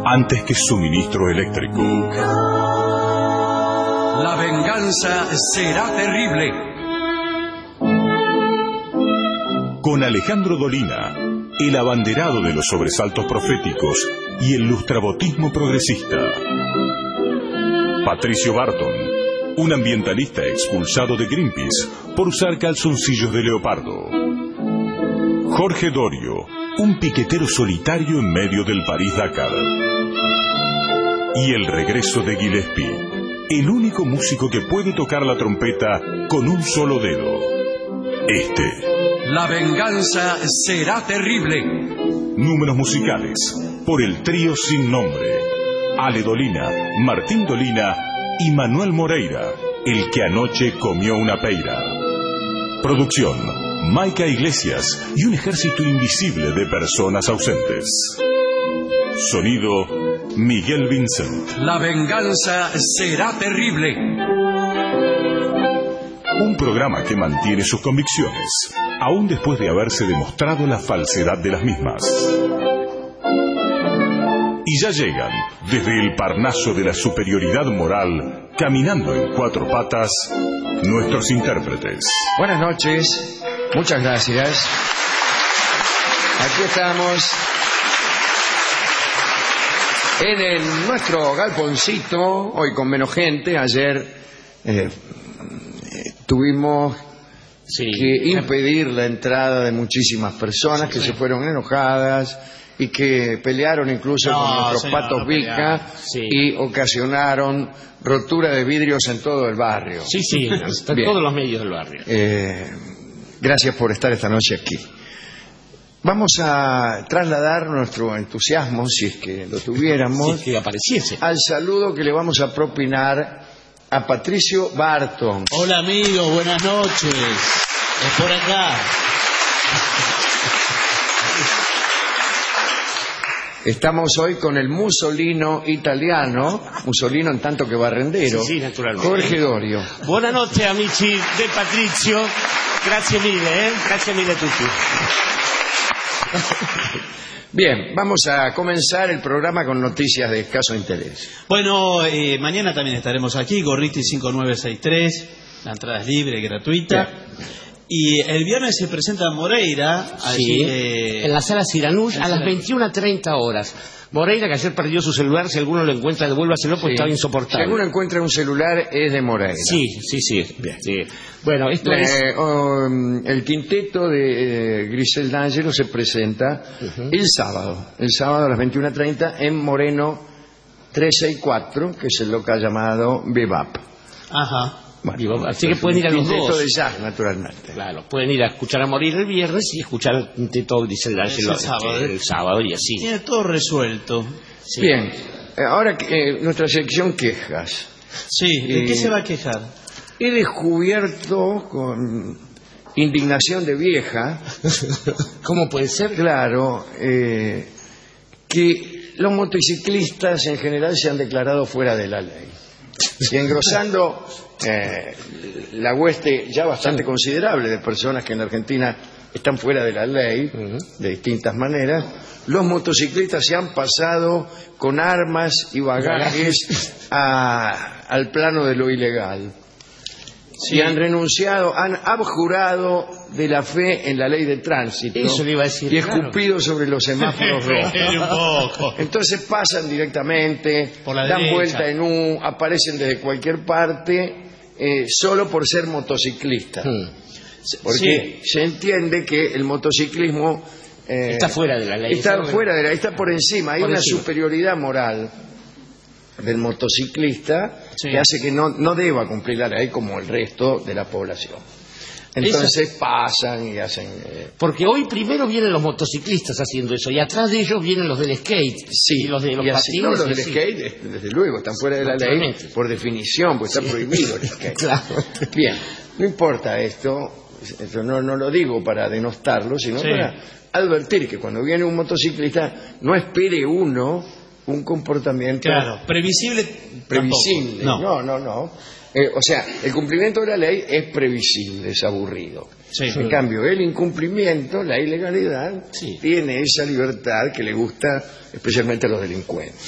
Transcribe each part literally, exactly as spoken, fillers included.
antes que suministro eléctrico. La venganza será terrible. Con Alejandro Dolina, el abanderado de los sobresaltos proféticos y el lustrabotismo progresista. Patricio Barton, un ambientalista expulsado de Greenpeace por usar calzoncillos de leopardo. Jorge Dorio, un piquetero solitario en medio del París-Dakar. Y el regreso de Gillespie, el único músico que puede tocar la trompeta con un solo dedo. Este. La venganza será terrible. Números musicales por el trío sin nombre. Ale Dolina, Martín Dolina y Manuel Moreira, el que anoche comió una peira. Producción, Maica Iglesias y un ejército invisible de personas ausentes. Sonido, Miguel Vincent. La venganza será terrible. Un programa que mantiene sus convicciones, aún después de haberse demostrado la falsedad de las mismas. Y ya llegan, desde el Parnaso de la superioridad moral, caminando en cuatro patas, nuestros intérpretes. Buenas noches, muchas gracias. Aquí estamos en el, nuestro galponcito, hoy con menos gente. Ayer eh, tuvimos sí. que impedir la entrada de muchísimas personas sí, que sí. se fueron enojadas y que pelearon incluso no, con nuestros señor, patos Vica sí. y ocasionaron rotura de vidrios en todo el barrio. Sí, sí, en todos los medios del barrio. Eh, gracias por estar esta noche aquí. Vamos a trasladar nuestro entusiasmo, si es que lo tuviéramos, si es que apareciese, al saludo que le vamos a propinar a Patricio Barton. Hola amigos, buenas noches. Es por acá. Estamos hoy con el Musolino italiano, Musolino en tanto que barrendero, sí, sí, naturalmente. Jorge Dorio. Buenas noches amici de Patrizio, grazie mille, eh? grazie mille a tutti. Bien, vamos a comenzar el programa con noticias de escaso interés. Bueno, eh, mañana también estaremos aquí, Gorriti cinco nueve seis tres, la entrada es libre y gratuita. Bien. Y el viernes se presenta Moreira, allí, sí, eh, en la sala Siranush a las veintiuna treinta horas. Moreira, que ayer perdió su celular, si alguno lo encuentra, devuélvaselo porque sí. estaba insoportable. Si alguno encuentra un celular, es de Moreira. Sí, sí, sí. Bien. sí. Bueno, esto eh, es... um, el quinteto de eh, Grisel D'Angelo se presenta uh-huh. el sábado, el sábado a las veintiuna treinta en Moreno trescientos sesenta y cuatro, que es el local llamado Bebap. Ajá. Bueno, Digo, así que pueden ir a los dos. De jazz, naturalmente. Claro, pueden ir a escuchar a Morir el viernes y escuchar el quinteto Grisel D'Angelo el sábado, el sábado y así. Tiene todo resuelto. Sí. Bien, ahora eh, nuestra sección quejas. Sí, ¿de eh, qué se va a quejar? He descubierto con indignación de vieja, ¿cómo puede ser? Claro, eh, que los motociclistas en general se han declarado fuera de la ley. Y engrosando eh, la hueste ya bastante considerable de personas que en Argentina están fuera de la ley, uh-huh. de distintas maneras, los motociclistas se han pasado con armas y bagajes a, al plano de lo ilegal. Sí. Y han renunciado, han abjurado de la fe en la ley de tránsito. Eso le iba a decir, y escupido claro. sobre los semáforos rojos. Un poco. Entonces pasan directamente, por la dan derecha. vuelta en U, aparecen desde cualquier parte, eh, solo por ser motociclistas. Hmm. Porque sí. se entiende que el motociclismo eh, está fuera de la ley. Está fuera de la, está por encima. Hay por una encima. superioridad moral del motociclista sí. que hace que no, no deba cumplir la ley como el resto de la población. Entonces Esa... pasan y hacen... Eh... Porque hoy primero vienen los motociclistas haciendo eso y atrás de ellos vienen los del skate. Sí, y los de los y así, patines. No, los del sí. skate, desde luego, están fuera de la ley por definición, porque sí. está prohibido el skate. Claro. Bien, no importa esto, esto no, no lo digo para denostarlo, sino sí. para advertir que cuando viene un motociclista no espere uno un comportamiento Claro, previsible. previsible. Tampoco. No, no, no. Eh, o sea, el cumplimiento de la ley es previsible, es aburrido. Sí. En cambio, el incumplimiento, la ilegalidad, Sí. tiene esa libertad que le gusta especialmente a los delincuentes.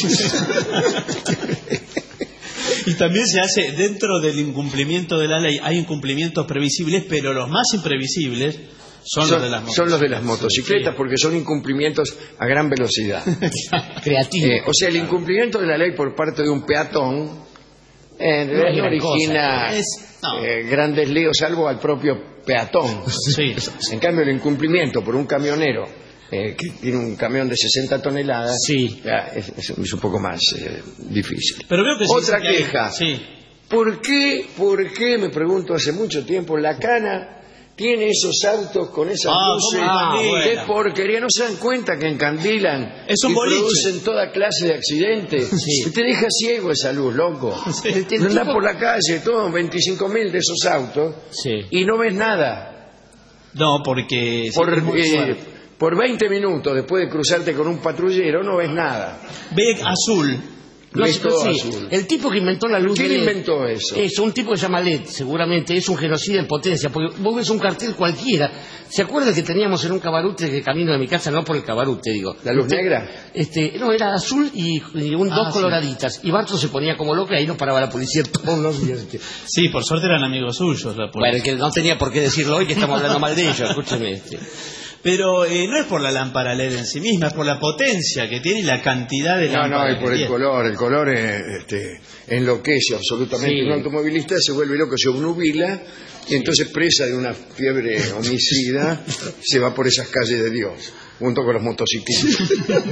Y también se hace, dentro del incumplimiento de la ley, hay incumplimientos previsibles, pero los más imprevisibles son, Son, los de las motocicletas. son los de las motocicletas porque son incumplimientos a gran velocidad. Creativo. Eh, o sea, el incumplimiento de la ley por parte de un peatón en No es realidad no gran cosa. origina Es- no. eh, grandes líos, salvo al propio peatón. Sí. En cambio, el incumplimiento por un camionero eh, que tiene un camión de sesenta toneladas Sí. ya es, es- es un poco más eh, difícil. Pero veo que se Otra dice que hay- queja. Sí. ¿Por qué, por qué, me pregunto hace mucho tiempo, la cana tiene esos autos con esas Ah, luces? ¿cómo encandilan? ¡Qué porquería! ¿No se dan cuenta que encandilan Es un y boliche. producen toda clase de accidentes? Sí. Te deja ciego esa luz, loco. Sí. Te andás por la calle, todo, veinticinco mil de esos autos, Sí. y no ves nada. No, porque... sí, Por, es muy eh, suave. por veinte minutos después de cruzarte con un patrullero, no ves nada. Ve azul. No, Ves sí, todo sí. azul. El tipo que inventó la luz ¿Quién de L E D inventó eso? es un tipo que se llama L E D, seguramente es un genocida en potencia, porque vos ves un cartel cualquiera. ¿Se acuerda que teníamos en un cabarute de camino de mi casa, no por el cabarute, digo? ¿La luz Usted- negra? Este, no, era azul y, y un, Ah, dos sí. coloraditas. Y Barto se ponía como loco y ahí nos paraba la policía todos los días. Este. Sí, por suerte eran amigos suyos. La Bueno, policía. que no tenía por qué decirlo hoy que estamos hablando mal de ellos, escúcheme. Este. Pero eh, no es por la lámpara L E D en sí misma, es por la potencia que tiene y la cantidad de No, no, lámparas y por que el tiene. color. El color eh, este, enloquece absolutamente. Sí. Un automovilista se vuelve loco, se obnubila y entonces, presa de una fiebre homicida, se va por esas calles de Dios, junto con los motociclistas.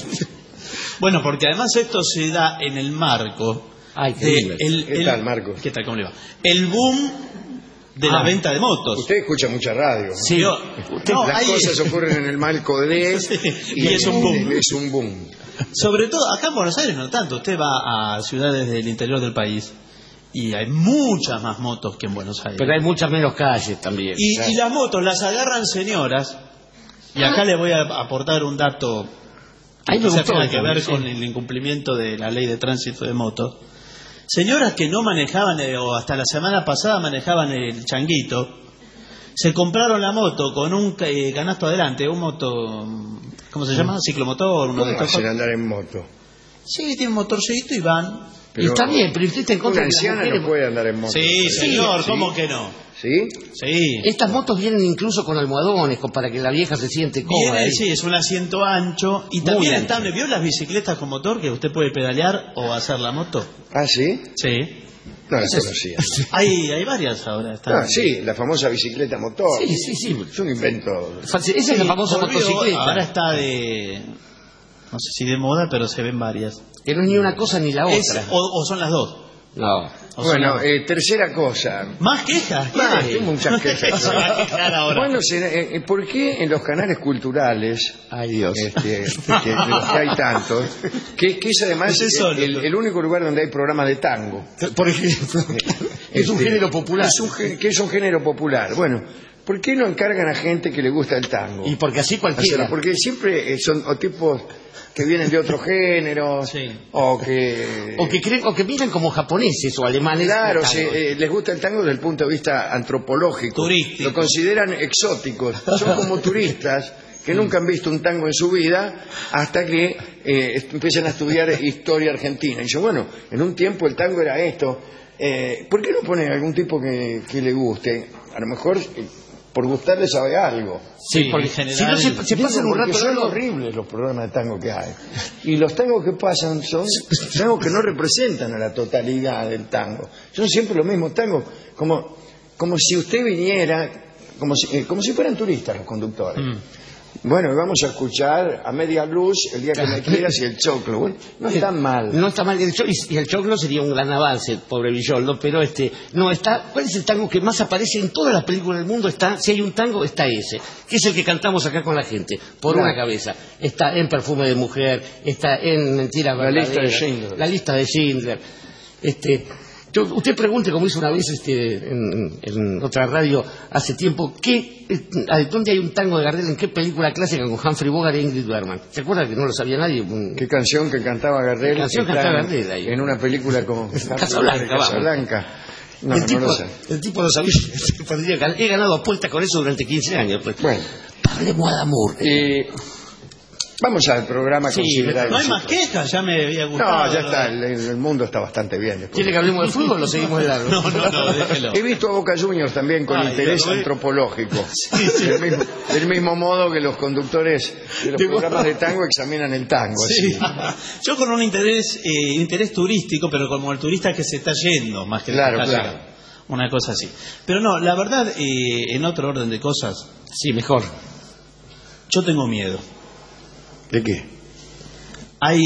Bueno, porque además esto se da en el marco Ay, qué de lindo. el, ¿Qué el- tal, Marcos? ¿Qué tal, cómo le va? El boom de la Ah. venta de motos. Usted escucha mucha radio, ¿no? Sí. Vio, no, Las hay- cosas ocurren en el marco de... Sí, y es un boom. Es un boom. Sobre todo acá en Buenos Aires no tanto. Usted va a ciudades del interior del país y hay muchas más motos que en Buenos Aires. Pero hay muchas menos calles también. Y, Claro. y las motos las agarran señoras, y acá le voy a aportar un dato que Ahí me quizá gustó, tenga que ver sí. con el incumplimiento de la ley de tránsito de motos. Señoras que no manejaban, eh, o hasta la semana pasada manejaban el changuito, se compraron la moto con un eh, canasto adelante, un moto, ¿cómo se llama? Ciclomotor, uno de ¿Cómo estos. hacen andar en moto? Sí, tiene un motorcito y van. Y está bien, pero usted está en contra Una de las anciana mujeres. no puede andar en moto. Sí, señor, Sí. ¿cómo que no? ¿Sí? Sí. Estas motos vienen incluso con almohadones, con- para que la vieja se siente cómoda. Viene, ahí. sí, es un asiento ancho y Muy también ancho. está, ¿vio las bicicletas con motor que usted puede pedalear o hacer la moto? ¿Ah, sí? Sí. No la conocía. Hay, hay varias ahora. Están. Ah, sí, la famosa bicicleta motor. Sí, sí, sí. Es un invento. Fácil. Esa es la famosa Volvió, motocicleta. Ahora está de, no sé si de moda, pero se ven varias. Que no es ni una cosa ni la Es- otra. o, o son las dos. No. O son Bueno, las- eh, tercera cosa. más quejas. ¿qué? Ah, tengo muchas quejas. Se va a quejar ahora. Bueno, se- eh, ¿por qué en los canales culturales, Ay, Dios. este, que, de los que hay tantos, que, que es además Ese solo. el, el único lugar donde hay programas de tango? Por ejemplo, es un Este, género popular. Es un, gé- que es un género popular. Bueno, ¿por qué no encargan a gente que le gusta el tango? Y porque así cualquiera. Hacerlo? Porque siempre eh, son o tipos que vienen de otro género, Sí. o que... O que creen, o que miran como japoneses o alemanes. Claro, el sí, tango. eh, les gusta el tango desde el punto de vista antropológico. Turístico. Lo consideran exóticos. Son como turistas que nunca han visto un tango en su vida hasta que eh, est- empiezan a estudiar historia argentina. Y dicen, bueno, en un tiempo el tango era esto. Eh, ¿Por qué no ponen algún tipo que, que le guste? A lo mejor eh, por gustarle sabe algo. Sí, Sí, porque en general- si no se, se pasan un Porque rato son largo. horribles los programas de tango que hay. Y los tangos que pasan son tangos que no representan a la totalidad del tango. Son siempre los mismos tangos, como, como si usted viniera, como si, eh, como si fueran turistas los conductores. Bueno, y vamos a escuchar a media luz El día que me quieras y El choclo. Bueno, no está mal. No está mal. El cho- y el choclo sería un gran avance, pobre Villoldo, pero este no está. ¿Cuál es el tango que más aparece en todas las películas del mundo? Está, si hay un tango, está ese, que es el que cantamos acá con la gente, por Claro. una cabeza. Está en Perfume de Mujer, está en Mentiras La lista de Verdaderas, Schindler. la lista de Schindler. Este, Yo, usted pregunte, como hizo una vez este, en, en otra radio hace tiempo, ¿qué, eh, ¿dónde hay un tango de Gardel? ¿En qué película clásica con Humphrey Bogart e Ingrid Bergman? ¿Se acuerda que no lo sabía nadie? ¿Qué canción que cantaba Gardel? ¿Qué canción está cantaba en- Gardel ahí? En una película con Casablanca, vamos. Casablanca. No, el, no tipo, lo sé. el tipo lo sabía. He ganado apuestas con eso durante quince años. Pues. Bueno, Parlemos d'amour. eh, vamos al programa Sí, considerado. No hay más quejas, ya me había gustado. No, ya está, el, el mundo está bastante bien después. ¿Quiere que hablemos de fútbol o lo seguimos de largo? No, no, no, déjelo. He visto a Boca Juniors también con Ay, interés Dios, antropológico. Sí, sí. Del, mismo, del mismo modo que los conductores de los De programas de tango examinan el tango. Sí. así. Yo con un interés eh, interés turístico, pero como el turista que se está yendo, más que el Claro, que está claro. llegando. Una cosa así. Pero no, la verdad, eh, en otro orden de cosas, Sí, mejor. yo tengo miedo. ¿De qué? Hay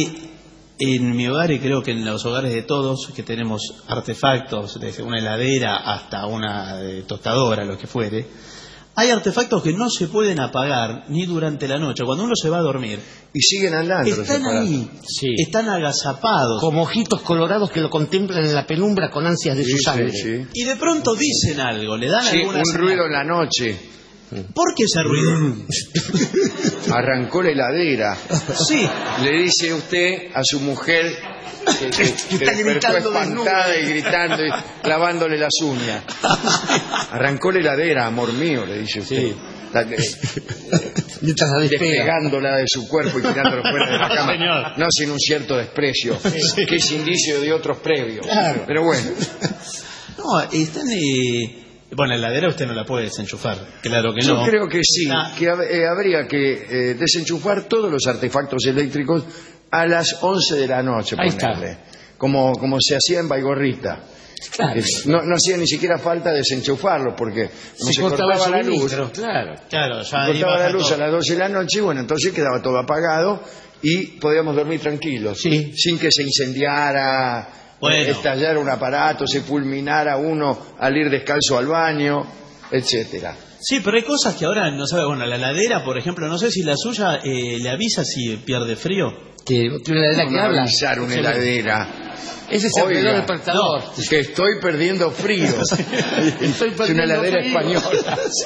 en mi hogar, y creo que en los hogares de todos, que tenemos artefactos, desde una heladera hasta una eh, tostadora, lo que fuere, hay artefactos que no se pueden apagar ni durante la noche, cuando uno se va a dormir. Y siguen andando. los Están aparatos. ahí, Sí. están agazapados. Como ojitos colorados que lo contemplan en la penumbra con ansias de Sí, su sí, sangre. sí. Y de pronto dicen algo, le dan Sí, alguna un señal. ruido en la noche. ¿Por qué ese ruido? Arrancó la heladera. Sí, Le dice usted a su mujer que, que- que está despertó gritando espantada desnuda. y gritando y clavándole las uñas. Arrancó la heladera, amor mío, le dice usted. Sí. La- eh, Mientras la despega. despegándola de su cuerpo y tirándola fuera de la cama. Señor. No sin un cierto desprecio, que es indicio de otros previos. Claro. Pero bueno, no, están... eh, Bueno, la heladera usted no la puede desenchufar, claro que yo no. creo que sí, Está- que hab- eh, habría que eh, desenchufar todos los artefactos eléctricos a las once de la noche, Ahí está. ponerle. Como, como se hacía en Baigorrita. Claro. Eh, No, no hacía ni siquiera falta desenchufarlo, porque como Se se, cortaba cortaba la el luz, suministro, claro. Claro, ya se ahí cortaba baja la luz todo. a las doce de la noche, bueno, entonces quedaba todo apagado y podíamos dormir tranquilos, Sí. sin que se incendiara, Bueno. eh, estallara un aparato, se fulminara uno al ir descalzo al baño, etcétera. Sí, pero hay cosas que ahora no sabe. Bueno, la heladera, por ejemplo, no sé si la suya eh, le avisa si pierde frío. Que tiene una heladera que ¿Cómo habla. avisar una Se ve. heladera? Ese es el Oiga, reloj despertador. Que estoy perdiendo frío. Estoy Es una perdiendo heladera frío. española. Sí.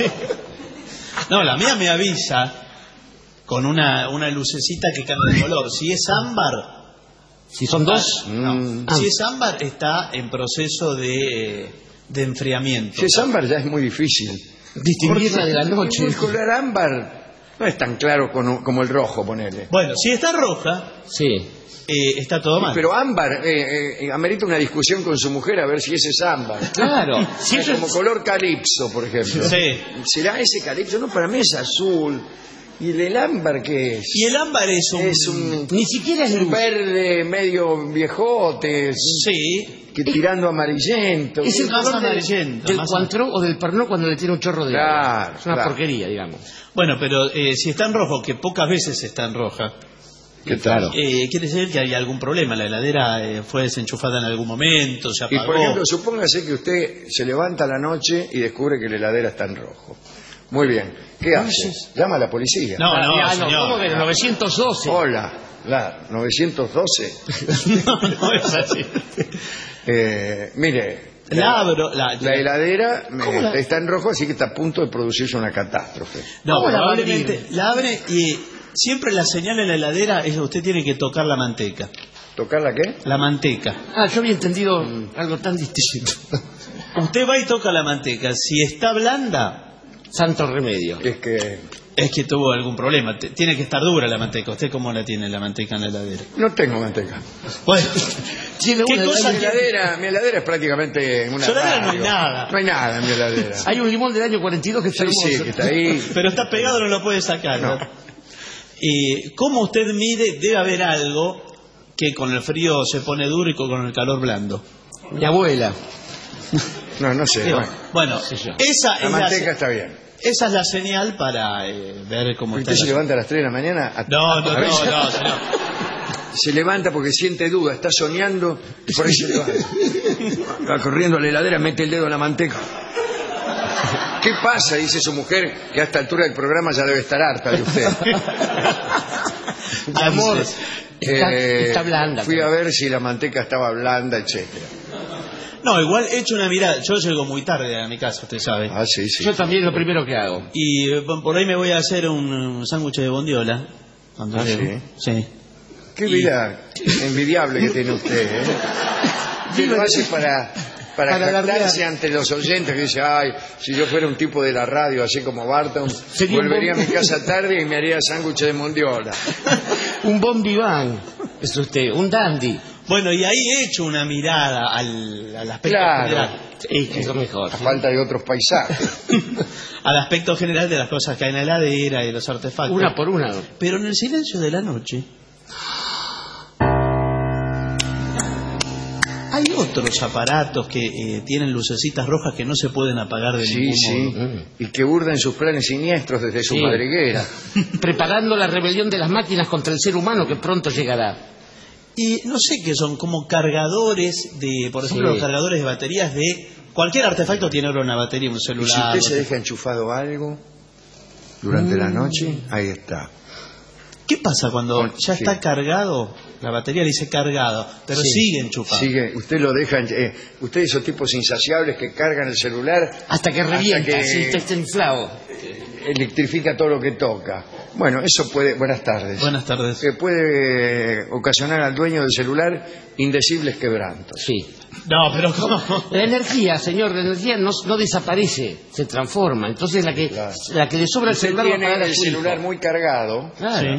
No, la mía me avisa con una, una lucecita que cambia de color. Si es ámbar, Si son dos. no. Mm. Si es ámbar, está en proceso de, de enfriamiento. Si es ámbar ya es muy difícil. Distinguirla de la noche. El color ámbar no es tan claro como, como el rojo, ponele. Bueno, si está roja, Sí. eh, está todo mal. Pero ámbar eh, eh, amerita una discusión con su mujer a ver si ese es ámbar. Claro. Si Es eso como es- color calipso, por ejemplo. Sí. ¿Será ese calipso? No, para mí es azul. ¿Y el ámbar qué es? Y el ámbar es un... Es un, Ni siquiera es un luz. verde medio viejote, Sí. que tirando amarillento. Es el Más color del, amarillento, del más Cointreau o del Pernod cuando le tiene un chorro de Claro, agua. Es una claro. porquería, digamos. Bueno, pero eh, si está en rojo, que pocas veces está en roja, ¿Qué tal? eh, quiere decir que hay algún problema. La heladera eh, fue desenchufada en algún momento, se Y apagó. por ejemplo, supóngase que usted se levanta a la noche y descubre que la heladera está en rojo. Muy bien. ¿Qué hace? Llama a la policía. No, no, Ah, señor. ¿cómo que novecientos doce? Hola, la novecientos doce. no, no es así. Eh, mire, La abro, la, la heladera me- ¿Cómo la- está en rojo, así que está a punto de producirse una catástrofe. No, ¿Cómo la va a probablemente abrir? la abre y siempre la señal en la heladera es que usted tiene que tocar la manteca. ¿Tocarla qué? La manteca. Ah, yo había entendido algo tan distinto. Usted va y toca la manteca. Si está blanda, Santo remedio. Que es que es que tuvo algún problema. T- Tiene que estar dura la manteca. ¿Usted cómo la tiene la manteca en la heladera? no tengo manteca. Bueno, Tiene ¿qué una cosa Mi que- heladera, mi heladera es prácticamente una Su heladera no hay radio. nada. No hay nada en mi heladera. Hay un limón del año cuarenta y dos que está Sí, sí, hermoso. que está ahí. Pero está pegado, no lo puede sacar. ¿no? No. Y ¿cómo usted mide? Debe haber algo que con el frío se pone duro y con el calor blando. Mi abuela. No, no sé. Digo, Bueno, bueno, sé yo. esa la es manteca la, está bien. esa es la señal para eh, ver cómo está. ¿Usted se la- levanta a las tres de la mañana? A- No, no, a ver, no, no, señor. Se levanta porque siente duda, está soñando y por ahí se levanta. Va corriendo a la heladera, mete el dedo en la manteca. ¿Qué pasa? Dice su mujer, que a esta altura del programa ya debe estar harta de usted. Ah, Amor, dices, Está- eh, está blanda. fui a ver si la manteca estaba blanda, etcétera. No, igual he hecho una mirada. Yo llego muy tarde a mi casa, usted sabe. Ah, sí, sí. Yo también lo primero que hago. Y eh, por ahí me voy a hacer un, un sándwich de bondiola. Cuando Ah, llego. Sí. Qué vida envidiable que tiene usted, ¿eh? ¿Qué lo hace para, para, Para jactarse alardear. ante los oyentes que dice, ay, si yo fuera un tipo de la radio así como Barton, Sería un volvería buen- a mi casa tarde y me haría sándwich de mondiola? Un bon vivant, es usted, un dandy. Bueno, y ahí he hecho una mirada al, al aspecto Claro. general. Es que es lo mejor. A falta de otros paisajes. Al aspecto general de las cosas que hay en la heladera y de los artefactos. Una por una. Pero en el silencio de la noche hay otros aparatos que eh, tienen lucecitas rojas que no se pueden apagar de Sí, ningún sí. modo. Y que urden sus planes siniestros desde su Sí. madriguera. Preparando la rebelión de las máquinas contra el ser humano que pronto llegará. Y no sé qué son, como cargadores de, por ejemplo, Sí. los cargadores de baterías de cualquier artefacto tiene ahora una batería, un Y si celular. usted se deja enchufado algo durante la noche, ahí está. ¿Qué pasa cuando Con- ya sí. está cargado? La batería dice cargado, pero Sí. sigue enchufado. Sigue, usted lo deja, eh, usted esos tipos insaciables que cargan el celular, Hasta que revienta, que- si usted está inflado. electrifica todo lo que toca. Bueno, eso puede, buenas tardes. Buenas tardes. Que puede eh, ocasionar al dueño del celular indecibles quebrantos. Sí. No, pero ¿cómo? La energía, señor, la energía no, no desaparece, se transforma. Entonces la que, Claro. la que le sobra el Usted celular va a tiene pagar a el su celular hijo. muy cargado Claro. Sí.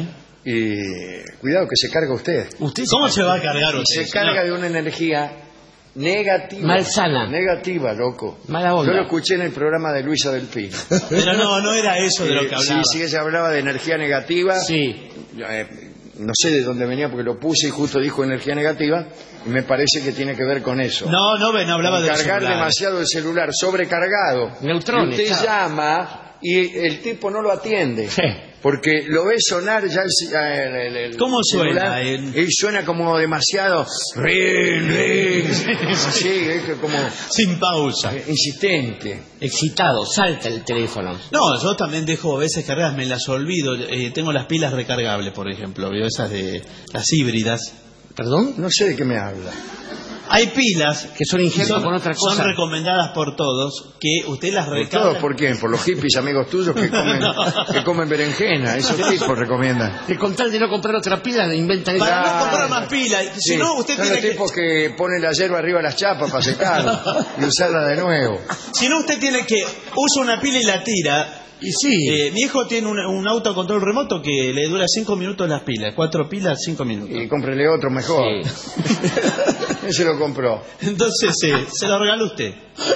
y cuidado que se carga usted. Usted ¿Cómo se va a cargar Y usted? se carga de una energía negativa. Malsana. Negativa, loco. Mala onda. Yo lo escuché en el programa de Luisa Delfino. Pero no, no era eso de lo que Eh, hablaba. Sí, sí, ella hablaba de energía negativa. Sí. Eh, no sé de dónde venía porque lo puse y justo dijo energía negativa y me parece que tiene que ver con eso. No, no, no hablaba de los Cargar celulares. demasiado el celular, sobrecargado. Neutrones, Y usted chao. llama y el tipo no lo atiende. Sí. Porque lo ve sonar ya el, el- el- el ¿Cómo suena? celular, El- y suena como demasiado ring, ring, así, es que como Sin pausa. eh, insistente. Excitado, salta el teléfono. No, yo también dejo a veces cargadas, me las olvido. Eh, tengo las pilas recargables, por ejemplo, veo esas de las híbridas. ¿Perdón? No sé de qué me habla. Hay pilas Que son injertos con otra cosa. Son recomendadas por todos que usted las ¿Por recarga. todos? ¿Por quién? ¿Por los hippies amigos tuyos que comen, que comen berenjena? Esos tipos recomiendan. Que con tal de no comprar otra pila le inventan esa. Para no Claro. comprar más pilas. Si Sí, no, usted son tiene los que... tipos que ponen la hierba arriba de las chapas para secar y usarla de nuevo. Si no, usted tiene que... Usa una pila y la tira. Y sí. Eh, mi hijo tiene un, un auto a control remoto que le dura cinco minutos las pilas. Cuatro pilas, cinco minutos. Y cómprele otro mejor. Sí. Ese lo compró. Entonces, eh, se lo regaló usted.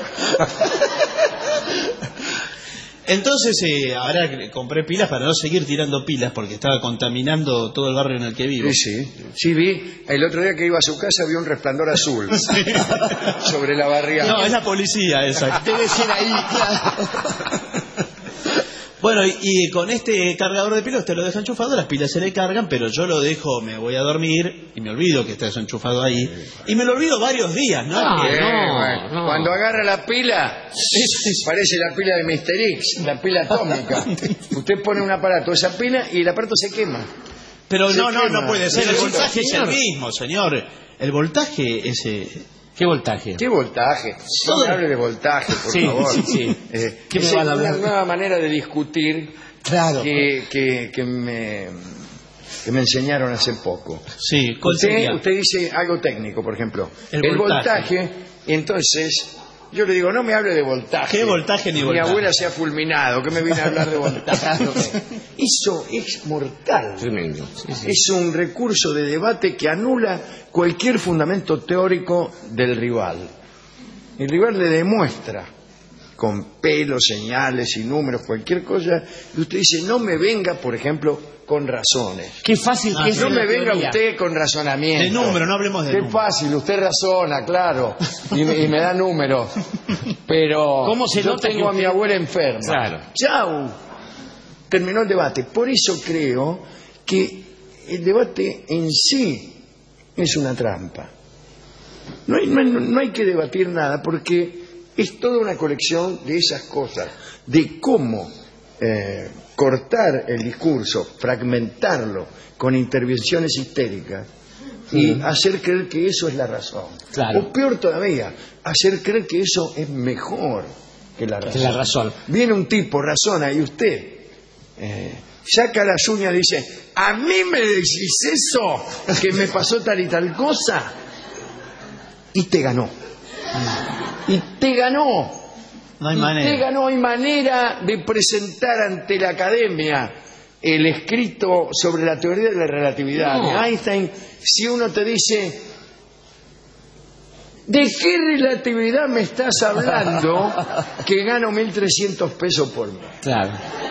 Entonces, eh, ahora que compré pilas para no seguir tirando pilas porque estaba contaminando todo el barrio en el que vivo. Sí, sí. Sí, vi. El otro día que iba a su casa vi un resplandor azul sobre la barriada. No, es la policía esa. Debe ser ahí, claro. Bueno, y, y con este cargador de pilas usted lo deja enchufado, las pilas se le cargan, pero yo lo dejo, me voy a dormir y me olvido que está eso enchufado ahí. Y me lo olvido varios días, ¿no? Ah, Que- Eh, no, bueno, no. Cuando agarra la pila, parece la pila de mister X, la pila atómica. Usted pone un aparato, esa pila, y el aparato se quema. Pero Se no, no, quema. no puede ser. El Señor. voltaje es el mismo, señor. El voltaje es... eh, ¿Qué voltaje? ¿Qué voltaje? No me hable de voltaje, por Sí, favor. sí, sí. Eh, ¿Qué me es van a una hablar? nueva manera de discutir Claro. que, que, que me, que me enseñaron hace poco. Sí, ¿cuál Usted, sería? usted dice algo técnico, por ejemplo. El El, voltaje. voltaje. Entonces, yo le digo, no me hable de voltaje. ¿Qué voltaje ni Mi voltaje? abuela se ha fulminado, que me viene a hablar de voltaje. Eso es mortal. Tremendo. Sí, sí. Es un recurso de debate que anula cualquier fundamento teórico del rival. El rival le demuestra con pelos, señales y números, cualquier cosa, y usted dice, no me venga, por ejemplo, con razones. Qué fácil Ah, que es No en me la venga teoría. usted con razonamiento. De número, no hablemos de Qué número. fácil, usted razona, claro, y me, y me da números. Pero ¿Cómo se yo nota tengo que a mi usted- abuela enferma. Claro. ¡Chau! Terminó el debate. Por eso creo que el debate en sí es una trampa. No hay, no hay- no hay que debatir nada porque es toda una colección de esas cosas, de cómo eh, cortar el discurso, fragmentarlo con intervenciones histéricas y Mm. hacer creer que eso es la razón. Claro. O peor todavía, hacer creer que eso es mejor que la razón. Que la razón. Viene un tipo, razona, y usted eh, saca las uñas y dice, a mí me decís eso, que me pasó tal y tal cosa, y te ganó. Y te ganó. No hay y manera. te ganó. Hay manera de presentar ante la academia el escrito sobre la teoría de la relatividad No. de Einstein. Si uno te dice, ¿de qué relatividad me estás hablando que gano mil trescientos pesos por mes? Claro.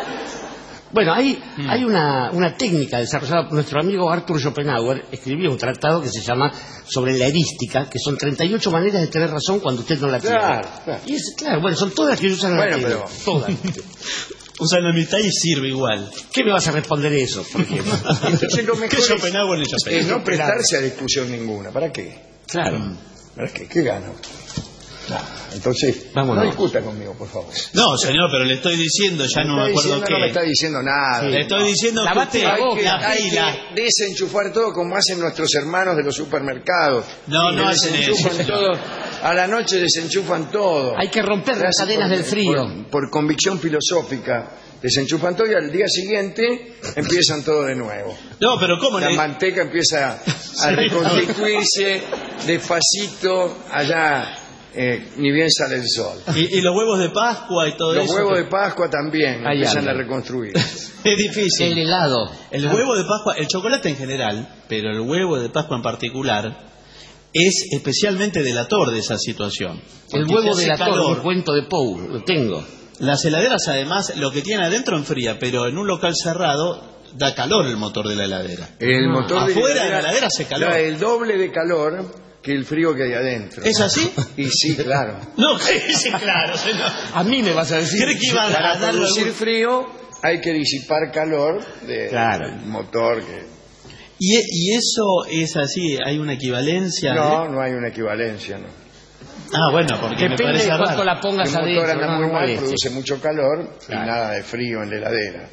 Bueno, hay, Mm. hay una, una técnica desarrollada por nuestro amigo Arthur Schopenhauer. Escribió un tratado que se llama Sobre la erística, que son treinta y ocho maneras de tener razón cuando usted no la tiene. Claro, claro. Y es, claro, bueno, son todas las que usan Bueno, la tele. pero- Todas. Usan la amistad y sirve igual. ¿Qué me vas a responder eso? Por ejemplo? Entonces lo ¿Qué mejor es, Schopenhauer ni es Schopenhauer? no prestarse a discusión ninguna. ¿Para qué? Claro. ¿Para qué? ¿Qué gano? Claro. Entonces, Vámonos. no discuta conmigo, por favor. No, señor, pero le estoy diciendo, ya no me Está acuerdo diciendo- qué. No me está diciendo nada. Le estoy diciendo que Lavate usted, la Hay que, la hay pila. que desenchufar todo como hacen nuestros hermanos de los supermercados. No, Que no hacen desenchufan eso, todo. A la noche desenchufan todo. Hay que romper las Gracias cadenas por- del frío. Por, por convicción filosófica. Desenchufan todo y al día siguiente empiezan todo de nuevo. No, pero ¿cómo La le.? manteca empieza a reconstituirse despacito allá, eh, ni bien sale el sol. Y, y los huevos de Pascua y todo Los eso. huevos que- de Pascua también Ahí empiezan andan. a reconstruir. Es El difícil. helado. El huevo de Pascua, el chocolate en general, pero el huevo de Pascua en particular, es especialmente delator de esa situación. El Porque huevo te de hace la torre, calor. el cuento de Poe, lo tengo. Las heladeras, además, lo que tiene adentro enfría, pero en un local cerrado da calor el motor de la heladera. El Ah, motor de afuera de la heladera hace calor. da el doble de calor que el frío que hay adentro. ¿Es así? Y sí, claro. No, sí, claro, señor. A mí me vas a decir. ¿Cree que iba a Para darlo producir algún- frío hay que disipar calor del Claro. motor. Que... ¿Y, y eso es así? ¿Hay una equivalencia? No, no hay una equivalencia, ¿no? Ah, bueno, porque me Depende parece de cuánto raro. la pongas El motor adentro. anda no, muy no mal, molestes. produce mucho calor Claro. y nada de frío en la heladera.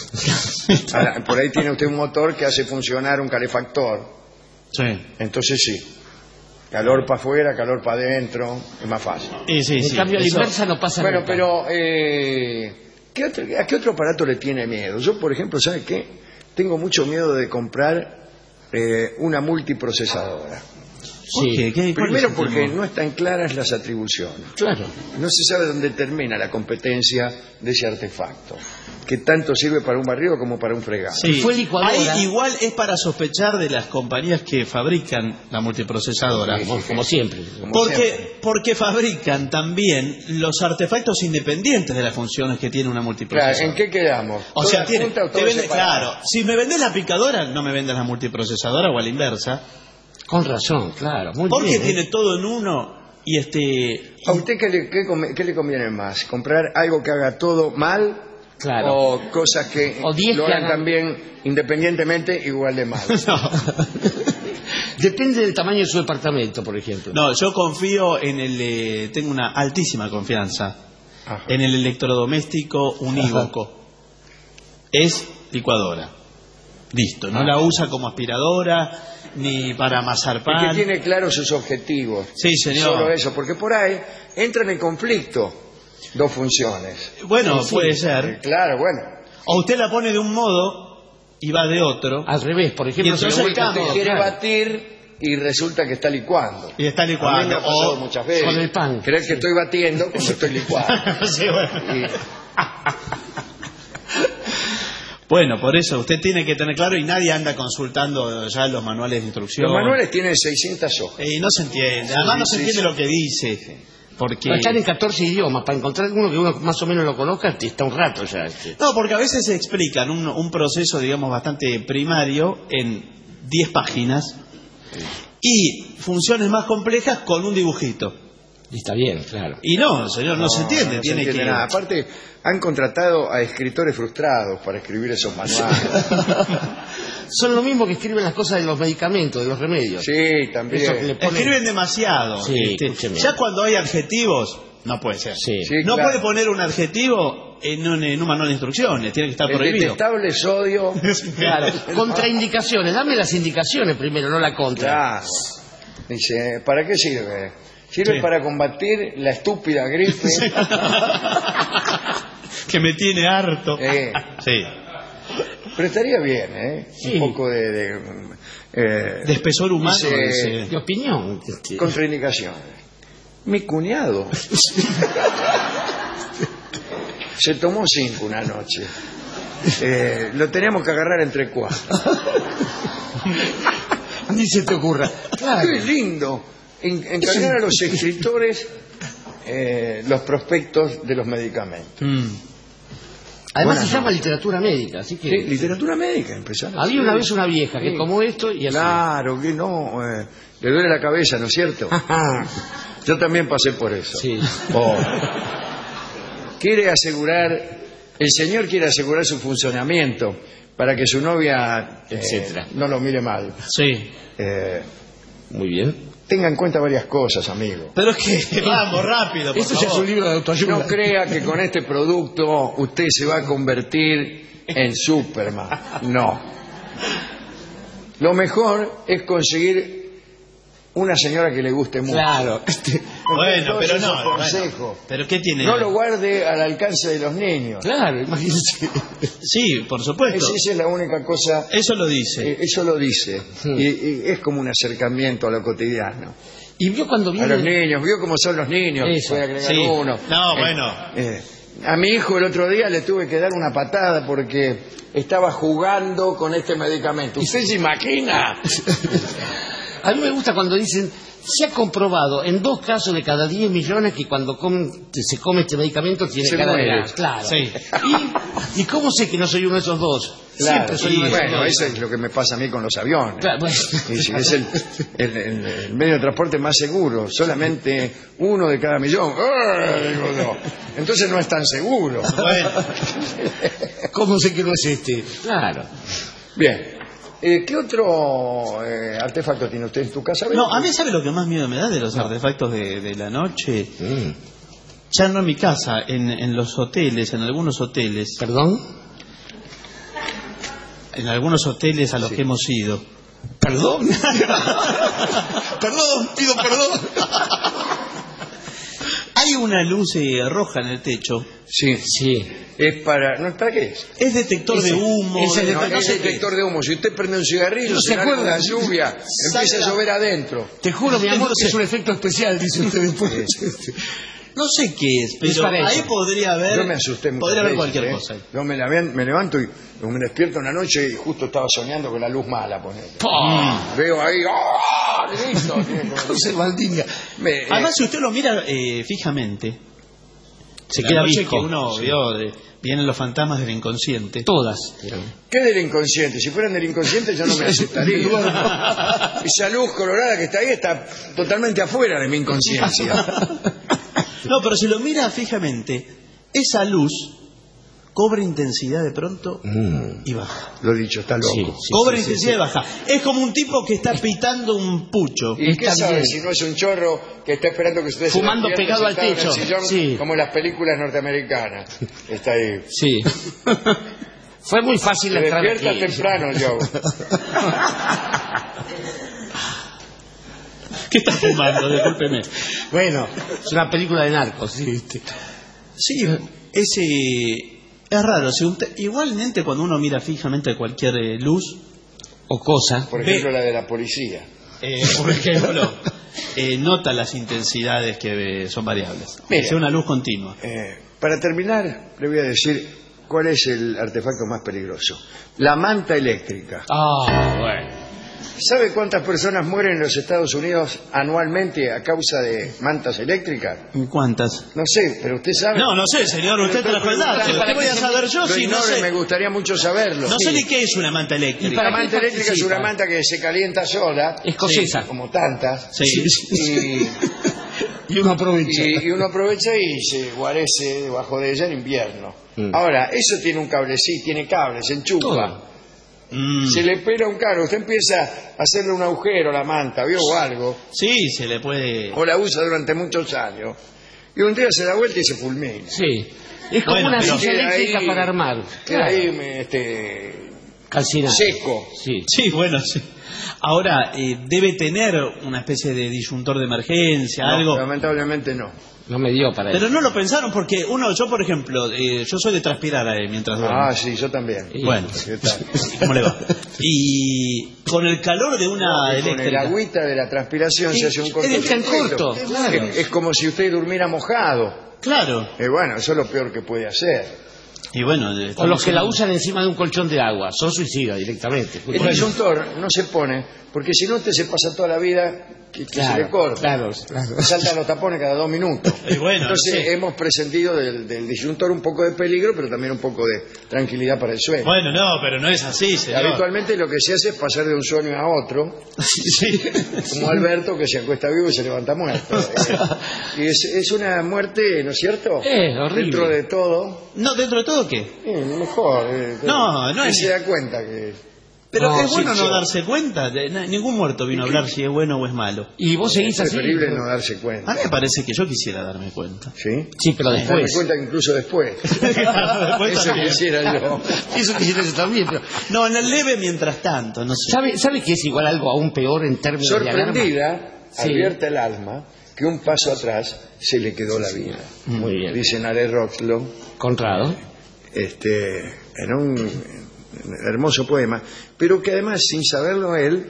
Ahora, por ahí tiene usted un motor que hace funcionar un calefactor. Sí. Entonces sí. Calor para afuera, calor para adentro, es más fácil. Y sí, En sí, cambio, a la eso- inversa no pasa Bueno, nada. pero eh, ¿qué otro- ¿a qué otro aparato le tiene miedo? Yo, por ejemplo, ¿sabe qué? Tengo mucho miedo de comprar eh, una multiprocesadora. ¿Por Sí. qué? ¿Qué- cuál es Primero el porque temor? no están claras las atribuciones. Claro. No se sabe dónde termina la competencia de ese artefacto, que tanto sirve para un barrido como para un fregado. Sí. Fue licuadora. Ahí igual es para sospechar de las compañías que fabrican la multiprocesadora. Sí, Como, como siempre. Como siempre. Porque, porque fabrican también los artefactos independientes de las funciones que tiene una Claro, multiprocesadora. ¿en qué quedamos? O sea, ¿Todas tiene, juntas o te todas vende- separadas? claro, si me vendes la picadora, no me vendas la multiprocesadora o a la inversa. Con razón, claro. Muy Porque bien. ¿eh? tiene todo en uno y este... ¿A usted qué le, qué come- qué le conviene más? ¿Comprar algo que haga todo mal? Claro. ¿O cosas que O diez lo que hagan hagan- también independientemente igual de mal? No. Depende del tamaño de su departamento, por ejemplo. No, yo confío en el... eh, tengo una altísima confianza Ajá. en el electrodoméstico unívoco. Es licuadora. Listo, no la usa como aspiradora ni para amasar Y pan. que tiene claros sus objetivos. Sí, señor. Solo eso, porque por ahí entran en conflicto dos funciones. Bueno, Sí, sí. puede Eh, ser. Claro, bueno. O usted la pone de un modo y va de otro Al revés, por ejemplo, Y se entonces le vuelca usted todo, Quiere claro. batir y resulta que está licuando. y está A mí me licuando. ha pasado O... muchas veces. con el pan. Creer que estoy batiendo cuando estoy licuando. Sí, bueno. Y- Bueno, por eso usted tiene que tener claro y nadie anda consultando ya los manuales de instrucción. Los manuales tienen seiscientas hojas. Y no se entiende. Además no se sí, entiende sí. lo que dice. Porque... Están en catorce idiomas. Para encontrar uno que uno más o menos lo conozca, está un rato ya. este. No, porque a veces se explican un, un proceso, digamos, bastante primario en diez páginas y funciones más complejas con un dibujito. Y está bien, claro. Y no, señor, no, se entiende. no tiene entiende que... nada. Aparte, han contratado a escritores frustrados para escribir esos manuales. Son lo mismo que escriben las cosas de los medicamentos, de los remedios. Sí, también. Eso que le ponen- Escriben demasiado. Sí, este, escúcheme. ya cuando hay adjetivos, No puede ser. Sí. Sí, No claro. puede poner un adjetivo en un, en un manual de instrucciones, tiene que estar El prohibido. detestable sodio. Claro. Contraindicaciones. Dame las indicaciones primero, no la contra. Claro. Dice, ¿para qué sirve? Sirve Sí. para combatir la estúpida gripe. Que me tiene harto. Eh, Sí. pero estaría bien, ¿eh? Sí. Un poco de... de, eh, De espesor humano. dice, ese. ¿Qué opinión? Este, contraindicaciones. Mi cuñado se tomó cinco una noche. Eh, lo teníamos que agarrar entre cuatro. Ni se te ocurra. Claro. Qué lindo. En- encargar a los escritores eh, los prospectos de los medicamentos. Mm. Además Buenas se llama literatura médica, así que... Sí, literatura médica, empezar. Había una vez una vieja que Sí. tomó esto y así. Claro, que no. eh, le duele la cabeza, ¿no es cierto? Yo también pasé por eso. Sí. Oh. Quiere asegurar, el señor quiere asegurar su funcionamiento para que su novia eh, Etcétera. no lo mire mal. Sí. Eh, Muy bien. tenga en cuenta varias cosas, amigo. Pero es que vamos rápido, por Esto ya es favor. un libro de autoayuda. No crea que con este producto usted se va a convertir en Superman. No. Lo mejor es conseguir una señora que le guste mucho. Claro. Este, Bueno, Todos pero esos no. bueno. consejos. Pero ¿qué tiene? No lo guarde al alcance de los niños. claro, imagínese. Sí, por supuesto. Es- esa es la única cosa. Eso lo dice. eh, eso lo dice. Sí. Y, y es como un acercamiento a lo cotidiano. Y vio cuando A viene... los niños. ¿Vio cómo son los niños? Eso. Puede agregar Sí. uno. No, Eh, bueno. eh, a mi hijo el otro día le tuve que dar una patada porque estaba jugando con este medicamento. ¿Usted se imagina? A mí me gusta cuando dicen, se ha comprobado en dos casos de cada diez millones que cuando com- se come este medicamento tiene Se cara de muere. gas. Claro. Sí. ¿Y, ¿Y cómo sé que no soy uno de esos dos? Claro, Siempre soy y uno de esos bueno, dos. eso es lo que me pasa a mí con los aviones. Claro, bueno. Y si es el, el- el- el medio de transporte más seguro, solamente uno de cada millón. ¡Ah! Digo yo. Entonces no es tan seguro. Bueno. ¿Cómo sé que no es este? Claro. Bien. Eh, ¿Qué otro eh, artefacto tiene usted en tu casa? No, a mí sabe lo que más miedo me da de los artefactos de, de la noche. Mm. Ya no en mi casa, en, en los hoteles, en algunos hoteles, ¿Perdón? en algunos hoteles a los Sí. que hemos ido. ¿Perdón? Perdón, pido perdón. Hay una luz eh, roja en el techo. Sí. Sí. Es para... ¿No, ¿Para qué es? Es detector Ese- de humo. ese de- No, no es sé qué. detector de humo. Si usted prende un cigarrillo, No se se larga acuerda. la lluvia, empieza a la- llover adentro. Te juro, mi amor, que es un efecto especial, dice usted después. No sé qué es, Es pero para eso. ahí podría haber. Yo me asusté muchas Podría haber veces, cualquier ¿eh? cosa. Yo me, la- me levanto y me despierto una noche y justo estaba soñando con la luz mala, ponele. ¡Pah! Veo ahí, ¡ah! Listo. Tiene como- José Valdinga. Me- eh, Además, si usted lo mira eh, fijamente, Se la queda noche visco. que uno vio, de- vienen los fantasmas del inconsciente. Todas. ¿Qué del inconsciente? Si fueran del inconsciente yo no me asustaría. Esa luz colorada que está ahí está totalmente afuera de mi inconsciencia. No, pero si lo mira fijamente, esa luz cobra intensidad de pronto y baja. Lo dicho, está loco. Sí, sí, Cobra sí, sí, intensidad sí. y baja. Es como un tipo que está pitando un pucho. ¿Y qué Está sabe bien. si no es un chorro que está esperando que usted se Fumando despierte pegado al sentado en el techo? sillón, Sí. como en las películas norteamericanas? Está ahí. Sí. Fue muy fácil Se entrar despierta aquí. temprano, Joe. ¿Qué está fumando? Discúlpeme. Bueno, es una película de narcos, sí, viste. Sí, ese es raro. Si un te- igualmente cuando uno mira fijamente cualquier eh, luz, O cosa. Por ejemplo, la de la policía. eh, por ejemplo, eh, nota las intensidades que eh, son variables. Mira. Es una luz continua. Eh, para terminar, le voy a decir cuál es el artefacto más peligroso. La manta eléctrica. Ah, bueno. ¿Sabe cuántas personas mueren en los Estados Unidos anualmente a causa de mantas eléctricas? ¿Cuántas? No sé, pero usted sabe. No, no sé, señor, usted trajo el dato. ¿Qué voy a saber yo Lo si no ignore, sé? me gustaría mucho saberlo. No sé ni qué es una manta eléctrica. La ¿Para qué manta eléctrica es participa? una manta que se calienta sola, Escocesa. como tantas, Sí. y, Y uno aprovecha. y- y uno aprovecha y se guarece debajo de ella en invierno. Mm. Ahora, eso tiene un cablecito, tiene cables, se enchufa. Todo. Mm. Se le pela un cable, usted empieza a hacerle un agujero a la manta, ¿vio? O algo, Sí, se le puede. o la usa durante muchos años. Y un día se da vuelta y se fulmina. Sí. Es como Bueno, una pero silla queda eléctrica ahí- para armar. Queda ahí me- este, Calcinado. seco. Sí. Sí, bueno, sí. Ahora, eh, debe tener una especie de disyuntor de emergencia, No, algo. lamentablemente no. No me dio para Pero eso. no lo pensaron porque uno, yo por ejemplo, eh, yo soy de transpirar eh, mientras duermo. Ah, sí, yo también. Sí. Bueno, ¿Qué tal? ¿cómo le va? Y con el calor de una Y con el eléctrica. agüita de la transpiración Y- se hace un es cortocircuito. en corto, claro. Es, es como si usted durmiera mojado. Claro. Eh, bueno, eso es lo peor que puede hacer. Y bueno, O estamos los que la en- usan encima de un colchón de agua. Son suicidas directamente. El disyuntor no se pone, porque si no usted se pasa toda la vida que, que Claro, se le corta. claro, claro. Saltan los tapones cada dos minutos. Y bueno, Entonces sí. hemos presentido del, del disyuntor un poco de peligro, pero también un poco de tranquilidad para el sueño. Bueno, no, pero no es así, señor. Habitualmente lo que se hace es pasar de un sueño a otro, Sí. como Alberto que se acuesta vivo y se levanta muerto. Eh, y es, es una muerte, ¿no es cierto? Es horrible. Dentro de todo, No, dentro de todo, ¿qué? eh, mejor. eh, No, no que es- se da cuenta que... Pero No, es sí, bueno no sí. darse cuenta. De, na- ningún muerto vino a hablar si es bueno o es malo. Y vos seguís Es así. preferible no darse A cuenta. mí me parece que yo quisiera darme cuenta. ¿Sí? Sí, pero Darme después. cuenta incluso después. Después Eso también. quisiera yo. Eso quisiera yo también. Pero... No, en el leve mientras tanto, no sé. ¿Sabe, ¿Sabe que es igual algo aún peor en términos de alarma? Sorprendida, Sí. advierte el alma que un paso atrás se le quedó la vida. Muy bien. Dice Nare Roxlo, Conrado. este, en un hermoso poema, pero que además, sin saberlo él,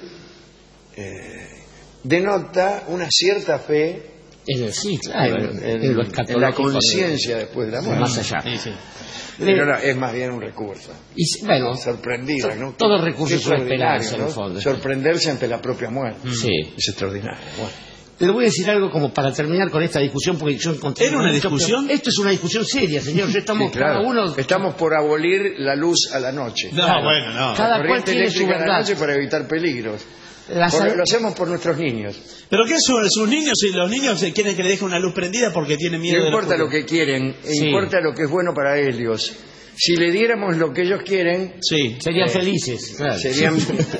eh, denota una cierta fe En el, sí, claro. en, En, en- en lo en la escatológico, conciencia después de la muerte. más allá. Sí, sí. Pero no, es más bien un recurso. Y, s- bueno, Sorprendida, ¿no? Todo recurso Qué es una extraordinario, esperanza, en ¿no? el fondo. Sorprenderse ante la propia muerte. sí. Es extraordinario. Bueno. Te lo voy a decir algo como para terminar con esta discusión, porque yo encontré... ¿Era una mucho discusión? peor. Esto es una discusión seria, señor. Ya estamos Sí, claro. cada uno... Estamos por abolir la luz a la noche. No, Claro. bueno, no. Cada La cual corriente tiene su eléctrica a la verdad. noche para evitar peligros. La Por- sal- lo hacemos por nuestros niños. ¿Pero qué son sus niños? Si los niños se quieren que le deje una luz prendida porque tienen miedo No de la importa lo oscuridad. que quieren, Sí. importa lo que es bueno para ellos. Si le diéramos lo que ellos quieren, Sí. Serían Eh, felices. Claro. serían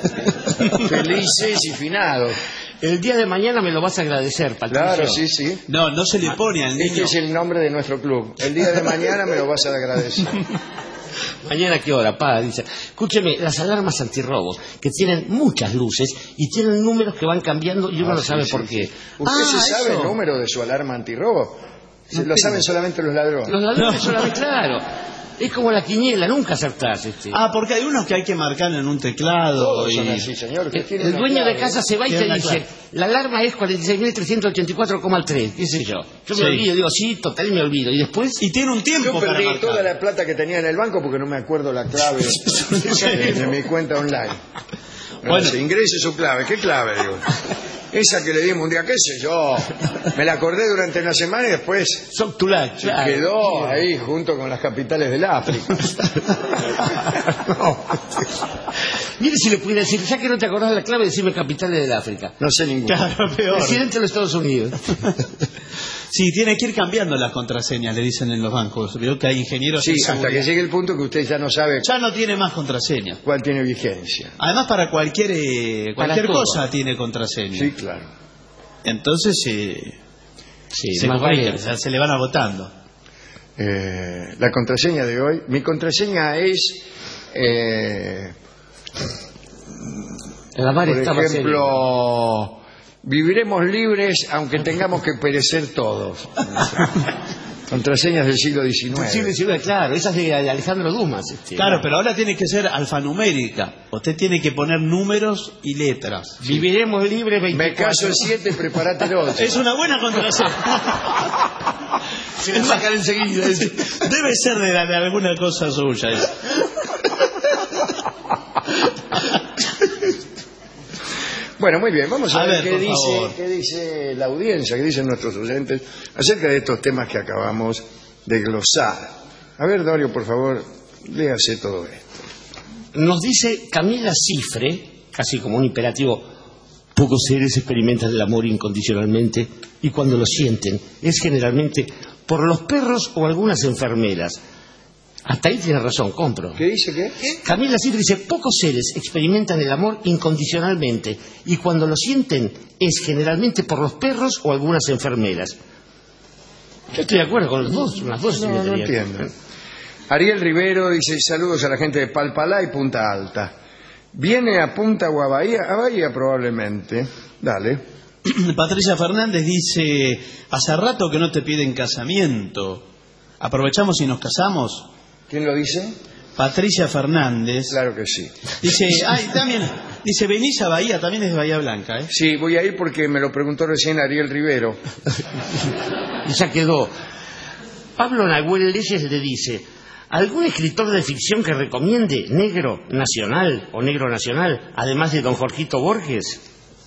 felices y finados. El día de mañana me lo vas a agradecer, Patricio. Claro, sí, sí. No, no se le pone al Este niño. es el nombre de nuestro club. El día de mañana me lo vas a agradecer. ¿Mañana qué hora? Pa, dice. Escúcheme, las alarmas antirrobos, que tienen muchas luces y tienen números que van cambiando y uno Ah, no sí, sabe sí, por sí. qué. ¿Usted Ah, se sabe eso. el número de su alarma antirrobo? Se lo saben solamente los ladrones. Los ladrones No. solamente, claro. Es como la quiniela, nunca acertás. Este. Ah, porque hay unos que hay que marcar en un teclado. Todos Y... son así, señor. Usted El, tiene el una dueño de clave. casa se va y Tiene te una dice, clave. la alarma es cuarenta y seis mil trescientos ochenta y cuatro coma tres, qué sé yo. Yo me Sí. olvido, digo, sí, total, me olvido. Y después, Y tiene un tiempo Yo para perdí marcar. toda la plata que tenía en el banco porque no me acuerdo la clave de, de mi cuenta online. Bueno. Bueno, ingrese su clave. ¿Qué clave, digo? Esa que le dimos un día, qué sé yo. Me la acordé durante una semana y después Soctulac, se claro. quedó ahí junto con las capitales del África. No. Mire si le pudiera decir, ya que no te acordás de la clave, decime capitales del África. No sé ninguna. Claro, peor. Presidente de los Estados Unidos. Sí, tiene que ir cambiando las contraseñas, le dicen en los bancos. Veo que hay ingenieros Sí, en hasta seguridad. que llegue el punto que usted ya no sabe Ya no tiene más contraseña. cuál tiene vigencia. Además, para cualquier eh, Para cualquier todo. cosa tiene contraseña. Sí, claro. Entonces eh, Sí, se, más complica, vale. o sea, se le van agotando. Eh, la contraseña de hoy, mi contraseña es, eh, La mar por estaba ejemplo, viviremos libres aunque tengamos que perecer todos. Contraseñas del siglo diecinueve. Sí, sí, sí, claro, esas de Alejandro Dumas. Este, Claro, pero ahora tiene que ser alfanumérica. Usted tiene que poner números y letras. Viviremos libres Me veinticuatro. caso el siete, prepárate el ocho. Es una buena contraseña. Se me sacan enseguida. ese. Debe ser de, la- de alguna cosa suya. eso. Bueno, muy bien, vamos a, A ver, ver, qué, por dice, favor. qué dice la audiencia, qué dicen nuestros oyentes acerca de estos temas que acabamos de glosar. A ver, Dorio, por favor, léase todo esto. Nos dice Camila Cifre, casi como un imperativo, pocos seres experimentan el amor incondicionalmente y cuando lo sienten es generalmente por los perros o algunas enfermeras. Hasta ahí tiene razón, compro. ¿Qué dice qué? Camila Cifre dice, pocos seres experimentan el amor incondicionalmente y cuando lo sienten es generalmente por los perros o algunas enfermeras. Yo estoy de acuerdo con los dos, las dos No, no simetrías. entiendo. Ariel Rivero dice, saludos a la gente de Palpalá y Punta Alta. ¿Viene a Punta o a Bahía? A Bahía probablemente. Dale. Patricia Fernández dice, hace rato que no te piden casamiento. ¿Aprovechamos y nos casamos? ¿Quién lo dice? Patricia Fernández. Claro que sí. Dice, ay, también, dice, venís a Bahía, también es de Bahía Blanca, ¿eh? Sí, voy a ir porque me lo preguntó recién Ariel Rivero. Y ya quedó. Pablo Nahuel Leyes le dice, ¿algún escritor de ficción que recomiende negro nacional o negro nacional, además de don Jorgito Borges?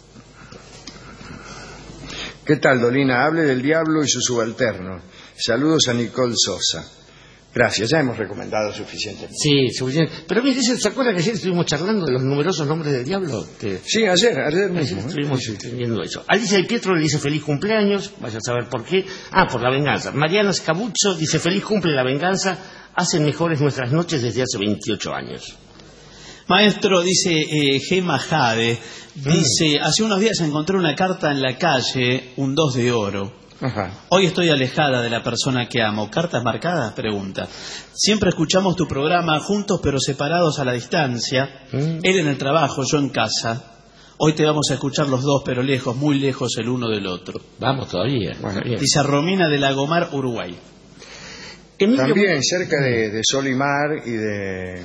¿Qué tal, Dolina? Hable del diablo y su subalterno. Saludos a Nicole Sosa. Gracias, ya hemos recomendado suficientemente. Sí, suficiente. Pero mire, ¿se acuerda que ayer estuvimos charlando de los numerosos nombres del diablo? Que... Sí, ayer, ayer Ayer mismo. ¿eh? estuvimos Sí, sí. viendo eso. Alicia Di Pietro le dice feliz cumpleaños, vaya a saber por qué. Ah, por la venganza. Mariana Scabuccio dice feliz cumple la venganza, hacen mejores nuestras noches desde hace veintiocho años. Maestro, dice eh, Gema Jade, dice, hace unos días encontré una carta en la calle, un dos de oro. Ajá. Hoy estoy alejada de la persona que amo. ¿Cartas marcadas? Pregunta. Siempre escuchamos tu programa juntos pero separados a la distancia. Mm. Él en el trabajo, yo en casa. Hoy te vamos a escuchar los dos pero lejos, muy lejos el uno del otro. Vamos todavía. Bueno. todavía. Dice Romina de Lagomar, Uruguay. Emilio... También cerca de, de Sol y Mar y de...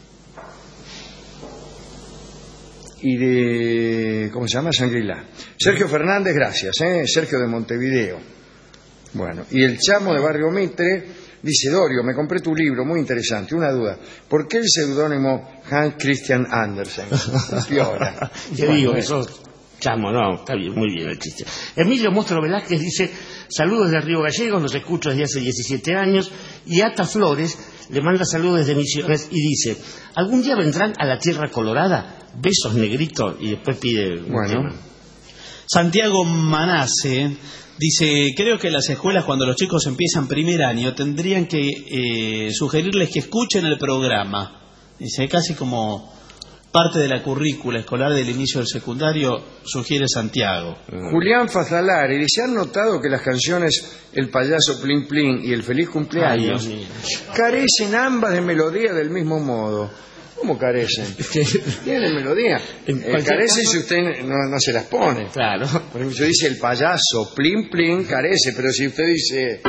y de... ¿cómo se llama? Shangri-La. Sergio Fernández, gracias, ¿eh? Sergio de Montevideo. Bueno, y el chamo de Barrio Mitre dice, Dorio, me compré tu libro, muy interesante, una duda. ¿Por qué el seudónimo Hans Christian Andersen? Piola. Te Bueno, digo que eh, sos chamo, no, está bien, muy bien el chiste. Emilio Mostro Velázquez dice, saludos de Río Gallegos, los escucho desde hace diecisiete años, y Ata Flores le manda saludos desde Misiones y dice, ¿algún día vendrán a la Tierra Colorada? Besos, negrito, y después pide un Bueno. tema. Santiago Manace dice, creo que las escuelas cuando los chicos empiezan primer año tendrían que eh, sugerirles que escuchen el programa. Dice, casi como parte de la currícula escolar del inicio del secundario, sugiere Santiago. Julián Fazalari dice, ¿han notado que las canciones El payaso Plin Plin y El feliz Ay, cumpleaños Dios mío. carecen ambas de melodía del mismo modo? ¿Cómo carecen? Tienen melodía. En Eh, cualquier carecen caso- si usted no, no se las pone. Claro. Por ejemplo, si dice el payaso, plin plin, carece, pero si usted dice...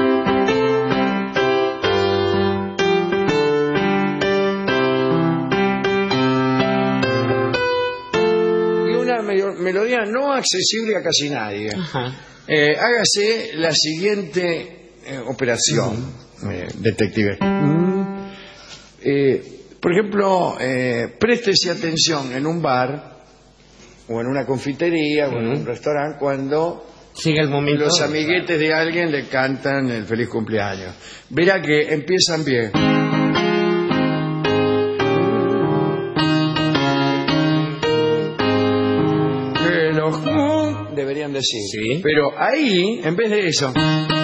Y una me- melodía no accesible a casi nadie. Ajá. Eh, hágase la siguiente eh, operación, eh, detective. Mm. Eh, por ejemplo, eh, préstese atención en un bar o en una confitería o en un restaurante cuando Llega el momento. los amiguetes de alguien le cantan el feliz cumpleaños. Verá que empiezan bien. Que los cum- deberían decir. Sí. Pero ahí, en vez de eso,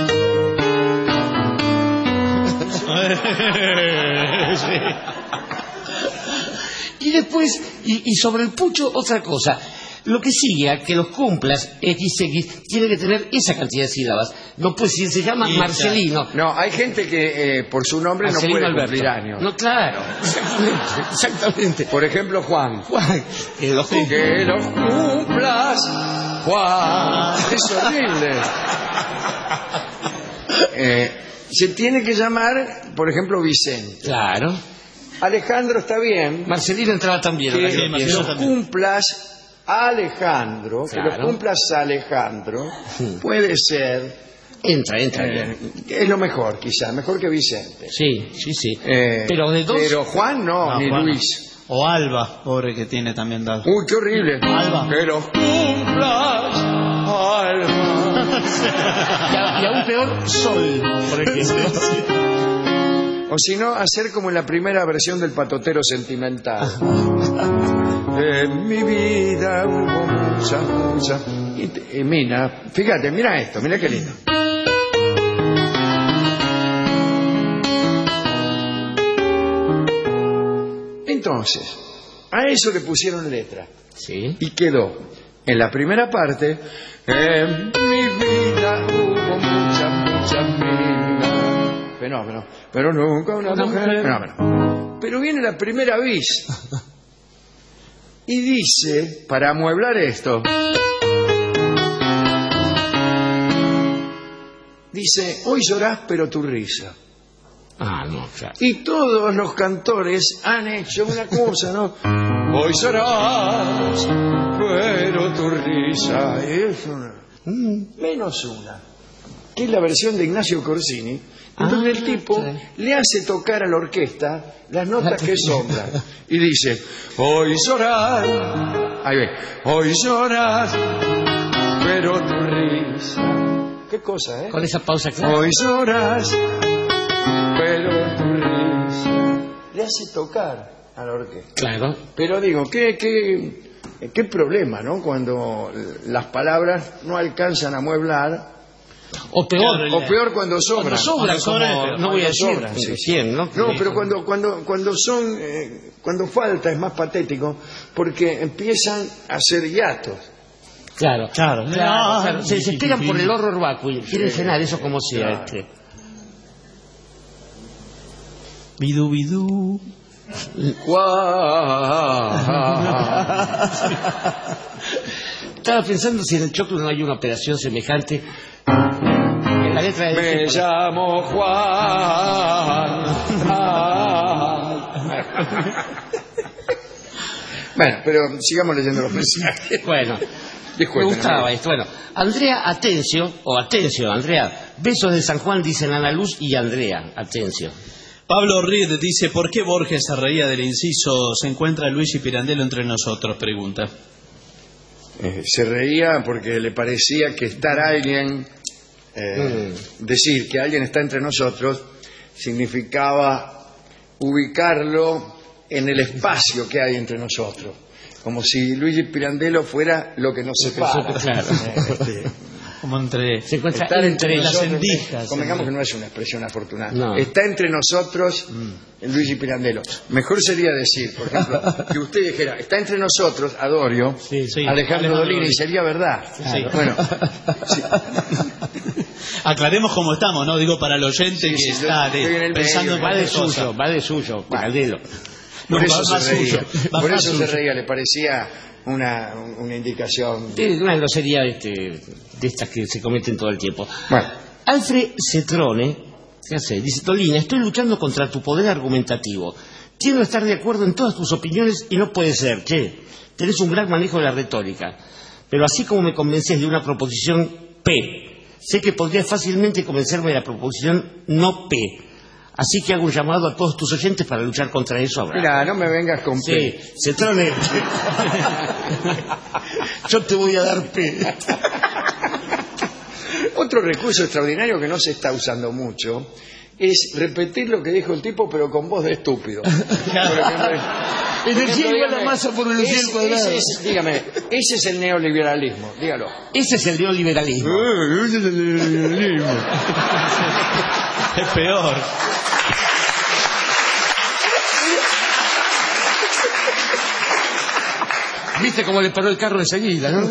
Y después, y, y sobre el pucho, otra cosa. Lo que sigue a que los cumplas X X tiene que tener esa cantidad de sílabas. No puede decir, se llama Y- Marcelino. no, hay gente que eh, por su nombre Marcelino no puede Alberto. cumplir años. No, claro. Exactamente. Exactamente. Por ejemplo, Juan. Juan, que los cumpla. Que los cumplas, Juan. Es horrible. Eh, se tiene que llamar, por ejemplo, Vicente. Claro. Alejandro está bien. Marcelino entraba también. Que ahora que lo Marcelino los pienso. también. cumplas Alejandro, que Claro. los cumplas Alejandro, puede ser, Entra, entra eh, bien. es lo mejor, quizá, mejor que Vicente. Sí, sí, sí. Eh, Pero de dos. Pero Juan no, No, ni Juan no. Luis. O Alba, pobre que tiene también dado. Uy, qué horrible. Alba. Que los cumplas, Alba. Y, a- y aún peor, Sol, por ejemplo. O si no, hacer como en la primera versión del Patotero Sentimental. En mi vida hubo mucha, mucha. Y, te- y mira, fíjate, mira esto, mira qué lindo. Entonces, a eso le pusieron letra. Sí. Y quedó en la primera parte. En mi vida hubo mucha, mucha, fenómeno. Pero nunca una, una mujer, mujer fenómeno. Pero viene la primera bis y dice, para amueblar esto, dice, hoy llorás pero tu risa. Ah, no, claro. Y todos los cantores han hecho una cosa, ¿no? Hoy llorás pero tu risa. Es una... menos una, que es la versión de Ignacio Corsini, donde ah, el tipo sí. le hace tocar a la orquesta las notas que sobran y dice, hoy llorás, ahí ve, hoy llorás pero tu risa. Qué cosa, ¿eh? Con esa pausa clara. Hoy llorás pero tu risa. Le hace tocar a la orquesta. Claro. Pero digo, qué, qué, qué problema, ¿no? Cuando las palabras no alcanzan a amueblar. O peor, o peor cuando sobran. Cuando sobran, como, como, no voy a decir sobran, sí. cien, ¿no? No, pero cuando cuando cuando son eh, cuando falta es más patético porque empiezan a hacer hiatos. Claro, claro, claro, claro, claro. Se, se esperan por el horror vacuo y quieren Sí, cenar eso como sea. claro. Este. Bidú, bidú. Estaba pensando si en el choclo no hay una operación semejante. En la letra de Me este... llamo Juan. Bueno, pero sigamos leyendo los mensajes. Bueno, Disculpen, me gustaba amigo. esto. Bueno, Andrea Atencio, o Atencio, Andrea, besos de San Juan, dicen Ana Luz y Andrea, Atencio. Pablo Reed dice, ¿por qué Borges se reía del inciso se encuentra Luigi Pirandello entre nosotros? Pregunta. Eh, se reía porque le parecía que estar alguien, eh, mm. decir que alguien está entre nosotros, significaba ubicarlo en el espacio que hay entre nosotros. Como si Luigi Pirandello fuera lo que nos separa. Claro. Este, Como entre... Se encuentra estar entre, entre las nosotros, endijas. convengamos que no es una expresión afortunada. No. Está entre nosotros mm. Luigi Pirandello. Mejor sería decir, por ejemplo, que usted dijera, está entre nosotros Adorio, sí, sí, Alejandro, Alejandro Dolina, y sería verdad. Sí. Bueno, sí. Aclaremos cómo estamos, ¿no? Digo para el oyente Sí, que sí, está yo- yo en el pensando medio, en Va de cualquier cosa. suyo, va de suyo, Pirandello. Por No, eso va- va se reía. suyo, va Por más eso se suyo. reía, le parecía una, una indicación. Es una grosería este, de estas que se cometen todo el tiempo. Bueno, Alfred Cetrone, ¿qué hace? Dice, Dolina, estoy luchando contra tu poder argumentativo. Quiero estar de acuerdo en todas tus opiniones y no puede ser, che. Tenés un gran manejo de la retórica. Pero así como me convences de una proposición P, sé que podrías fácilmente convencerme de la proposición no P. Así que hago un llamado a todos tus oyentes para luchar contra eso ahora. mira, no me vengas con Sí, P. Cetrone. Yo te voy a dar P. Otro recurso extraordinario que no se está usando mucho es repetir lo que dijo el tipo, pero con voz de estúpido. Por ejemplo, Energía igual a dígame, masa por velocidad al cuadrado. ese es, dígame, ese es el neoliberalismo, dígalo. Ese es el neoliberalismo. Ese es el neoliberalismo. Es peor. ¿Viste cómo le paró el carro enseguida, no?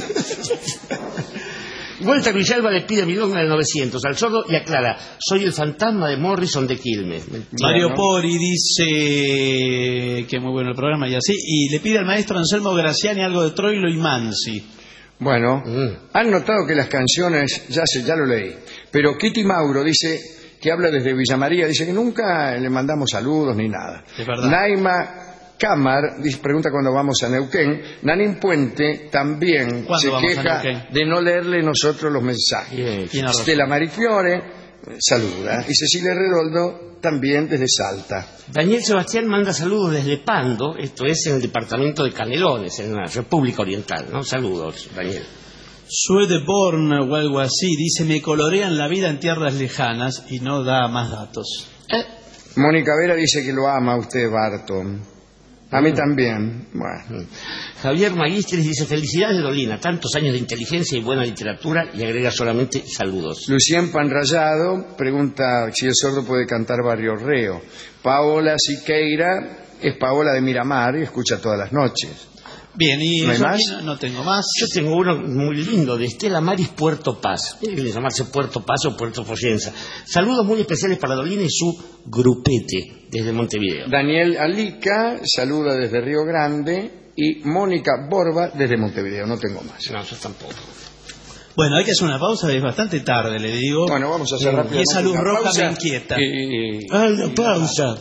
Vuelta Villalba le pide milonga del novecientos al sordo y aclara, soy el fantasma de Morrison de Quilmes. Mario ¿no? Pori dice que muy bueno el programa y así, y le pide al maestro Anselmo Graciani algo de Troilo y Mansi. Bueno, Mm. han notado que las canciones, ya sé, ya lo leí, pero Kitty Mauro dice que habla desde Villa María, dice que nunca le mandamos saludos ni nada. Es verdad. Naima Cámar dice, pregunta cuando vamos a Neuquén. Nanín Puente también ¿Cuándo se vamos a queja Neuquén? de no leerle nosotros los mensajes. Bien. Tiene razón. Stella Marifiore eh, saluda y Cecilia Redoldo también desde Salta. Daniel Sebastián manda saludos desde Pando, esto es en el departamento de Canelones, en la República Oriental, ¿no? Saludos, Daniel. Suedeborn o algo así dice, me colorean la vida en tierras lejanas y no da más datos. Eh, Mónica Vera dice que lo ama a usted, Barton. A mí también. Bueno. Javier Magistris dice, felicidades Dolina, tantos años de inteligencia y buena literatura, y agrega solamente saludos. Lucien Panrayado pregunta si el sordo puede cantar Barrio Reo. Paola Siqueira es Paola de Miramar y escucha todas las noches. Bien, y ¿No hay yo más? aquí no, no tengo más. Yo tengo uno muy lindo de Estela Maris Puerto Paz. Debe llamarse Puerto Paz o Puerto Foyenza. Saludos muy especiales para Dolina y su grupete desde Montevideo. Daniel Alica saluda desde Río Grande y Mónica Borba desde Montevideo. No tengo más. No, yo tampoco. Bueno, hay que hacer una pausa, es bastante tarde, le digo. Bueno, vamos a hacer rápido. Y esa luz roja me inquieta. Y... Ah, la pausa.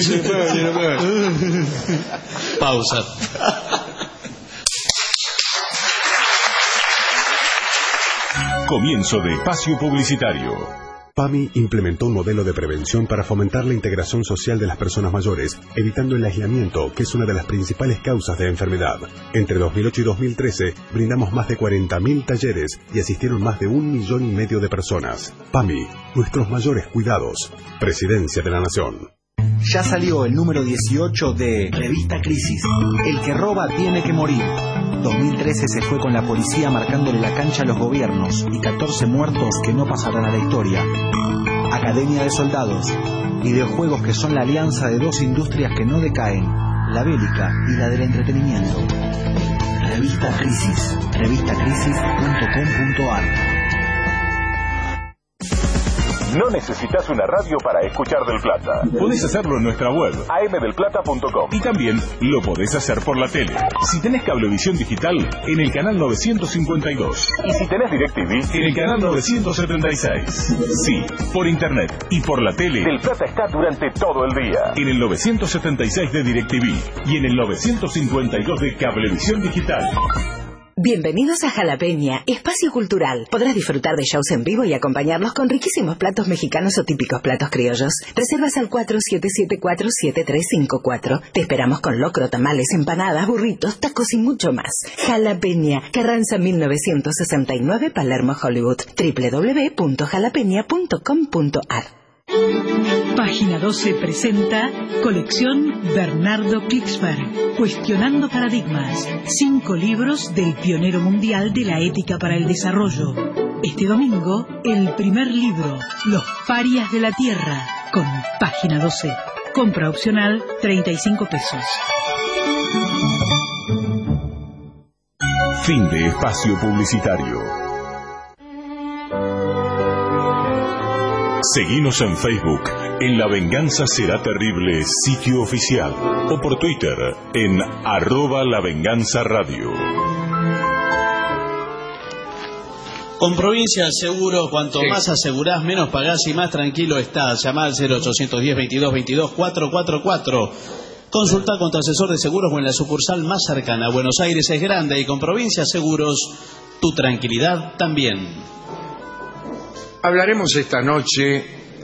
Pausa. Comienzo de espacio publicitario. PAMI implementó un modelo de prevención para fomentar la integración social de las personas mayores, evitando el aislamiento, que es una de las principales causas de enfermedad. Entre dos mil ocho y dos mil trece, brindamos más de cuarenta mil talleres y asistieron más de un millón y medio de personas. PAMI, nuestros mayores cuidados. Presidencia de la Nación. Ya salió el número dieciocho de Revista Crisis. El que roba tiene que morir. dos mil trece se fue con la policía marcándole la cancha a los gobiernos y catorce muertos que no pasarán a la historia. Academia de Soldados. Videojuegos que son la alianza de dos industrias que no decaen, la bélica y la del entretenimiento. Revista Crisis. revista crisis punto com punto ar. No necesitas una radio para escuchar Del Plata. Podés hacerlo en nuestra web, a m del plata punto com. Y también lo podés hacer por la tele. Si tenés cablevisión digital, en el canal novecientos cincuenta y dos. Y si tenés DirecTV, en el canal novecientos setenta y seis. Sí, por internet y por la tele, Del Plata está durante todo el día. En el novecientos setenta y seis de DirecTV y en el novecientos cincuenta y dos de cablevisión digital. Bienvenidos a Jalapeña, espacio cultural. Podrás disfrutar de shows en vivo y acompañarlos con riquísimos platos mexicanos o típicos platos criollos. Reservas al cuatro siete siete cuatro siete tres cinco cuatro. Te esperamos con locro, tamales, empanadas, burritos, tacos y mucho más. Jalapeña, Carranza mil novecientos sesenta y nueve, Palermo, Hollywood. doble u doble u doble u punto jalapeña punto com punto ar. Página doce presenta Colección Bernardo Klicksberg, Cuestionando Paradigmas, cinco libros del pionero mundial de la ética para el desarrollo. Este domingo, el primer libro, Los parias de la tierra, con Página doce. Compra opcional, treinta y cinco pesos. Fin de espacio publicitario. Seguinos en Facebook, en La Venganza Será Terrible, sitio oficial, o por Twitter, en arroba La Venganza Radio. Con Provincia Seguro, cuanto Sí. más asegurás, menos pagás y más tranquilo estás. Llamá al cero ochocientos diez, veintidós, veintidós, cuatrocientos cuarenta y cuatro. Consulta con tu asesor de seguros o en la sucursal más cercana. Buenos Aires es grande y con Provincia Seguros, tu tranquilidad también. Hablaremos esta noche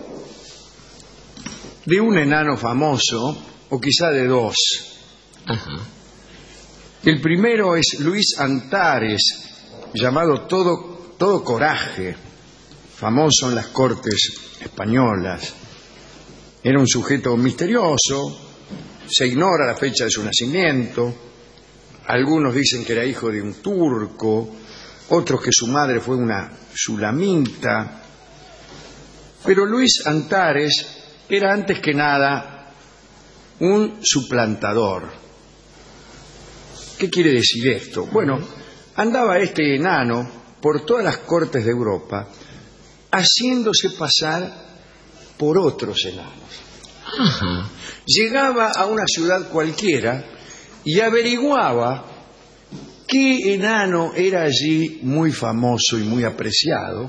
de un enano famoso, o quizá de dos. Ajá. El primero es Luis Antares, llamado Todo, Todo Coraje, famoso en las cortes españolas. Era un sujeto misterioso, se ignora la fecha de su nacimiento, algunos dicen que era hijo de un turco, otros que su madre fue una sulamita. Pero Luis Antares era antes que nada un suplantador. ¿Qué quiere decir esto? Bueno, andaba este enano por todas las cortes de Europa haciéndose pasar por otros enanos. Ajá. Llegaba a una ciudad cualquiera y averiguaba qué enano era allí muy famoso y muy apreciado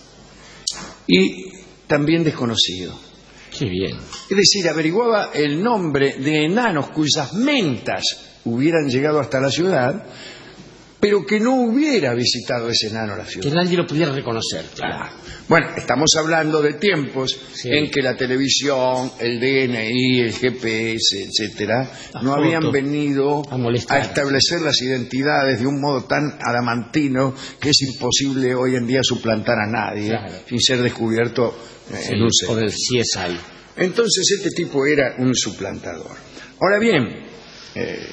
y también desconocido. Qué bien. Es decir, averiguaba el nombre de enanos cuyas mentas hubieran llegado hasta la ciudad, pero que no hubiera visitado ese enano la ciudad. Que nadie lo pudiera reconocer, claro. Claro. Bueno, estamos hablando de tiempos Sí. en que la televisión, el D N I, el G P S, etcétera, La no foto. habían venido A molestar. a establecer las identidades de un modo tan adamantino que es imposible hoy en día suplantar a nadie Claro. sin ser descubierto eh, Sí, en un por segundo. el C S I. Entonces este tipo era un suplantador. Ahora bien, eh,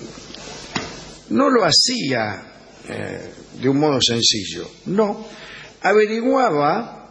no lo hacía eh, de un modo sencillo, no, averiguaba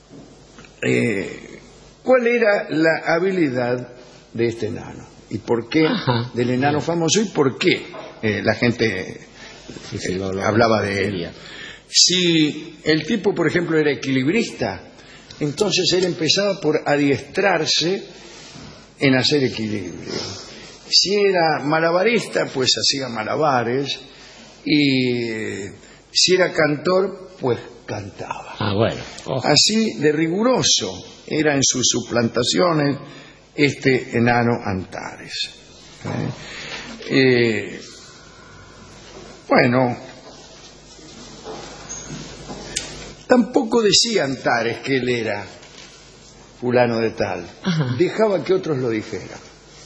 eh, cuál era la habilidad de este enano y por qué, Ajá. del enano famoso y por qué eh, la gente Sí, sí, eh, lo- lo- hablaba de él. quería. Si el tipo, por ejemplo, era equilibrista, entonces él empezaba por adiestrarse en hacer equilibrio. Si era malabarista, pues hacía malabares, y eh, si era cantor, pues cantaba. Ah, bueno. Oh. Así de riguroso era en sus suplantaciones este enano Antares. ¿Eh? Eh, bueno, tampoco decía Antares que él era fulano de tal. Ajá. Dejaba que otros lo dijeran.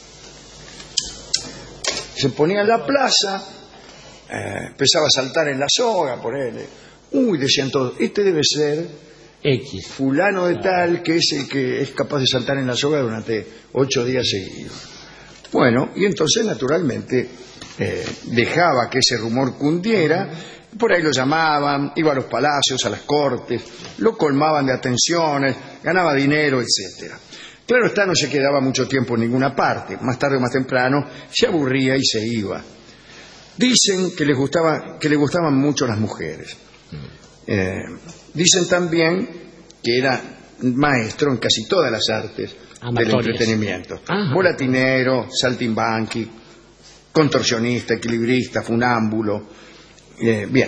Se ponía en la plaza, eh, empezaba a saltar en la soga, por él. Uy, decían todos, este debe ser X. fulano de tal, que es el que es capaz de saltar en la soga durante ocho días seguidos. Bueno, y entonces naturalmente eh, dejaba que ese rumor cundiera, por ahí lo llamaban, iba a los palacios, a las cortes, lo colmaban de atenciones, ganaba dinero, etcétera. Claro está, no se quedaba mucho tiempo en ninguna parte, más tarde o más temprano se aburría y se iba. Dicen que les gustaba, que le gustaban mucho las mujeres. Eh, dicen también que era maestro en casi todas las artes del Amatorias. entretenimiento. Ajá. Volatinero, saltimbanqui, contorsionista, equilibrista, funámbulo. Eh, bien.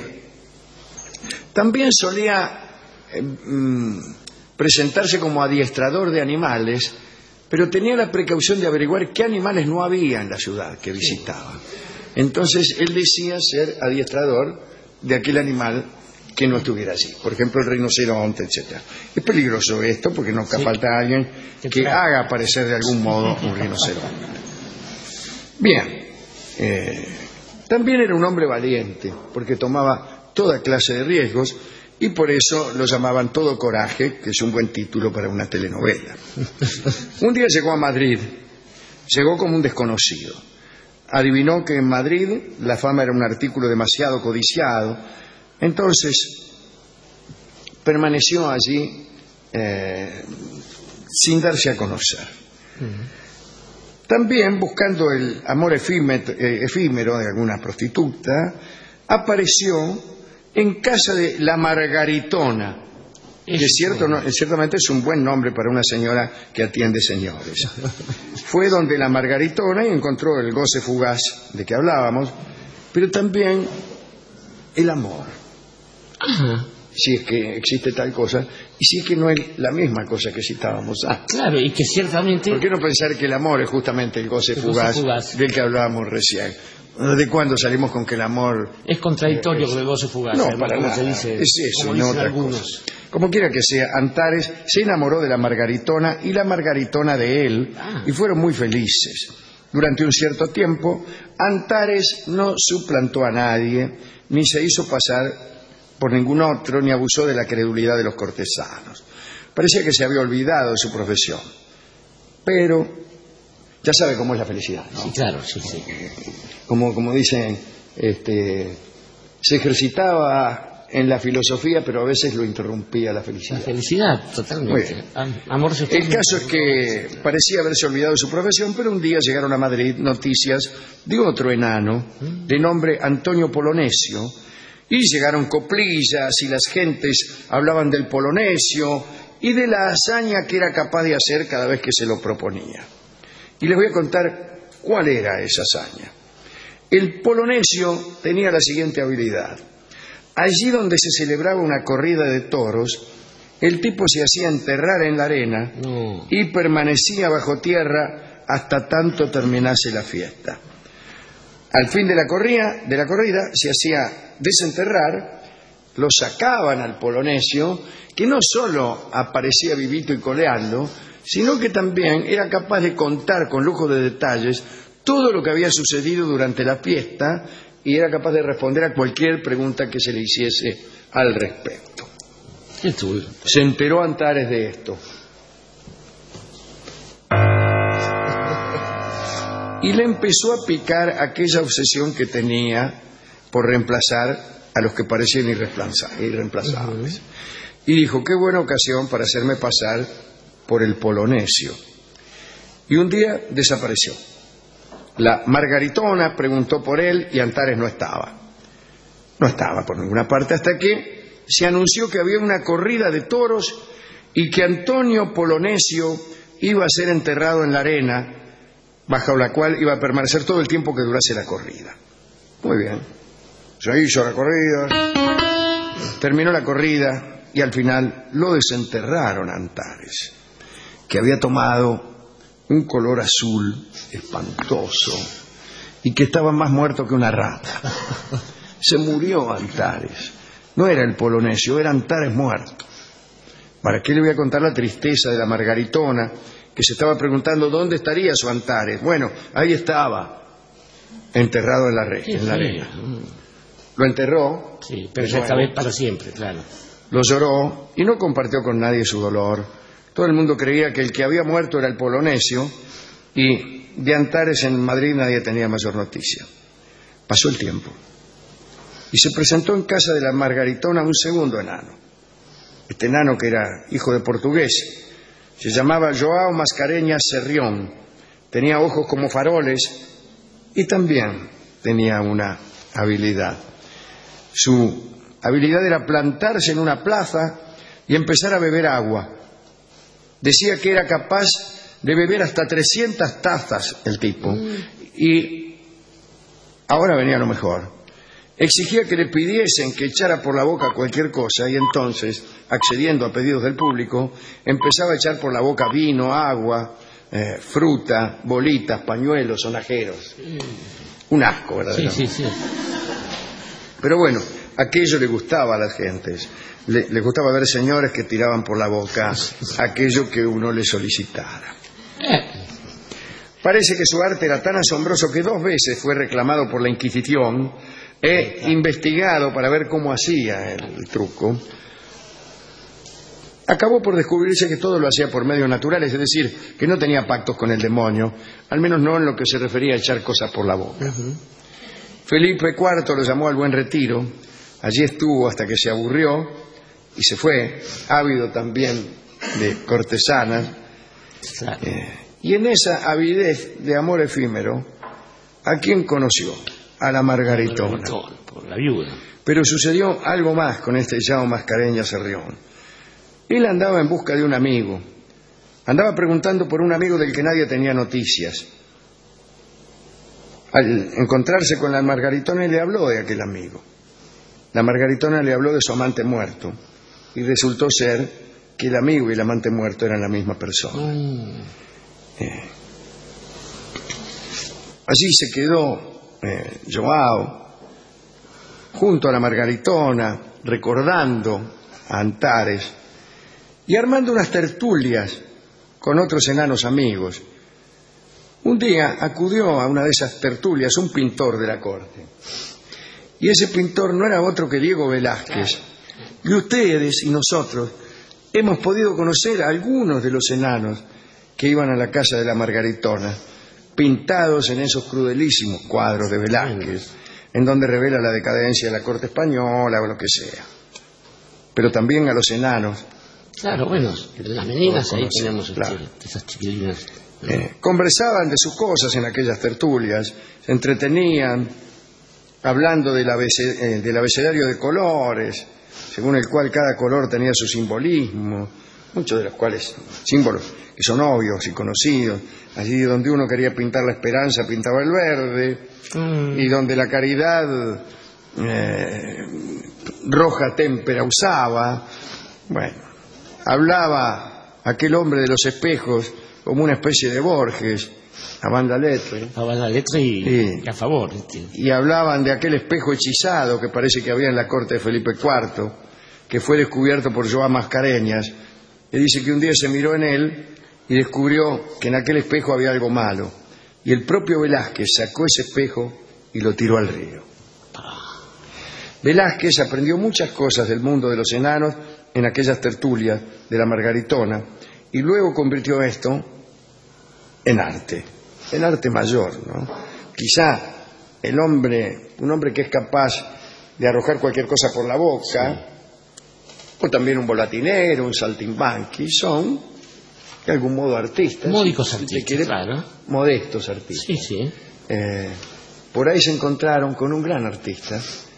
También solía eh, mm, presentarse como adiestrador de animales, pero tenía la precaución de averiguar qué animales no había en la ciudad que visitaba. Entonces él decía ser adiestrador de aquel animal que no estuviera allí, por ejemplo el rinoceronte, etcétera. Es peligroso esto porque nunca Sí. falta alguien Que que tra- haga aparecer de algún modo un rinoceronte. Bien, eh, también era un hombre valiente porque tomaba toda clase de riesgos y por eso lo llamaban Todo Coraje, que es un buen título para una telenovela. Un día llegó a Madrid, llegó como un desconocido. Adivinó que en Madrid la fama era un artículo demasiado codiciado. Entonces, permaneció allí eh, sin darse a conocer. También, buscando el amor efímero, eh, efímero de alguna prostituta, apareció en casa de la Margaritona, que es cierto, no, ciertamente es un buen nombre para una señora que atiende señores. Fue donde la Margaritona y encontró el goce fugaz de que hablábamos, pero también el amor. Ajá. Si es que existe tal cosa, y si es que no es la misma cosa que citábamos antes. Claro, y que ciertamente... ¿Por qué no pensar que el amor es justamente el goce, El goce fugaz, fugaz. del que hablábamos recién? ¿De cuándo salimos con que el amor... Es contradictorio Eh, con el goce fugaz. No, además, para como nada. se dice, Es eso, como no dicen otra algunos. cosa. Como quiera que sea, Antares se enamoró de la Margaritona y la Margaritona de él, Ah. y fueron muy felices. Durante un cierto tiempo, Antares no suplantó a nadie, ni se hizo pasar por ningún otro, ni abusó de la credulidad de los cortesanos. Parecía que se había olvidado de su profesión. Pero ya sabe cómo es la felicidad, ¿no? Sí, claro, sí, sí. Como, como dicen, este, se ejercitaba en la filosofía, pero a veces lo interrumpía la La felicidad. felicidad, Muy totalmente. bien. Am- Amor se El caso es que parecía haberse olvidado de su profesión, pero un día llegaron a Madrid noticias de otro enano, de nombre Antonio Polonesio, y llegaron coplillas y las gentes hablaban del Polonesio y de la hazaña que era capaz de hacer cada vez que se lo proponía. Y les voy a contar cuál era esa hazaña. El Polonesio tenía la siguiente habilidad. Allí donde se celebraba una corrida de toros, el tipo se hacía enterrar en la arena No. y permanecía bajo tierra hasta tanto terminase la fiesta. Al fin de la corrida, de la corrida se hacía desenterrar, lo sacaban al Polonesio, que no solo aparecía vivito y coleando, sino que también era capaz de contar con lujo de detalles todo lo que había sucedido durante la fiesta y era capaz de responder a cualquier pregunta que se le hiciese al respecto. Qué tuyo. Se enteró Antares de esto. Y le empezó a picar aquella obsesión que tenía por reemplazar a los que parecían irreemplaza- irreemplazables. Y dijo, qué buena ocasión para hacerme pasar por el Polonesio. Y un día desapareció. La Margaritona preguntó por él y Antares no estaba. No estaba por ninguna parte hasta que se anunció que había una corrida de toros y que Antonio Polonesio iba a ser enterrado en la arena, bajo la cual iba a permanecer todo el tiempo que durase la corrida. Muy bien. Se hizo la corrida, terminó la corrida y al final lo desenterraron a Antares, que había tomado un color azul espantoso y que estaba más muerto que una rata. Se murió Antares. No era el Polonesio, era Antares muerto. ¿Para qué le voy a contar la tristeza de la Margaritona, que se estaba preguntando dónde estaría su Antares? Bueno, ahí estaba, enterrado en la, re, en la arena. Lo enterró. Sí, pero esta vez para siempre, claro. Lo lloró y no compartió con nadie su dolor. Todo el mundo creía que el que había muerto era el Polonesio y de Antares en Madrid nadie tenía mayor noticia. Pasó el tiempo y se presentó en casa de la Margaritona un segundo enano. Este enano, que era hijo de portugués, se llamaba Joao Mascareñas Cerrión, tenía ojos como faroles y también tenía una habilidad. Su habilidad era plantarse en una plaza y empezar a beber agua. Decía que era capaz de beber hasta trescientas tazas el tipo. Y ahora venía lo mejor. Exigía que le pidiesen que echara por la boca cualquier cosa y entonces, accediendo a pedidos del público, empezaba a echar por la boca vino, agua, eh, fruta, bolitas, pañuelos, sonajeros. Un asco, ¿verdad? Sí, sí, sí. Pero bueno, aquello le gustaba a las gentes. Le, le gustaba ver señores que tiraban por la boca aquello que uno le solicitara. Parece que su arte era tan asombroso que dos veces fue reclamado por la Inquisición e investigado para ver cómo hacía el, el truco. Acabó por descubrirse que todo lo hacía por medios naturales, es decir, que no tenía pactos con el demonio, al menos no en lo que se refería a echar cosas por la boca. Uh-huh. Felipe cuarto lo llamó al Buen Retiro, allí estuvo hasta que se aburrió y se fue, ávido también de cortesanas. Claro. Eh, y en esa avidez de amor efímero, ¿a quién conoció? A la Margaritona. Margaritona, por la viuda. Pero sucedió algo más con este Joao Mascareñas Cerrión. Él andaba en busca de un amigo. Andaba preguntando por un amigo del que nadie tenía noticias. Al encontrarse con la Margaritona, le habló de aquel amigo. La Margaritona le habló de su amante muerto. Y resultó ser que el amigo y el amante muerto eran la misma persona. Mm. Eh. Allí se quedó eh, Joao junto a la Margaritona, recordando a Antares y armando unas tertulias con otros enanos amigos. Un día acudió a una de esas tertulias un pintor de la corte. Y ese pintor no era otro que Diego Velázquez. Y ustedes y nosotros hemos podido conocer a algunos de los enanos que iban a la casa de la Margaritona, pintados en esos crudelísimos cuadros de Velázquez, en donde revela la decadencia de la corte española o lo que sea. Pero también a los enanos. Claro, bueno, las meninas ahí tenemos claro. Esas chiquilinas. Eh, conversaban de sus cosas en aquellas tertulias, se entretenían hablando del, abece, eh, del abecedario de colores, según el cual cada color tenía su simbolismo, muchos de los cuales símbolos que son obvios y conocidos. Allí donde uno quería pintar la esperanza, pintaba el verde, mm. y donde la caridad eh, roja témpera usaba. Bueno, hablaba aquel hombre de los espejos como una especie de Borges, a banda letra. A banda letra y, y, y a favor. Y hablaban de aquel espejo hechizado que parece que había en la corte de Felipe cuarto, que fue descubierto por Joao Mascareñas, y dice que un día se miró en él y descubrió que en aquel espejo había algo malo. Y el propio Velázquez sacó ese espejo y lo tiró al río. Velázquez aprendió muchas cosas del mundo de los enanos en aquellas tertulias de la Margaritona y luego convirtió esto en arte, en arte mayor, ¿no? Quizá el hombre, un hombre que es capaz de arrojar cualquier cosa por la boca, sí. O también un volatinero, un saltimbanqui, son de algún modo artistas. Módicos artistas, quiere, claro. Modestos artistas. Sí, sí. eh, por ahí se encontraron con un gran artista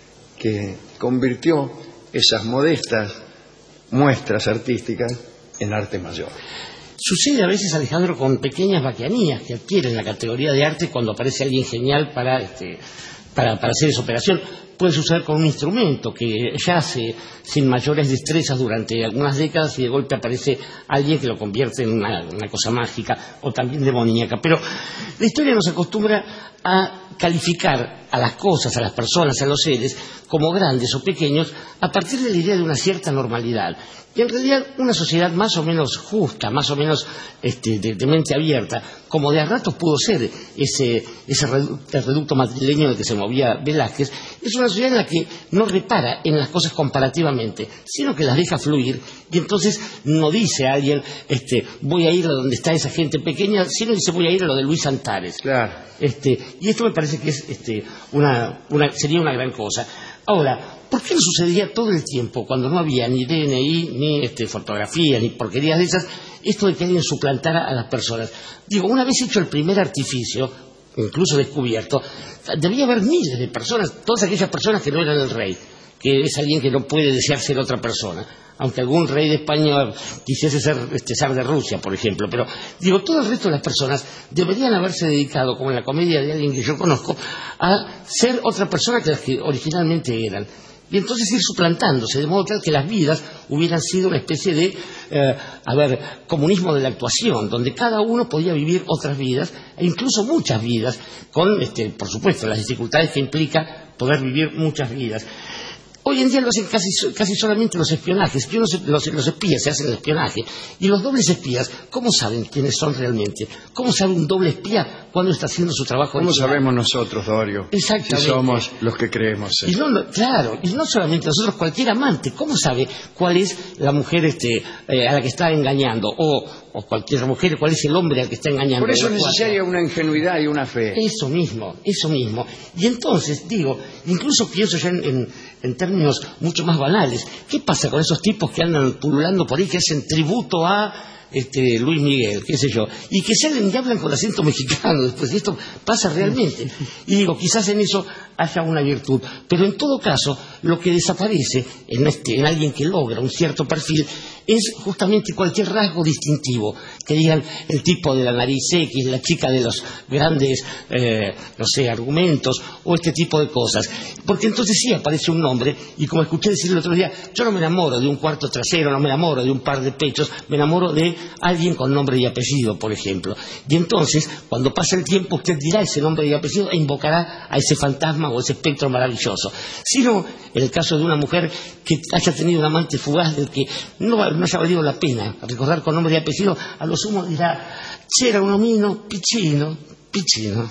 que convirtió esas modestas muestras artísticas en arte mayor. Sucede a veces, Alejandro, con pequeñas baquianías que adquieren la categoría de arte cuando aparece alguien genial para, este, para, para hacer esa operación. Puede suceder con un instrumento que yace sin mayores destrezas durante algunas décadas y de golpe aparece alguien que lo convierte en una, una cosa mágica o también demoníaca. Pero la historia nos acostumbra a calificar a las cosas, a las personas, a los seres como grandes o pequeños a partir de la idea de una cierta normalidad. Y en realidad una sociedad más o menos justa, más o menos este, de, de mente abierta, como de a ratos pudo ser ese, ese reducto, reducto madrileño del que se movía Velázquez, es una sociedad en la que no repara en las cosas comparativamente, sino que las deja fluir, y entonces no dice a alguien, este, voy a ir a donde está esa gente pequeña, sino dice voy a ir a lo de Luis Antares. Claro. Este, y esto me parece que es este, una, una, sería una gran cosa. Ahora, ¿por qué no sucedía todo el tiempo, cuando no había ni D N I, ni este, fotografía, ni porquerías de esas, esto de que alguien suplantara a las personas? Digo, una vez hecho el primer artificio, incluso descubierto, debía haber miles de personas, todas aquellas personas que no eran el rey, que es alguien que no puede desear ser otra persona, aunque algún rey de España quisiese ser este, zar de Rusia, por ejemplo. Pero, digo, todo el resto de las personas deberían haberse dedicado, como en la comedia de alguien que yo conozco, a ser otra persona que las que originalmente eran. Y entonces ir suplantándose, de modo tal que las vidas hubieran sido una especie de, eh, a ver, comunismo de la actuación, donde cada uno podía vivir otras vidas, e incluso muchas vidas, con, este, por supuesto, las dificultades que implica poder vivir muchas vidas. Hoy en día lo hacen casi, casi solamente los espionajes, que uno se, los, los espías se hacen el espionaje, y los dobles espías, ¿cómo saben quiénes son realmente? ¿Cómo sabe un doble espía cuando está haciendo su trabajo? ¿Cómo original? sabemos nosotros, Dorio? Exactamente. Si somos los que creemos ser. Y no, no, claro, y no solamente nosotros, cualquier amante, ¿cómo sabe cuál es la mujer este, eh, a la que está engañando? O, o cualquier mujer, cuál es el hombre al que está engañando. Por eso es necesaria una ingenuidad y una fe. Eso mismo, eso mismo. Y entonces, digo, incluso pienso ya en, en, en términos mucho más banales, ¿qué pasa con esos tipos que andan pululando por ahí, que hacen tributo a este, Luis Miguel, qué sé yo, y que salen y hablan con acento mexicano después? Y esto pasa realmente. Y digo, quizás en eso haya una virtud, pero en todo caso, lo que desaparece en, este, en alguien que logra un cierto perfil es justamente cualquier rasgo distintivo, que digan el tipo de la nariz X, la chica de los grandes, eh, no sé, argumentos, o este tipo de cosas. Porque entonces sí aparece un nombre, y como escuché decir el otro día, yo no me enamoro de un cuarto trasero, no me enamoro de un par de pechos, me enamoro de alguien con nombre y apellido, por ejemplo. Y entonces, cuando pasa el tiempo, usted dirá ese nombre y apellido e invocará a ese fantasma o ese espectro maravilloso. Sino, en el caso de una mujer que haya tenido un amante fugaz del que no, no haya valido la pena recordar con nombre y apellido, a lo sumo dirá, c'era un omino piccino, piccino.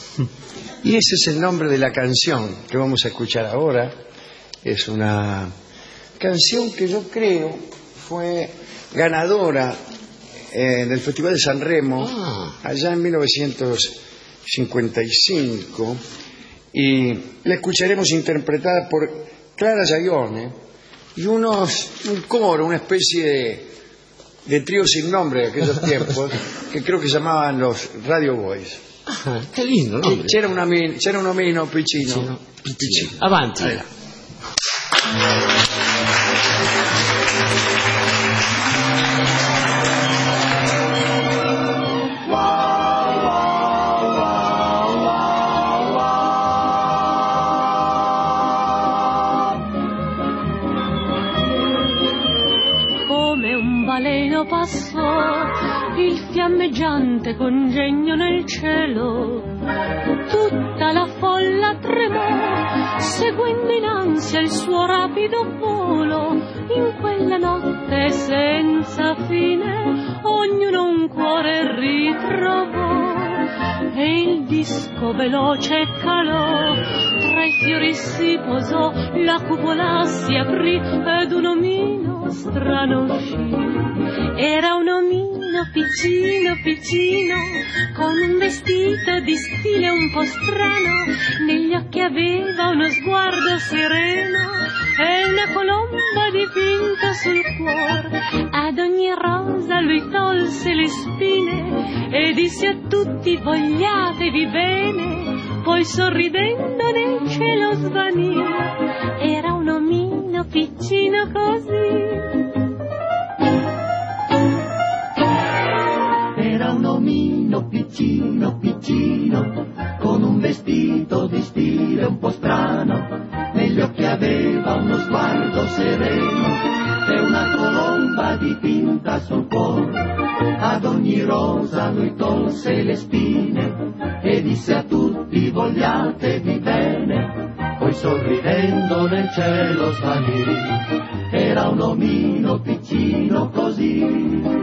Y ese es el nombre de la canción que vamos a escuchar ahora. Es una canción que yo creo fue ganadora eh, del Festival de San Remo ah. allá en mil novecientos cincuenta y cinco, y la escucharemos interpretada por Clara Giaione y unos, un coro, una especie de, de trío sin nombre de aquellos tiempos, que creo que llamaban los Radio Boys. Ajá, qué lindo, ¿no? C'era un omino, c'era un omino piccino. Piccino, piccino. Avanti. Allá. Passò il fiammeggiante congegno nel cielo, tutta la folla tremò, seguendo in ansia il suo rapido volo. In quella notte senza fine ognuno un cuore ritrovò, e il disco veloce calò, tra i fiori si posò, la cupola si aprì ed un omino strano uscì. Era un omino piccino piccino, con un vestito di stile un po' strano, negli occhi aveva uno sguardo sereno e una colomba dipinta sul cuore. Ad ogni rosa lui tolse le spine e disse a tutti vogliatevi bene, poi sorridendo nel cielo svanì. Era un omino piccino così. Era un omino piccino piccino, con un vestito di stile un po' strano, negli occhi aveva uno sguardo sereno e una colomba dipinta sul cuore. Ad ogni rosa lui tolse le spine e disse a tutti vogliatevi bene, poi sorridendo nel cielo svanì. Era un omino piccino così.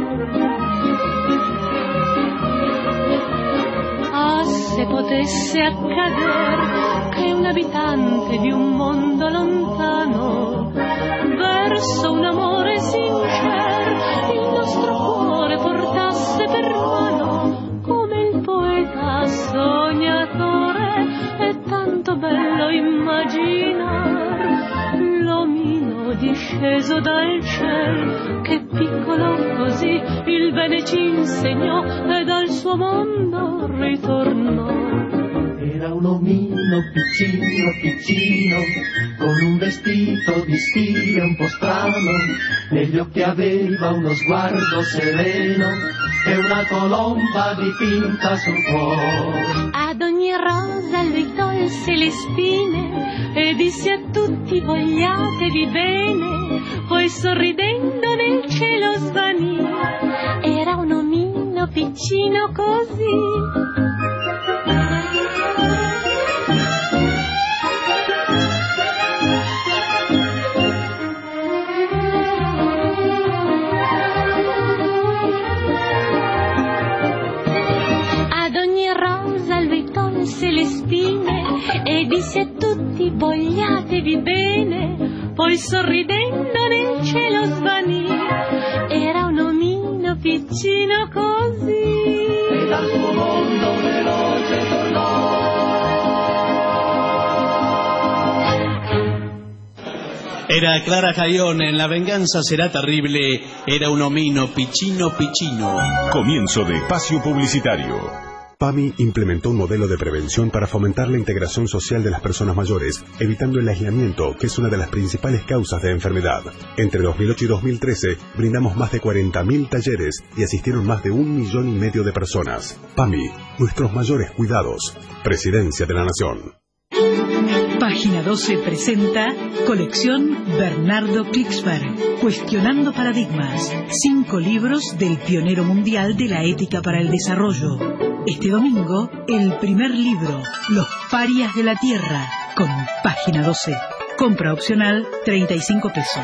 Ah, se potesse accadere che un abitante di un mondo lontano, verso un amore sincero, il nostro cuore portasse per mano, come il poeta sognatore. È tanto bello immaginar l'omino disceso dal cielo, che piccolo così il bene ci insegnò e dal suo mondo ritornò. Era un omino piccino piccino, con un vestito di stile un po' strano, negli occhi aveva uno sguardo sereno e una colomba dipinta sul cuore. Ad ogni rosa lui tolse le spine e disse a tutti vogliatevi bene, poi sorridendo nel cielo svanì. Era un omino piccino così. Le spine e disse a tutti vogliatevi bene, poi sorridendo nel cielo svanì. Era un omino piccino così e dal suo mondo veloce tornò. Era Clara Caione en La venganza será terrible. Era un omino piccino piccino. Comienzo de espacio publicitario. PAMI implementó un modelo de prevención para fomentar la integración social de las personas mayores, evitando el aislamiento, que es una de las principales causas de enfermedad. Entre dos mil ocho y dos mil trece, brindamos más de cuarenta mil talleres y asistieron más de un millón y medio de personas. PAMI, nuestros mayores cuidados. Presidencia de la Nación. Página doce presenta Colección Bernardo Klicksberg, Cuestionando Paradigmas. Cinco libros del pionero mundial de la ética para el desarrollo. Este domingo, el primer libro, Los parias de la tierra, con Página doce. Compra opcional, treinta y cinco pesos.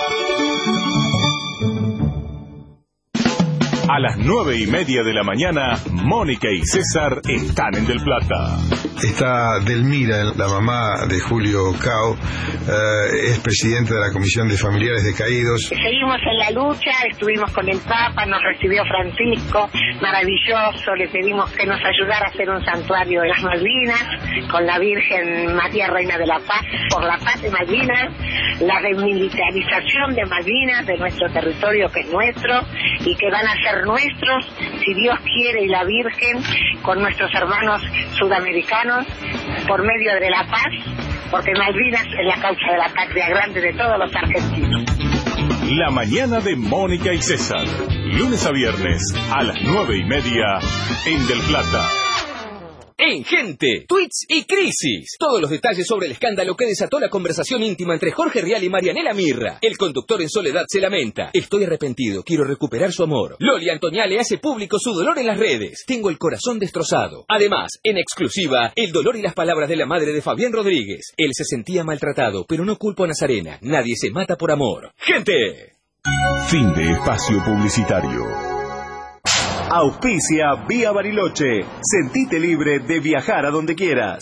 A las nueve y media de la mañana, Mónica y César están en Del Plata. Está Delmira, la mamá de Julio Cao, eh, es presidenta de la Comisión de Familiares de Caídos. Seguimos en la lucha, estuvimos con el Papa, nos recibió Francisco, maravilloso, le pedimos que nos ayudara a hacer un santuario de las Malvinas, con la Virgen María Reina de la Paz, por la paz de Malvinas, la desmilitarización de Malvinas, de nuestro territorio que es nuestro, y que van a ser nuestros, si Dios quiere y la Virgen, con nuestros hermanos sudamericanos, por medio de la paz, porque Malvinas es la causa de la patria grande de todos los argentinos. La mañana de Mónica y César, lunes a viernes a las nueve y media en Del Plata. En Gente, Tweets y Crisis. Todos los detalles sobre el escándalo que desató la conversación íntima entre Jorge Rial y Marianela Mirra. El conductor en soledad se lamenta. Estoy arrepentido, quiero recuperar su amor. Loli Antoniale hace público su dolor en las redes. Tengo el corazón destrozado. Además, en exclusiva, el dolor y las palabras de la madre de Fabián Rodríguez. Él se sentía maltratado, pero no culpo a Nazarena. Nadie se mata por amor. ¡Gente! Fin de espacio publicitario. Auspicia Vía Bariloche. Sentite libre de viajar a donde quieras.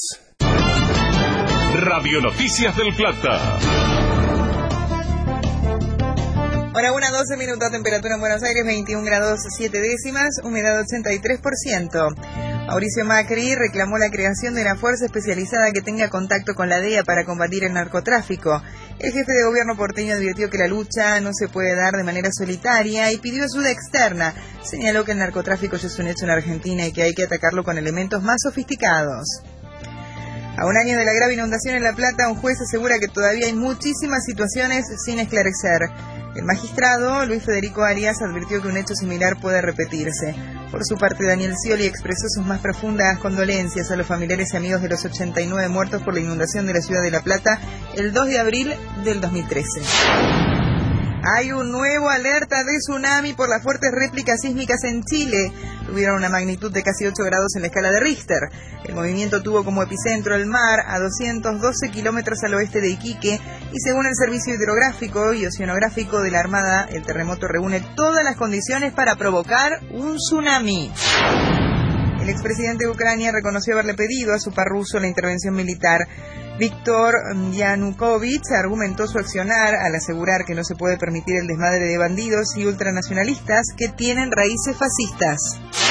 Radio Noticias del Plata. Hora una, doce minutos, temperatura en Buenos Aires, veintiún grados siete décimas, humedad ochenta y tres por ciento. Mauricio Macri reclamó la creación de una fuerza especializada que tenga contacto con la D E A para combatir el narcotráfico. El jefe de gobierno porteño advirtió que la lucha no se puede dar de manera solitaria y pidió ayuda externa. Señaló que el narcotráfico ya es un hecho en Argentina y que hay que atacarlo con elementos más sofisticados. A un año de la grave inundación en La Plata, un juez asegura que todavía hay muchísimas situaciones sin esclarecer. El magistrado, Luis Federico Arias, advirtió que un hecho similar puede repetirse. Por su parte, Daniel Scioli expresó sus más profundas condolencias a los familiares y amigos de los ochenta y nueve muertos por la inundación de la ciudad de La Plata el dos de abril del dos mil trece. Hay un nuevo alerta de tsunami por las fuertes réplicas sísmicas en Chile. Tuvieron una magnitud de casi ocho grados en la escala de Richter. El movimiento tuvo como epicentro el mar a doscientos doce kilómetros al oeste de Iquique y según el Servicio Hidrográfico y Oceanográfico de la Armada, el terremoto reúne todas las condiciones para provocar un tsunami. El expresidente de Ucrania reconoció haberle pedido a su par ruso la intervención militar. Víctor Yanukovych argumentó su accionar al asegurar que no se puede permitir el desmadre de bandidos y ultranacionalistas que tienen raíces fascistas.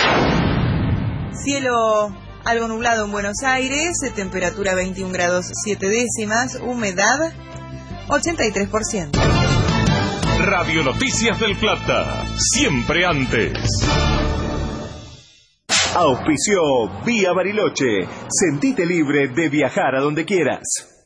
Cielo algo nublado en Buenos Aires, temperatura veintiún grados siete décimas, humedad ochenta y tres por ciento. Radio Noticias del Plata, siempre antes. Auspició Vía Bariloche. Sentite libre de viajar a donde quieras.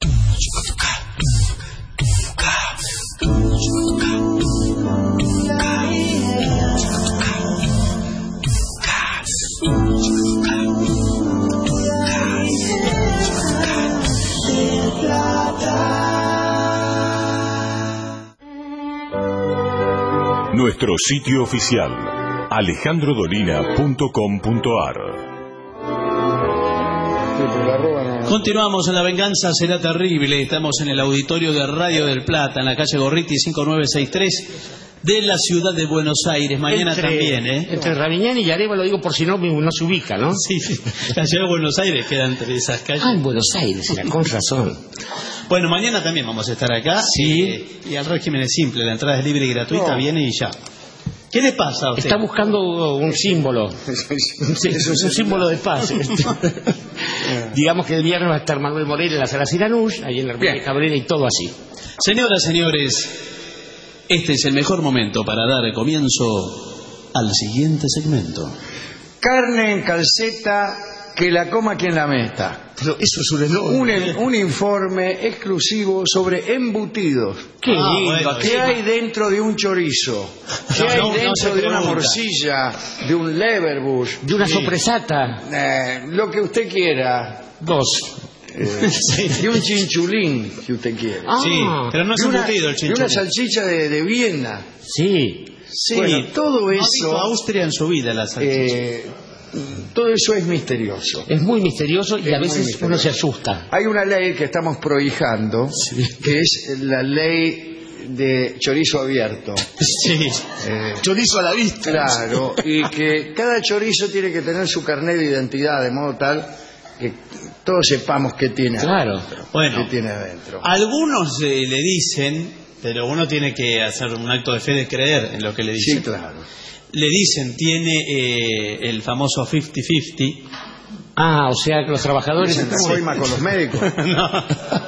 Nuestro sitio oficial alejandro dolina punto com punto ar. Continuamos en La Venganza Será Terrible. Estamos en el auditorio de Radio del Plata, en la calle Gorriti cinco nueve seis tres de la ciudad de Buenos Aires. Mañana entre, también, ¿eh? Entre Raviñán y Areva, lo digo por si no, no se ubica, ¿no? Sí, la ciudad de Buenos Aires queda entre esas calles. Ah, en Buenos Aires, era, con razón. Bueno, mañana también vamos a estar acá. Sí. Eh, y el régimen es simple, la entrada es libre y gratuita, no. Viene y ya. ¿Qué le pasa a usted? Está buscando un símbolo. Es un símbolo de paz. Digamos que el viernes va a estar Manuel Morel en la sala Siranush, ahí en la Hermana Cabrera y todo así. Señoras, señores, este es el mejor momento para dar comienzo al siguiente segmento. Carne en calceta, que la coma quien la meta. Pero eso es un enorme. Un, un informe exclusivo sobre embutidos. Qué ah, lindo. Bueno, ¿Qué sí. hay dentro de un chorizo? ¿Qué no, hay no, dentro no de una morcilla? ¿De un leverbush? ¿De una sí. sopresata? Eh, lo que usted quiera. Dos. Eh, sí. De un chinchulín, si usted quiere. Ah, sí, pero no es una, embutido el chinchulín. De una salchicha de, de Viena. Sí. Sí, bueno, todo no eso... dijo Austria en su vida la salchicha. Eh, todo eso es misterioso. Es muy misterioso y es a veces uno se asusta. Hay una ley que estamos prohijando, sí. que es la ley de chorizo abierto. Sí. Eh, chorizo a la vista. Claro, y que cada chorizo tiene que tener su carnet de identidad, de modo tal que todos sepamos qué tiene claro. adentro. Bueno, qué tiene adentro. Algunos eh, le dicen, pero uno tiene que hacer un acto de fe de creer en lo que le dicen. Sí, claro. Le dicen, tiene eh, el famoso cincuenta cincuenta. Ah, o sea que los trabajadores... ¿Se coima con los médicos? No.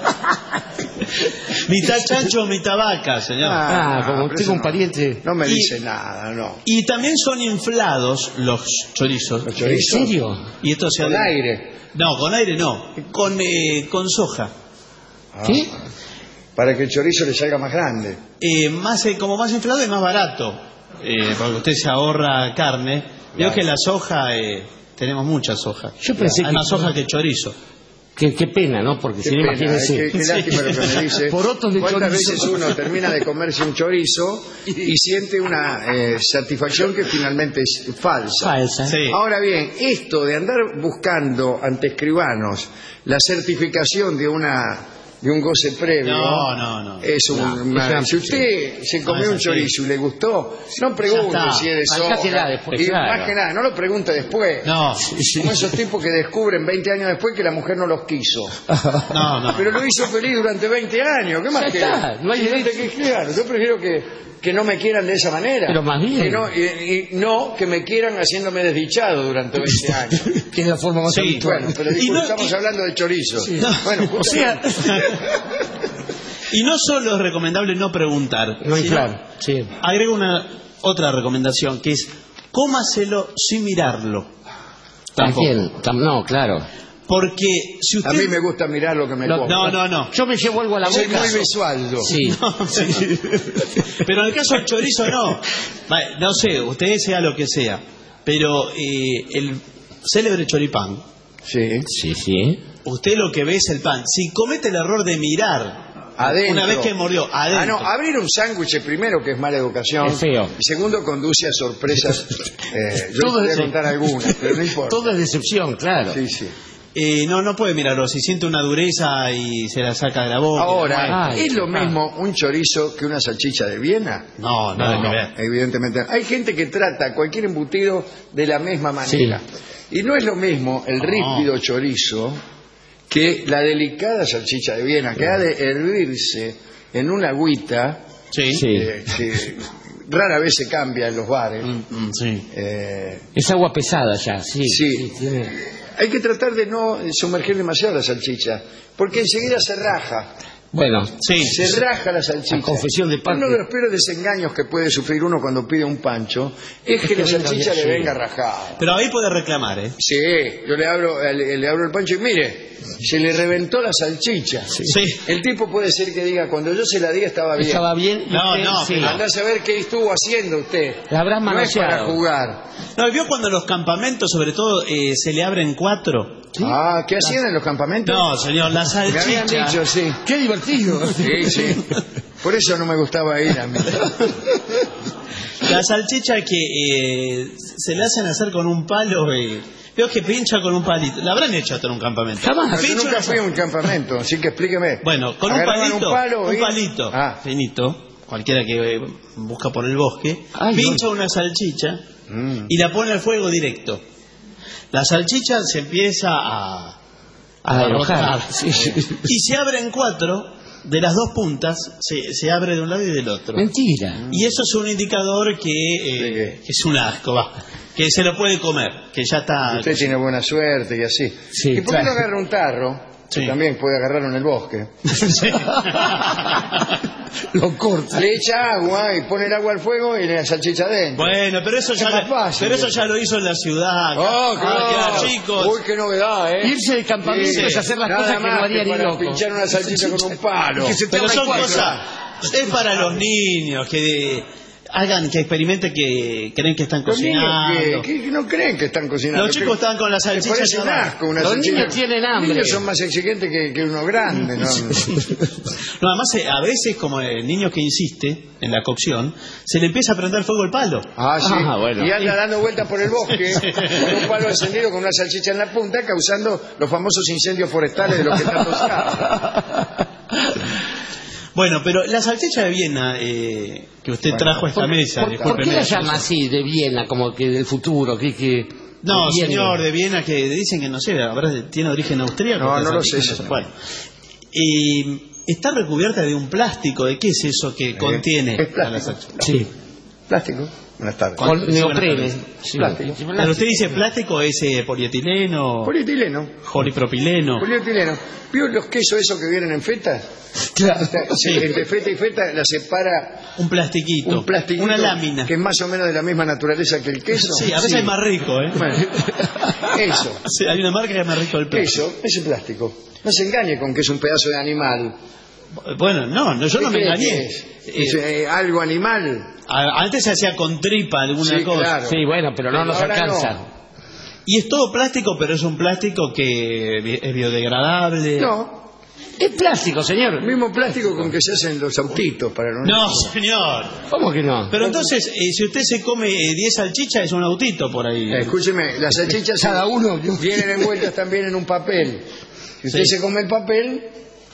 Mitad chancho, mitad vaca, señor. Ah, ah como tengo un no, pariente... No me y, dice nada, no. Y también son inflados los chorizos. ¿Los chorizos? ¿En serio? Y esto se ¿Con ha... aire? No, con aire no. Con, eh, con soja. Ah, ¿Qué? Para que el chorizo le salga más grande. Eh, más eh, Como más inflado y más barato. Eh, porque usted se ahorra carne. Veo claro. que la soja, eh, tenemos mucha soja. Yo pensé Hay que más soja que chorizo. Qué, qué pena, ¿no? Porque qué si no, pena, imagínese. eh, qué, qué lástima lo que me dice. Porotos de ¿Cuántas chorizo? veces uno termina de comerse un chorizo y siente una eh, satisfacción que finalmente es falsa? Falsa. Sí. Ahora bien, esto de andar buscando ante escribanos la certificación de una de un goce previo. No, no, no. Es un, No, una- es una- si usted se No, comió es un así. chorizo y le gustó, no pregunte está. si es de soja. Bancátela después, y claro. más que nada, no lo pregunte después. No. Como esos tipos que descubren veinte años después que la mujer no los quiso. No, no. Pero lo hizo feliz durante veinte años. ¿Qué más Ya que? está, no hay Si derecho. te- que- claro, yo prefiero que, que no me quieran de esa manera. Pero más bien. Que no, y, y no que me quieran haciéndome desdichado durante veinte años. Que es la forma más Sí, habitual. Bueno, pero Y disculpe, no- estamos y- hablando de chorizo. Sí. Bueno, O sea, Y no solo es recomendable no preguntar. no hay sino claro. Sí. Agrego una otra recomendación que es cómaselo sin mirarlo. Tampoco. También, tam- no, claro. Porque si usted a mí me gusta mirar lo que me Lo- como. No, no, no. Yo me llevo algo a la Soy boca. muy visual yo. Sí. No, sí. Pero en el caso del chorizo no. Va, no sé, usted sea lo que sea. Pero eh, el célebre choripán, Sí. Sí, sí. usted lo que ve es el pan. Si comete el error de mirar Adentro. una vez que murió, adentro. Ah, no, abrir un sándwich primero, que es mala educación. Es feo. Y segundo, conduce a sorpresas. Eh, yo Todo les voy a es- contar algunas, pero no importa. Todo es decepción, claro. Sí, sí. Eh, no, no puede mirarlo. Si siente una dureza y se la saca de la boca. Ahora, Ay, ¿es lo ah. mismo un chorizo que una salchicha de Viena? No, nada que ver. Evidentemente. Hay gente que trata cualquier embutido de la misma manera. Y no es lo mismo el No. rígido chorizo que la delicada salchicha de Viena, que ha de hervirse en una agüita Sí. Sí. eh, que rara vez se cambia en los bares. Mm, mm, sí. Eh, Es agua pesada ya, sí. Sí. tiene- hay que tratar de no sumergir demasiado la salchicha, porque enseguida se raja. Bueno, Sí. Se raja la salchicha. La confesión de parte. Uno de los peores desengaños que puede sufrir uno cuando pide un pancho es que la salchicha le venga rajada. Pero ahí puede reclamar, ¿eh? Sí, yo le abro, le, le abro el pancho y mire, se le reventó la salchicha. Sí. El tipo puede ser que diga, cuando yo se la di estaba bien. estaba bien. y No, usted- no, sí. pero- Andá a saber qué estuvo haciendo usted. La habrá No es para manoseado. jugar. No, ¿vio cuando los campamentos, sobre todo, eh, se le abren cuatro? Ah, ¿qué hacían en los campamentos? No, señor, la Me habían salchicha. dicho, sí. Qué divertido. Sí, sí. Por eso no me gustaba ir a mí. La salchicha que eh, se le hacen hacer con un palo. Eh, veo que pincha con un palito. La habrán hecho hasta en un campamento. Pero yo Pincha nunca una- fui a un campamento, así que explíqueme. Bueno, con un Agarraban palito. un palo un y- palito. Ah. Finito. Cualquiera que eh, busca por el bosque. Ay, pincha una salchicha Mm. y la pone al fuego directo. La salchicha se empieza a. A abarrotar. enojar. Sí. Y se abren cuatro. De las dos puntas se, se abre de un lado y del otro. Mentira. Y eso es un indicador que, eh, que es un asco, va. Que se lo puede comer, que ya está. Usted tiene buena suerte y así. Sí, ¿Y por qué claro. no agarra un tarro? Que Sí. también puede agarrarlo en el bosque. Lo corta. Le echa agua y pone el agua al fuego y le da salchicha adentro. Bueno, pero eso ya, Es más fácil. pero eso ya lo hizo en la ciudad. Oh, Ah, claro. que era chicos. Uy, qué novedad, ¿eh? Irse de campamento Sí. es hacer las Nada cosas que más no haría ni para loco. pinchar una salchicha con un palo. Que se te Pero abra son cuatro. cosas. Es para los niños que de- hagan, que experimenten que creen que están Los niños cocinando. que, que no creen que están cocinando. Los chicos que- estaban con la les salchicha. parece un nada más. asco una Los salchicha. niños tienen hambre. Los niños son más exigentes que, que uno grande, ¿no? No, además, eh, a veces, como el niño que insiste en la cocción, se le empieza a prender fuego el palo. Ah, sí. Ah, bueno. Y anda dando vueltas por el bosque con un palo encendido con una salchicha en la punta, causando los famosos incendios forestales de los que tanto se habla. Bueno, pero la salchicha de Viena eh, que usted Bueno, trajo a esta ¿Por, mesa, por- por qué discúlpeme. la llama así, de Viena, como que del futuro? Que, que, No, que viene? señor, de Viena, que dicen que no sé, habrá- tiene origen austríaco. No, esta no lo salchicha, sé, señor. Bueno. Y está recubierta de un plástico. ¿De qué es eso que contiene es a la plástico. salchicha? Sí, Plástico. Buenas tardes. Con- con sí, buenas neoprene. tardes. Sí, Plástico. sí, Cuando usted dice plástico, ¿es eh, polietileno? Polietileno. Polipropileno. Polietileno. ¿Vio los quesos esos que vienen en fetas? Claro. Sí. Entre feta y feta la separa Un plastiquito. un plastiquito Una lámina. que es más o menos de la misma naturaleza que el queso. Sí, a veces es más rico, ¿eh? Bueno, eso, Sí, hay una marca que es más rico el plástico. eso, ese plástico. No se engañe con que es un pedazo de animal. Bueno, no, no, yo no ¿Qué me cree engañé. que es? Eh, ¿Es, eh, algo animal? a- antes se hacía con tripa alguna Sí, cosa. claro. Sí, bueno, pero no Pero nos ahora alcanza. no. Y es todo plástico, pero es un plástico que bi- es biodegradable. No, Es plástico, el señor. mismo plástico con que se hacen los autitos para los No, niños. señor. ¿Cómo que no? Pero entonces, eh, si usted se come eh, diez salchichas, es un autito por ahí. Eh, escúcheme, las salchichas Cada uno. vienen envueltas también en un papel. Si usted Sí. se come el papel,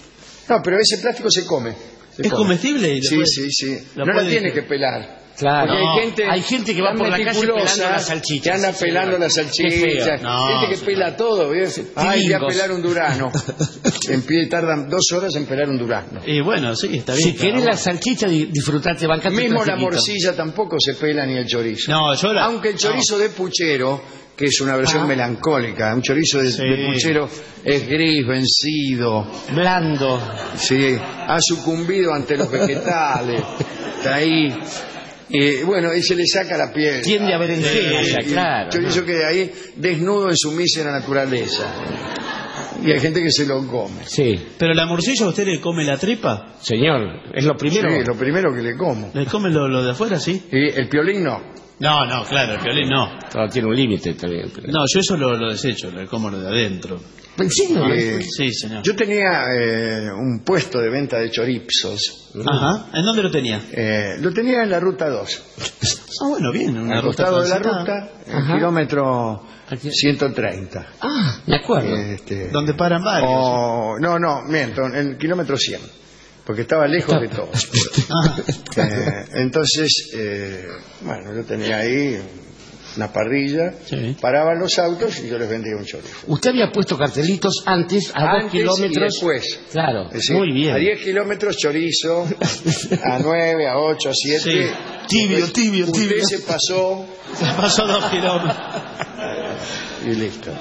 No, pero ese plástico se come. Se ¿Es come. comestible? Y Sí, después sí, sí. lo No la puede- tiene que pelar. Claro. Porque No, hay gente, hay gente que va tan por la calle meticulosa, pelando las salchichas. que anda Sí, pelando señor. las Qué salchichas. feo. No, gente que sí. pela todo, ¿ves? Ay, voy a Tilingos. pelar un durazno. En pie tardan dos horas en pelar un durazno. Y bueno, sí, está bien. Si querés la salchicha, di- disfrutate, bancate un Mismo la plastiquito. morcilla tampoco se pela ni el chorizo. No, yo la... Aunque el chorizo de puchero, que es una versión Ah. melancólica, un chorizo de, Sí. de puchero es gris, vencido, Blando. sí, ha sucumbido ante los vegetales, está ahí. Y bueno, y se le saca la piel. Tiende a berenjena, Sí, ya, y claro. el chorizo queda ahí desnudo en su mísera naturaleza. Y hay gente que se lo come. Sí. Pero la morcilla, ¿usted le come la tripa? Señor, es lo primero. Sí, lo primero que le como. ¿Le come lo, lo de afuera, sí? Y el piolín no. No, no, claro, el violín no. Todo tiene un límite también. pero- No, yo eso lo, lo desecho, le como lo de adentro. Sí, no, Eh, Sí, señor. Yo tenía eh, un puesto de venta de chorizos. Ajá. ¿En dónde lo tenía? Eh, lo tenía en la ruta dos. Ah, bueno, bien. Una Al ruta costado de la transitada. ruta, el Ajá. kilómetro ciento treinta. Ah, me acuerdo. Este, Donde paran varios. o- no, no, miento, en el kilómetro cien. Porque estaba lejos de todo. Ah, Eh, entonces, eh, bueno, yo tenía ahí una parrilla, Sí. paraban los autos y yo les vendía un chorizo. Usted había puesto cartelitos antes a dos Antes kilómetros. y después. Claro, Es decir, muy bien. A diez kilómetros chorizo, a nueve, a ocho, a siete. Sí. Tibio, tibio, Usted tibio. se pasó se pasó dos kilómetros. y listo.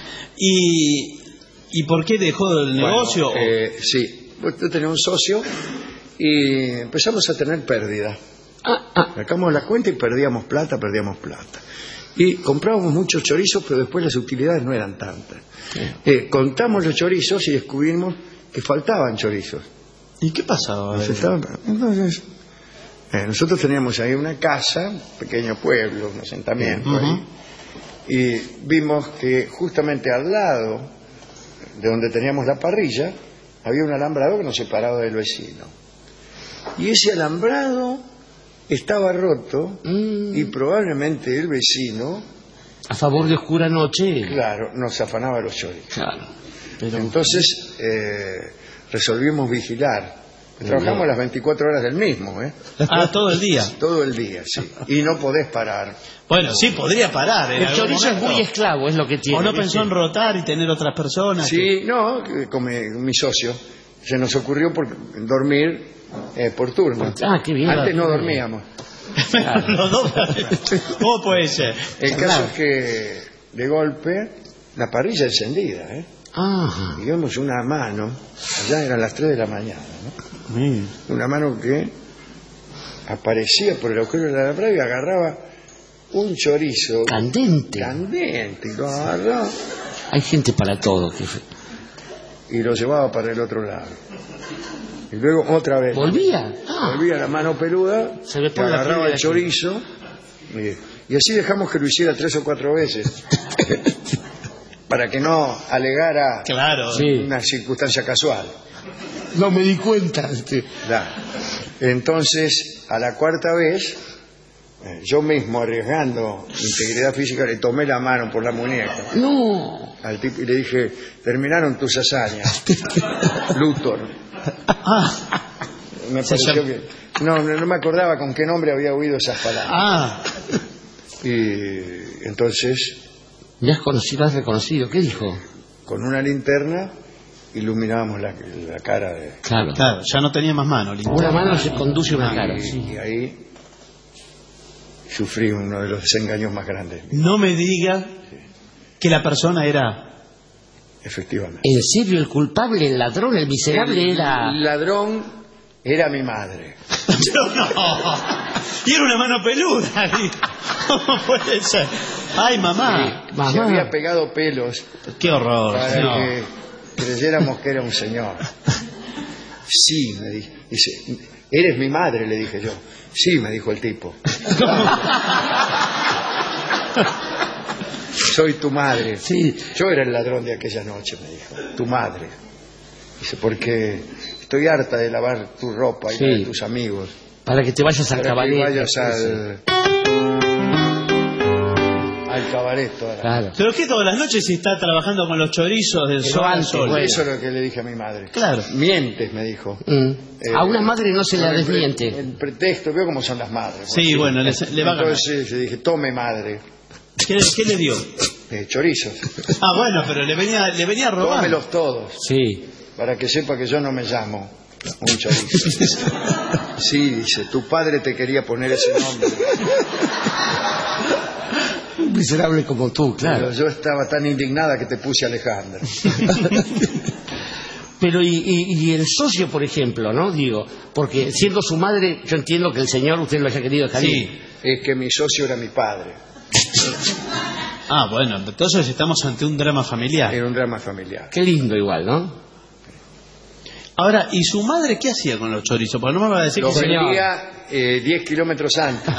¿Y, ¿Y por qué dejó el negocio? Bueno, eh, sí, yo tenía un socio y empezamos a tener pérdida. Sacamos la cuenta y perdíamos plata, perdíamos plata. Y comprábamos muchos chorizos, pero después las utilidades no eran tantas. Eh, contamos los chorizos y descubrimos que faltaban chorizos. ¿Y qué pasaba? Nos estaban- Entonces, eh, nosotros teníamos ahí una casa, un pequeño pueblo, un asentamiento Ujú. ahí, y vimos que justamente al lado de donde teníamos la parrilla había un alambrado que nos separaba del vecino. Y ese alambrado estaba roto y probablemente el vecino, A favor de oscura noche. claro, nos afanaba los chorizos. Claro. Entonces eh, resolvimos vigilar. Trabajamos las veinticuatro horas del mismo, ¿eh? Ah, todo el día. Todo el día, sí. Y no podés parar. Bueno, sí, podría parar. en El algún chorizo es momento. muy esclavo, es lo que tiene. ¿O no ¿viste? pensó en rotar y tener otras personas? Sí, no, que- con mi, mi socio. Se nos ocurrió por dormir eh, por turno. Ah, qué bien. Antes no dormíamos. Los dos. ¿Cómo puede ser? El caso es que, de golpe, la parrilla encendida, ¿eh? Ajá. Y vemos una mano, allá eran las tres de la mañana, ¿no? Una mano que aparecía por el agujero de la alambrado y agarraba un chorizo Candente. candente y lo agarraba Hay gente para todo. Que... y lo llevaba para el otro lado. Y luego otra vez. ¿Volvía? Ah. Volvía la mano peluda, Se ve que por la agarraba piel de el aquí. chorizo y, y así dejamos que lo hiciera tres o cuatro veces para que no alegara Claro. Sí. una circunstancia casual. No me di cuenta. Este. Ya. Entonces, a la cuarta vez, eh, yo mismo arriesgando mi integridad física, le tomé la mano por la muñeca No. al tipo y le dije, terminaron tus hazañas, Luthor. Me Se pareció llama- que... No, no, no me acordaba con qué nombre había oído esas palabras. Ah, Y entonces, Me has conocido, has reconocido. ¿Qué dijo? con una linterna, iluminábamos la, la cara de... Claro. claro, ya no tenía más mano. Una mano se conduce a una cara. Y, Sí. y ahí sufrí uno de los desengaños más grandes, No me diga que la persona era... efectivamente. ¿En serio el culpable, el ladrón, el miserable El era...? ladrón era mi madre. No. Y era una mano peluda. ¿Cómo puede ser? Ay, mamá. Mamá. Se había pegado pelos Qué horror. para No. que creyéramos que era un señor. Sí, me dice. Dice, ¿eres mi madre? Le dije yo. Sí, me dijo el tipo. Soy tu madre. Sí. Yo era el ladrón de aquella noche, me dijo. Tu madre. Dice, porque estoy harta de lavar tu ropa y Sí. la de tus amigos. Para que te vayas al Para que cabaret. vayas al... al al cabaret toda la Claro. noche. ¿Pero qué todas las noches si está trabajando con los chorizos del Pero sol al antes, sol? Eso es lo que le dije a mi madre. Claro. Mientes, me dijo. Mm. Eh, A una madre no se con la el pre- desmiente. El pretexto, veo cómo son las madres. Sí, bueno, le, le va a ganar. Entonces le dije, tome madre, ¿Qué, qué le dio? eh, chorizos. Ah, bueno, pero le venía, le venía a robar. Tómelos todos, Sí. para que sepa que yo no me llamo un chorizo. Sí, dice, tu padre te quería poner ese nombre. Un miserable como tú, Pero claro. yo estaba tan indignada que te puse Alejandra. Pero y, y, y el socio, por ejemplo, ¿no? Digo, porque siendo su madre, yo entiendo que el señor usted lo haya querido dejar Sí, ir. es que mi socio era mi padre. Ah, bueno, entonces estamos ante un drama familiar. Era un drama familiar. Qué lindo igual, ¿no? Ahora, ¿y su madre qué hacía con los chorizos? Porque no me va a decir Lo que señor. vendía eh, diez kilómetros antes.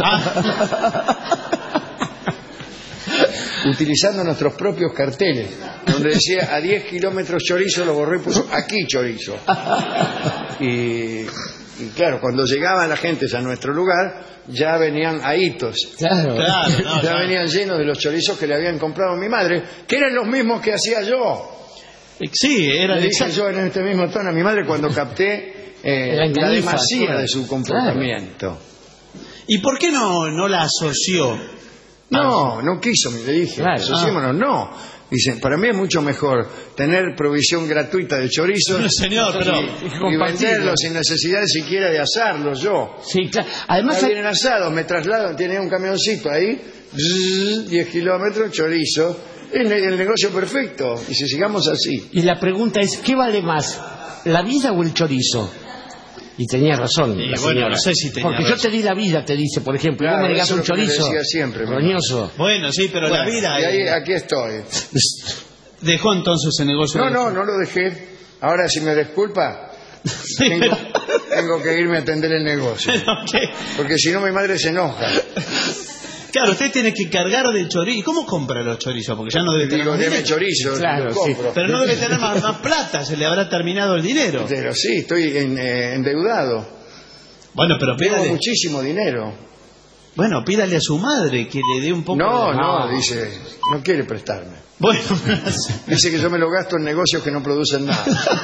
Utilizando nuestros propios carteles, donde decía a diez kilómetros chorizo, lo borró y puso aquí chorizo. Y, y claro, cuando llegaba la gente a nuestro lugar, ya venían ahitos. Claro. Claro, no, Ya claro. venían llenos de los chorizos que le habían comprado a mi madre, que eran los mismos que hacía yo. Sí, era Le de dije yo en este mismo tono a mi madre cuando capté eh, La la enganifa, demasía claro. de su comportamiento. ¿Y por qué no, no la asoció? No, no quiso, le dije, Claro. asociémonos, no. Dicen, para mí es mucho mejor tener provisión gratuita de chorizos No, señor, pero... y venderlos sin necesidad siquiera de asarlos yo. Sí, claro. Además, Ahí vienen asados, me trasladan, tiene un camioncito ahí, bzz, diez kilómetros, chorizo, es el, el negocio perfecto, y si sigamos así. y la pregunta es, ¿qué vale más, la vida o el chorizo? Y tenía razón Y la bueno, señora. no sé si tenía Porque razón. yo te di la vida, te dice, por ejemplo, y vos Claro, me negás eso un es lo que me chorizo. decía siempre, mi roñoso. Bueno, sí, pero la Bueno, vida... y ahí, eh, aquí estoy. Dejó entonces el negocio... No, de- no, no lo dejé. Ahora, si me disculpa, tengo, tengo que irme a atender el negocio. ¿Qué? Porque si no, mi madre se enoja. Claro, usted tiene que cargar del chorizo. ¿Cómo compra los chorizos? Porque ya no debe tener Digo, más deme dinero. chorizo, Claro, lo sí. compro. Pero no debe tener más, más plata, se le habrá terminado el dinero. Pero sí, estoy en, eh, endeudado. Bueno, pero Tengo pídale, muchísimo dinero. bueno, pídale a su madre que le dé un poco No, de... no, dice, no quiere prestarme. Bueno, Dice que yo me lo gasto en negocios que no producen nada.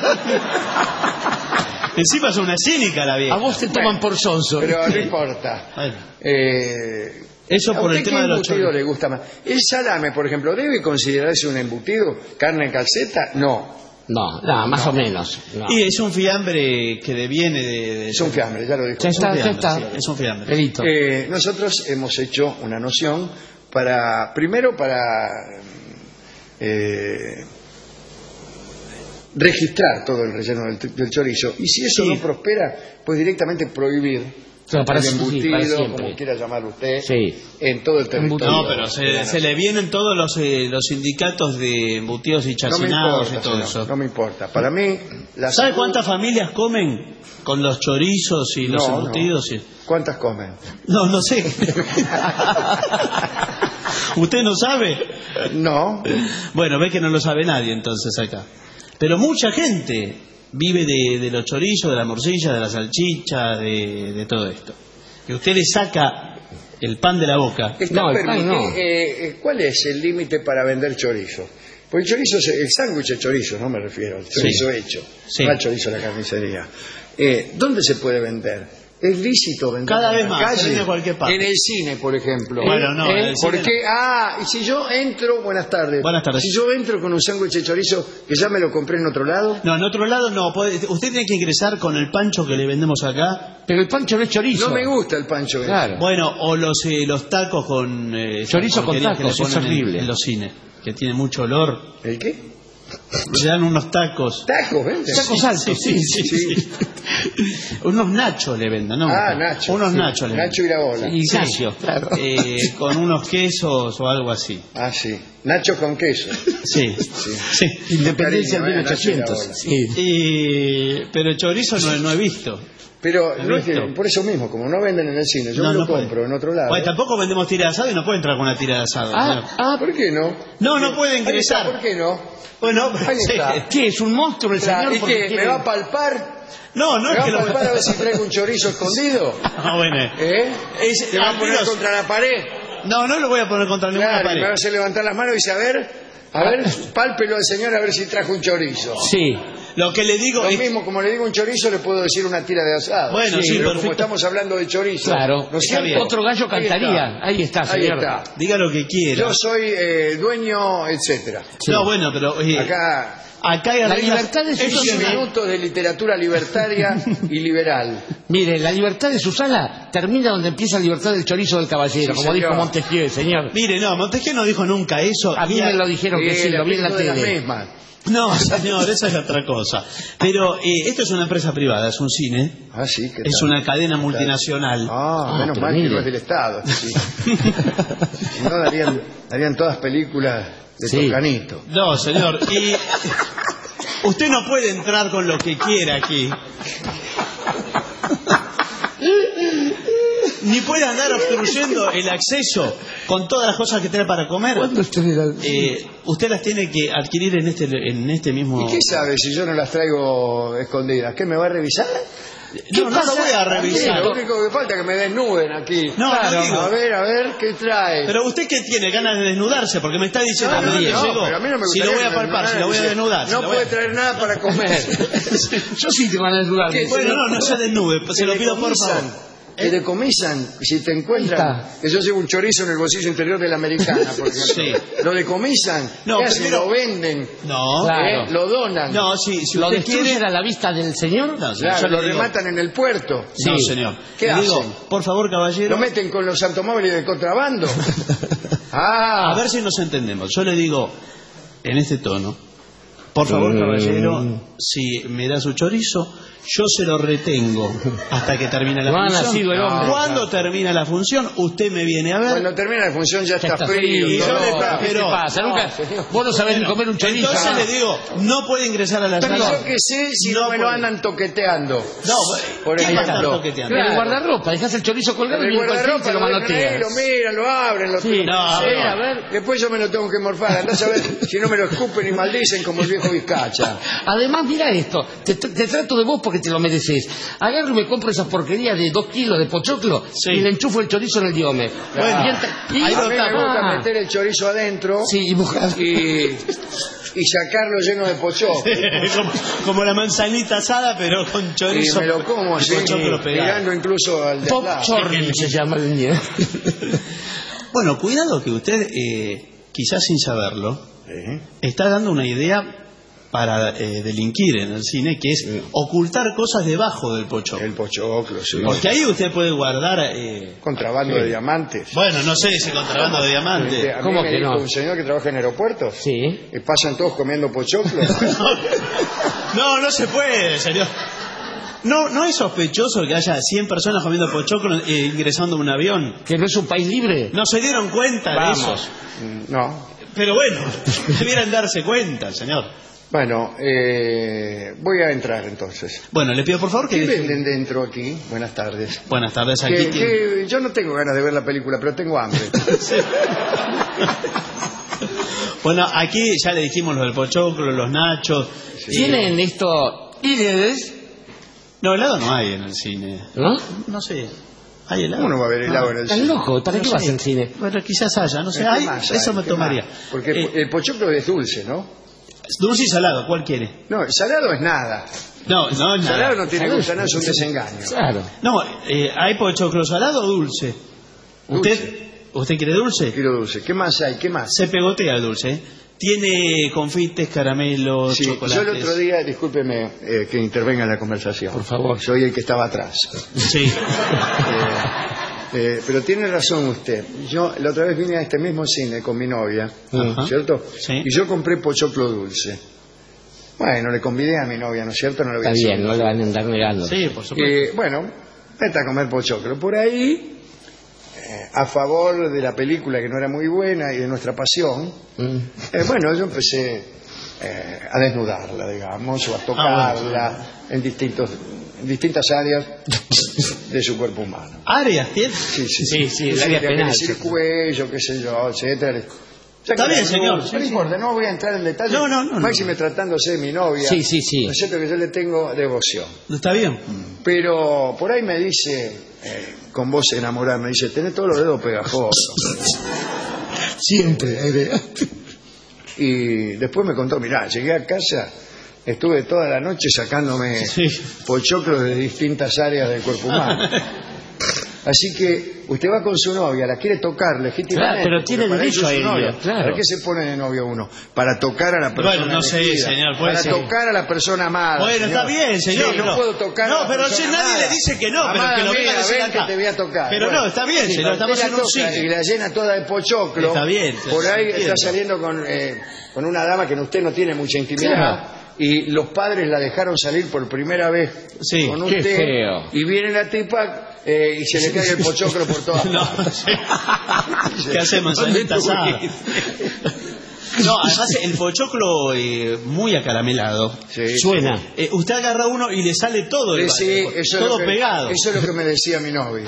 encima es una cínica la vieja. A vos te toman por sonso. Pero no importa. Bueno, Eh, eso ¿a por el usted tema qué de los embutido chorizos. le gusta más? ¿El salame, por ejemplo, debe considerarse un embutido? ¿Carne en calceta? No. No, no, más o menos. No. Y es un fiambre que deviene de... de- Es un fiambre, ya lo dijo. Ya es un está, ya fiambre, está. sí, es un fiambre. Delito. Eh, nosotros hemos hecho una noción para, primero para eh, registrar todo el relleno del, del chorizo, y si eso Sí. no prospera, pues directamente prohibir Claro, para el sí, embutido, para siempre. como quiera llamar usted, Sí. en todo el territorio. No, pero se, se le vienen todos los, eh, los sindicatos de embutidos y No me chacinados importa, y todo señor, eso. no me importa. Para mí, la ¿Sabe salud- cuántas familias comen con los chorizos y los No, embutidos? y- ¿Cuántas comen? No, no sé. ¿Usted no sabe? No. Bueno, ve que no lo sabe nadie entonces acá. Pero mucha gente vive de, de los chorizos, de la morcilla, de la salchicha, de, de todo esto. Que usted le saca el pan de la boca. Está No, el pan permitido. no. Eh, eh, ¿Cuál es el límite para vender chorizo? Pues el chorizo, es- el sándwich es chorizo, no me refiero, el chorizo Sí. hecho, Sí. no el chorizo de la carnicería. Eh, ¿Dónde se puede vender? ¿Es lícito vender Cada en vez la más, calle? se vende a cualquier parte. En el cine, por ejemplo. Bueno, no, en el ¿Por cine qué? Ah, y si yo entro, buenas tardes. Buenas tardes. Si yo entro con un sándwich de chorizo que ya me lo compré en otro lado, No, en otro lado no. Puede, usted tiene que ingresar con el pancho que le vendemos acá. Pero el pancho no es chorizo. no me gusta el pancho ese. Claro. Bueno, o los, eh, los tacos con... eh, esa Chorizo con porquería que le tacos, es ponen en- horrible. En los cines, que tiene mucho olor. ¿El qué? Le dan unos tacos. Tacos, ¿vende? Tacos altos, sí, sí, sí. Unos nachos le venden, ¿no? Ah, Nacho. Unos Sí. nachos le venden. Nacho Iraola. Y Sí. Ignacio, claro. Eh, con unos quesos o algo así. Ah, sí. Nacho con queso. Sí, sí. Independencia Cariño, en eh, Nacho mil ochocientos. Iraola. Sí. Y- pero chorizo no, no he visto. Pero ¿Has no es que, visto? por eso mismo, como no venden en el cine, yo No, me lo no puede. compro en otro lado. Bueno, tampoco vendemos tira de asado y no puede entrar con una tira de asado. Ah, ¿no? ah, ¿por qué no? No, no puede Ahí está, ingresar. ¿por qué no? Bueno, Ahí sí. está. ¿Qué es un monstruo el Claro, señor? ¿y porque qué? ¿Me quiere- va a palpar? No, no ¿Me es va que a lo... palpar a ver si traigo un chorizo escondido? Ah, bueno. ¿Eh? Es- ¿Te va a al poner menos- contra la pared? No, no lo voy a poner contra ninguna Claro, pared. me va a hacer levantar las manos y dice, a ver, a ver, pálpelo al señor a ver si trajo un chorizo. Sí. Lo que le digo Lo es... mismo, como le digo un chorizo, le puedo decir una tira de asado. Bueno, sí, pero perfecto. como estamos hablando de chorizo, Claro. ¿no es cierto? Otro gallo cantaría. Ahí está, Ahí señor. está. Diga lo que quiera. Yo soy eh, dueño, etcétera. No, bueno, pero... eh, Acá... Acá hay La reglas- libertad es Esto quince se me- minutos de literatura libertaria y liberal. Mire, la libertad de Susana termina donde empieza la libertad del chorizo del caballero, Sí, como señor. dijo Montesquieu, señor. Mire, no, Montesquieu no dijo nunca eso. A mí Y me lo dijeron que Eh, sí, el lo vi en la espíritu de tele. misma. No, señor, esa es otra cosa. Pero eh, esto es una empresa privada, es un cine. Ah, sí, ¿qué Es tal? una cadena multinacional. Ah, Ah, menos pero mal que mire. no es del Estado. Sí. Si no, darían, darían todas películas de Sí. Toscanito. No, señor. Y usted no puede entrar con lo que quiera aquí. Ni puede andar obstruyendo el acceso con todas las cosas que tiene para comer. Eh, usted las tiene que adquirir en este, en este mismo... ¿Y qué sabe si yo no las traigo escondidas? ¿Qué, me va a revisar? No, no lo voy a revisar. Lo único que falta es que me desnuden aquí. No, Claro. no digo. A ver, a ver, ¿qué trae? Pero usted que tiene ganas de desnudarse, porque me está diciendo No, no, que no, llegó. pero a mí no me Si lo voy gustaría a palpar, que si me lo voy a dice, desnudar. si No lo voy a- puede traer nada para comer. Yo sí te van a desnudar. Bueno, no, no se desnude, se Que lo le pido por comisan, favor. Que decomisan, si te encuentran, que yo llevo un chorizo en el bolsillo interior de la americana, por ejemplo. Sí. Lo decomisan, No, ¿qué hacen? primero- Lo venden, No, ¿eh? Lo donan. No, si, si ¿Lo usted destruyen quiere... a la vista del señor? No, Claro, yo le lo digo- rematan en el puerto. No, señor. ¿Qué Le hacen? digo, por favor, caballero, ¿Lo meten con los automóviles de contrabando? Ah, a ver si nos entendemos. Yo le digo, en este tono, por favor, Mm. caballero, si me da su chorizo, yo se lo retengo hasta que termine la No ha función. nacido el hombre. Cuando termina la función, usted me viene a ver. cuando termina la función ya, Ya está, está frío. frío, todo. yo le- ¿Qué te pero- pasa? no, Nunca, vos no sabés ni comer un chorizo. Entonces Ah. le digo, no puede ingresar a la Pero sala. yo qué sé si no, No me lo puede. andan toqueteando. No, Por ¿qué va a estar ejemplo. toqueteando? En el Claro. guardarropa, dejás el chorizo colgado En y el viene cualquiera y guardarropa te lo lo dejan ahí, manotea. lo miran, lo abren, lo Sí, tocan. no, Sí, no. a ver. Después yo me lo tengo que morfar. Andás a ver si no me lo escupen y maldicen como el viejo Vizcacha. Además, mira esto, te, te trato de vos porque te lo mereces. Agarro y me compro esas porquerías de dos kilos de pochoclo Sí. y le enchufo el chorizo en el diome. Claro. Y ent- y- A mí lo me tapa. gusta Ah. meter el chorizo adentro Sí, y mojar. y, y sacarlo lleno de pochoclo. como, como la manzanita asada, pero con Y chorizo. me lo como así, con choclo pegado. mirando incluso al de al Pop lado. chorri se llama el niño. Bueno, cuidado que usted, eh, quizás sin saberlo, ¿Eh? está dando una idea para eh, delinquir en el cine, que es ocultar cosas debajo del pochoclo. El pochoclo, sí. Porque ahí usted puede guardar... eh, Contrabando de diamantes. bueno, no sé si contrabando de Este, diamante. a mí ¿Cómo me que dijo no? un señor que trabaja en aeropuertos. Sí. Y pasan todos comiendo pochoclo. No, no se puede, señor. No, no es sospechoso que haya cien personas comiendo pochoclo eh, ingresando a un avión. Que no es un país libre. No se dieron cuenta de Vamos. eso. Mm, No. Pero bueno, debieran darse cuenta, señor. Bueno, eh, voy a entrar entonces. Bueno, le pido por favor que... ¿Qué deje- venden dentro aquí? Buenas tardes. Buenas tardes, aquí Que- tiene- que yo no tengo ganas de ver la película, pero tengo hambre. Bueno, aquí ya le dijimos lo del pochoclo, los nachos. ¿Tienen esto híbridos? No, helado no hay en el cine. ¿No? No sé. ¿Hay helado? ¿Cómo no va a haber helado en el ¿Estás cine? loco? ¿Para No qué sé. vas al cine? Bueno, quizás haya, no sé. ¿Qué Ay, más eso hay? me ¿Qué tomaría. más? Porque Eh, el pochoclo es dulce, ¿no? dulce y salado, ¿cuál quiere? No, el salado es nada. No, no, El nada. salado no tiene Salado gusto, es- nada, es un desengaño. Claro. No, eh, ¿hay pochoclo salado o dulce? ¿Usted, ¿Usted quiere dulce? Quiero dulce. ¿Qué más hay? ¿Qué más? Se pegotea el dulce. ¿eh? Tiene confites, caramelos, Sí, chocolates. yo el otro día, discúlpeme eh, que intervenga en la conversación. Por favor. Soy el que estaba atrás. Sí. Eh, eh, pero tiene razón usted. Yo la otra vez vine a este mismo cine con mi novia, Ajá. ¿cierto? Sí. Y yo compré pochoclo dulce. Bueno, le convidé a mi novia, ¿no es cierto? No le voy a Está decir. bien, no le van a andar negando. Sí, por supuesto. Eh, bueno, vete a comer pochoclo. Por ahí, eh, a favor de la película que no era muy buena y de nuestra pasión, Mm. eh, bueno, yo empecé eh, a desnudarla, digamos, o a tocarla Ah, bueno. en, distintos, en distintas áreas de su cuerpo humano. ¿Áreas tiene? Sí, sí, Sí, sí, el Es área decir, penal, decir sí. cuello, qué sé yo, etcétera. Está bien, señor. No, sí, no sí. importa, no voy a entrar en detalle. No, no, no. Máxime no. tratándose de mi novia. Sí, sí, sí. No es cierto que yo le tengo devoción. Está bien. Pero por ahí me dice, eh, con voz enamorada, me dice, tenés todos los dedos pegajosos. Siempre. eh, Y después me contó, mirá, llegué a casa, estuve toda la noche sacándome Sí. pochoclos de distintas áreas del cuerpo humano. Así que usted va con su novia, la quiere tocar legítimamente. Claro, pero tiene porque para derecho eso a es su ello, novia. claro. ¿Para qué se pone de novio uno? Para tocar a la persona Bueno, no sé, elegida, señor, puede para ser. tocar a la persona amada. Bueno, señor. está bien, señor. Sí, no pero- puedo tocar No, a la pero persona si nadie amada. le dice que no, pero Amada que lo venga mía, a decir ven acá. que te voy a tocar. Pero Bueno, no, está bien, si señor, usted estamos la en un toca cine. y la llena toda de pochoclo. Está bien, Por ahí entiendo. está saliendo con, eh, con una dama que usted no tiene mucha intimidad. Claro. Y los padres la dejaron salir por primera vez Sí, con qué usted. feo. Y viene la tipa eh, y se le cae el pochoclo por todas No, partes. sí. ¿Qué hacemos? Manzanita asada. No, además el pochoclo eh, muy acaramelado. Sí. Suena. Eh, usted agarra uno y le sale todo, el- Sí, sí, eso es todo lo que- pegado. Eso es lo que me decía mi novia.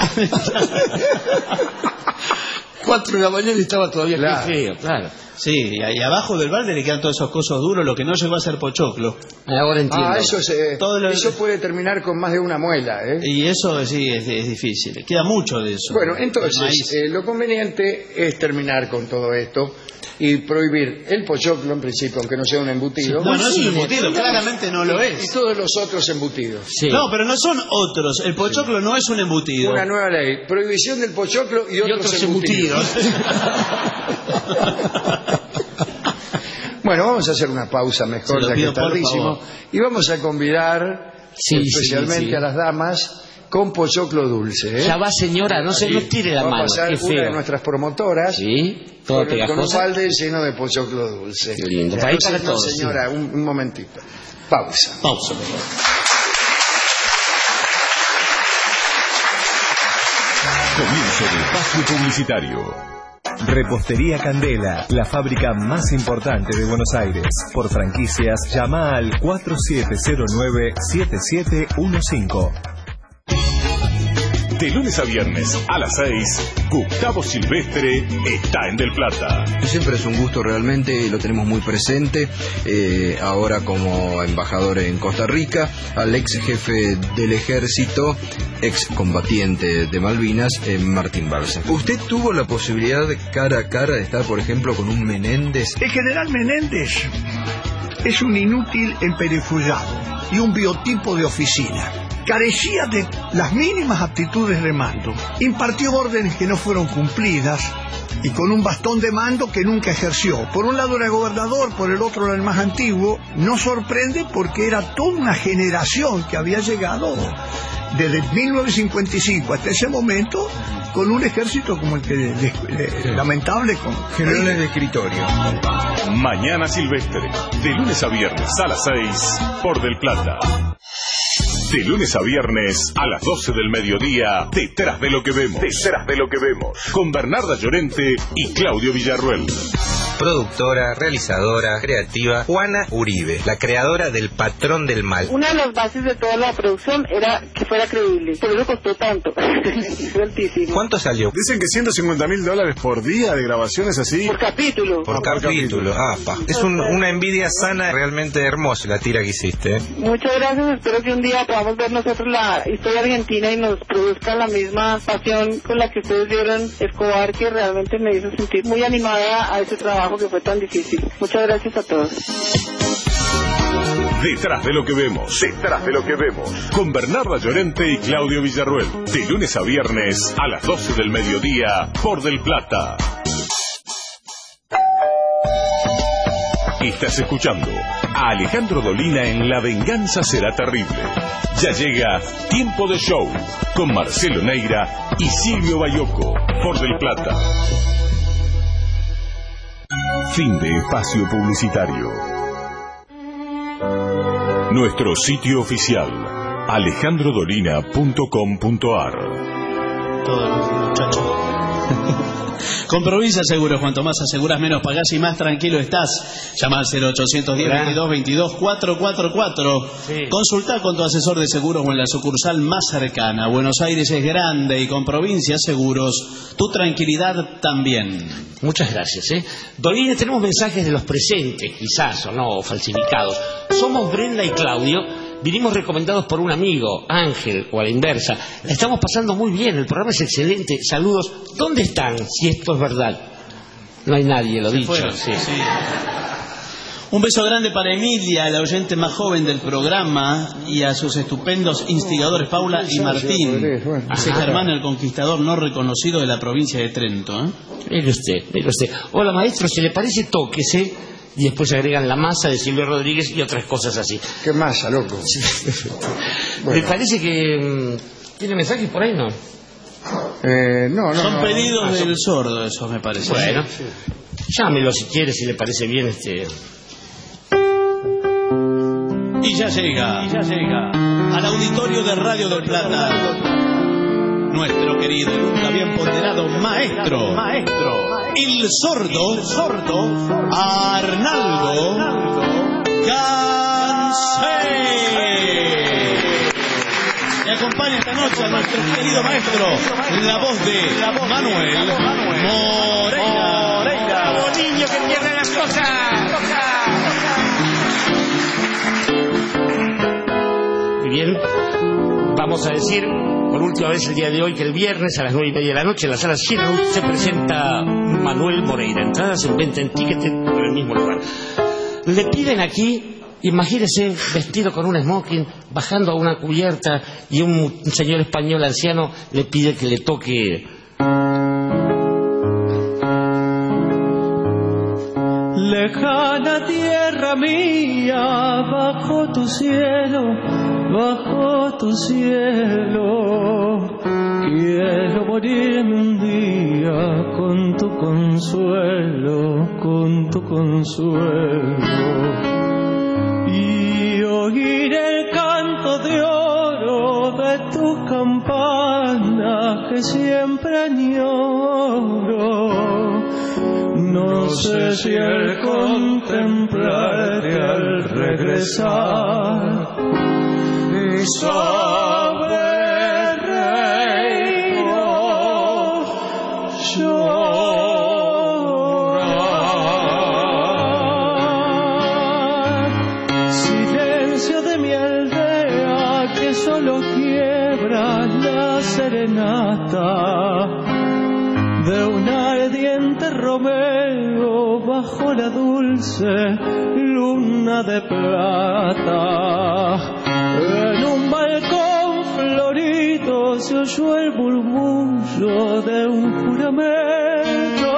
Cuatro de la mañana y estaba todavía Claro. qué feo, claro. Sí, y ahí abajo del balde le quedan todos esos cosos duros, lo que no llegó a ser pochoclo. Ahora entiendo. Ah, eso, se- Todo lo- eso puede terminar con más de una muela, ¿eh? Y eso sí es, es difícil. Queda mucho de eso. Bueno, El entonces, maíz. eh, lo conveniente es terminar con todo esto y prohibir el pochoclo en principio, aunque no sea un embutido. No, no es un Sí, embutido, claramente no lo y es. todos los otros embutidos. Sí. No, pero no son otros. El pochoclo no es un embutido. Una nueva ley, prohibición del pochoclo y otros, otros embutidos. Bueno, vamos a hacer una pausa Se mejor, lo ya que pido, es por tardísimo, favor. y vamos a convidar Sí, especialmente sí, sí. a las damas con pochoclo dulce. ¿eh? Ya va, señora, no se Y nos tire la va mano. a pasar Qué una de feo. nuestras promotoras Sí, todo con, con un pegajoso. balde lleno de pochoclo dulce. Qué lindo. Ya, Para ir no, para no, todos, señora, un, un momentito. Pausa. Pausa, por favor. Comienzo de espacio publicitario. Repostería Candela, la fábrica más importante de Buenos Aires. Por franquicias, llama al cuatro siete cero nueve siete siete uno cinco. De lunes a viernes a las seis, Gustavo Silvestre está en Del Plata. Siempre es un gusto realmente, lo tenemos muy presente, eh, ahora como embajador en Costa Rica, al ex jefe del ejército, ex combatiente de Malvinas, eh, Martín Barça. ¿Usted tuvo la posibilidad de cara a cara de estar, por ejemplo, con un Menéndez? El general Menéndez es un inútil emperifollado y un biotipo de oficina. Carecía de las mínimas aptitudes de mando. Impartió órdenes que no fueron cumplidas y con un bastón de mando que nunca ejerció. Por un lado era gobernador, por el otro era el más antiguo. No sorprende porque era toda una generación que había llegado desde mil novecientos cincuenta y cinco hasta ese momento con un ejército como el que de, de, de, lamentable, con generales de escritorio. Mañana Silvestre, de lunes a viernes a las seis, por Del Plata. De lunes a viernes a las doce del mediodía, Detrás de lo que vemos. Detrás de lo que vemos. Con Bernarda Llorente y Claudio Villarruel. Productora, realizadora, creativa, Juana Uribe, la creadora del Patrón del Mal. Una de las bases de toda la producción era que fuera creíble. Por eso costó tanto. Es altísimo. ¿Cuánto salió? Dicen que ciento cincuenta mil dólares por día de grabaciones así. Por capítulo. Por capítulo. Ah, pa. Es un- una envidia sana, realmente hermosa la tira que hiciste. ¿eh? Muchas gracias. Espero que un día podamos ver nosotros la historia argentina y nos produzca la misma pasión con la que ustedes vieron Escobar, que realmente me hizo sentir muy animada a ese trabajo que fue tan difícil. Muchas gracias a todos. Detrás de lo que vemos. Detrás de lo que vemos. Con Bernarda Llorente y Claudio Villarruel. De lunes a viernes a las doce del mediodía, por Del Plata. Estás escuchando a Alejandro Dolina en La Venganza Será Terrible. Ya llega Tiempo de Show con Marcelo Neira y Silvio Bayoco, por Del Plata. Fin de espacio publicitario. Nuestro sitio oficial, alejandro dolina punto com punto ar. Todos los muchachos. Con Provincia Seguros, cuanto más aseguras, menos pagás y más tranquilo estás. Llama al cero ochocientos diez, veintidós, veintidós, cuatrocientos cuarenta y cuatro. Sí. Consulta con tu asesor de seguros o en la sucursal más cercana. Buenos Aires es grande y con Provincia Seguros, tu tranquilidad también. Muchas gracias. ¿eh? Dolines, tenemos mensajes de los presentes, quizás o no, falsificados. Somos Brenda y Claudio. Vinimos recomendados por un amigo, Ángel, o a la inversa. La estamos pasando muy bien, el programa es excelente. Saludos. ¿Dónde están, si esto es verdad? No hay nadie, lo Se dicho. fueron, sí. Sí. Un beso grande para Emilia, la oyente más joven del programa, y a sus estupendos instigadores Paula y Martín. Ese Germán, el conquistador no reconocido de la provincia de Trento. ¿eh? Mire usted, mire usted. Hola, maestro, si le parece, tóquese. Y después agregan la masa de Silvio Rodríguez y otras cosas así. ¿Qué masa, loco? Bueno. ¿Le parece que mmm, tiene mensajes por ahí, no? Eh, no, no. Son no, pedidos no. del sordo, eso me parece. Bueno, sí. Llámelo si quiere, si le parece bien este. Y ya llega, y ya llega al auditorio de Radio del Plata, nuestro querido y nunca bien ponderado maestro, maestro, el sordo, el sordo, Arnaldo Gansé. Y acompaña esta noche a nuestro querido maestro, la voz de Manuel Moreira. ¡Bravo, niño, que pierde las cosas! Muy bien, vamos a decir por última vez el día de hoy que el viernes a las nueve y media de la noche en la sala Shirley se presenta Manuel Moreira. Entradas en venta en Ticket en el mismo lugar. Le piden aquí, imagínese vestido con un smoking, bajando a una cubierta y un señor español anciano le pide que le toque. Lejana tierra mía, bajo tu cielo, bajo tu cielo, quiero morirme un día con tu consuelo, con tu consuelo, y oír el canto de oro de tu campana que siempre añoro. No sé si al contemplarte al regresar sobre el reino llorar. Silencio de mi aldea que solo quiebra la serenata de un ardiente romero bajo la dulce luna de plata. En un balcón florido se oyó el murmullo de un juramento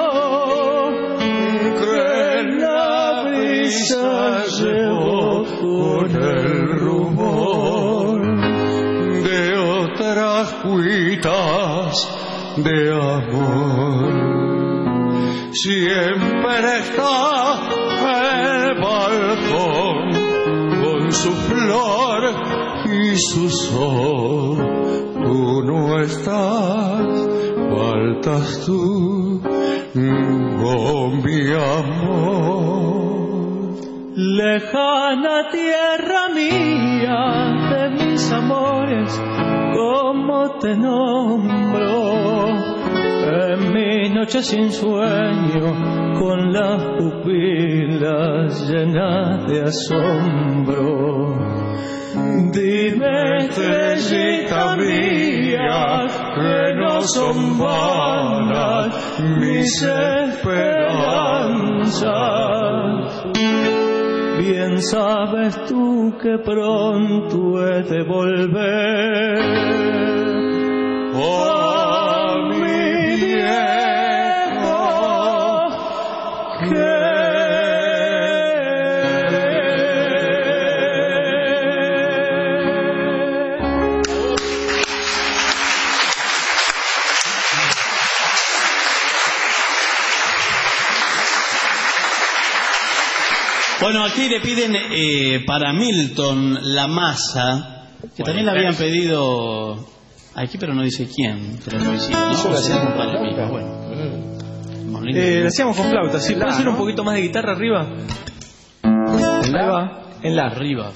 que la brisa llevó con el rumor de otras cuitas de amor. Siempre está el balcón con su flor y su sol. Tú no estás, faltas tú, oh mi amor. Lejana tierra mía de mis amores, ¿cómo te nombro? En mi noche sin sueño, con las pupilas llenas de asombro. Dime, estrellita mía, que no son vanas mis esperanzas. Bien sabes tú que pronto he de volver. Oh, mi viejo, que Bueno, aquí le piden eh, para Milton La Masa, que también le habían pedido aquí, pero no dice quién. Pero no dice, no, Eso lo hacemos para mí. Bueno. Eh, lo hacíamos con flauta. ¿Sí? ¿Puedo hacer un poquito más de guitarra arriba? ¿En la? Ahí va. En la. Arriba.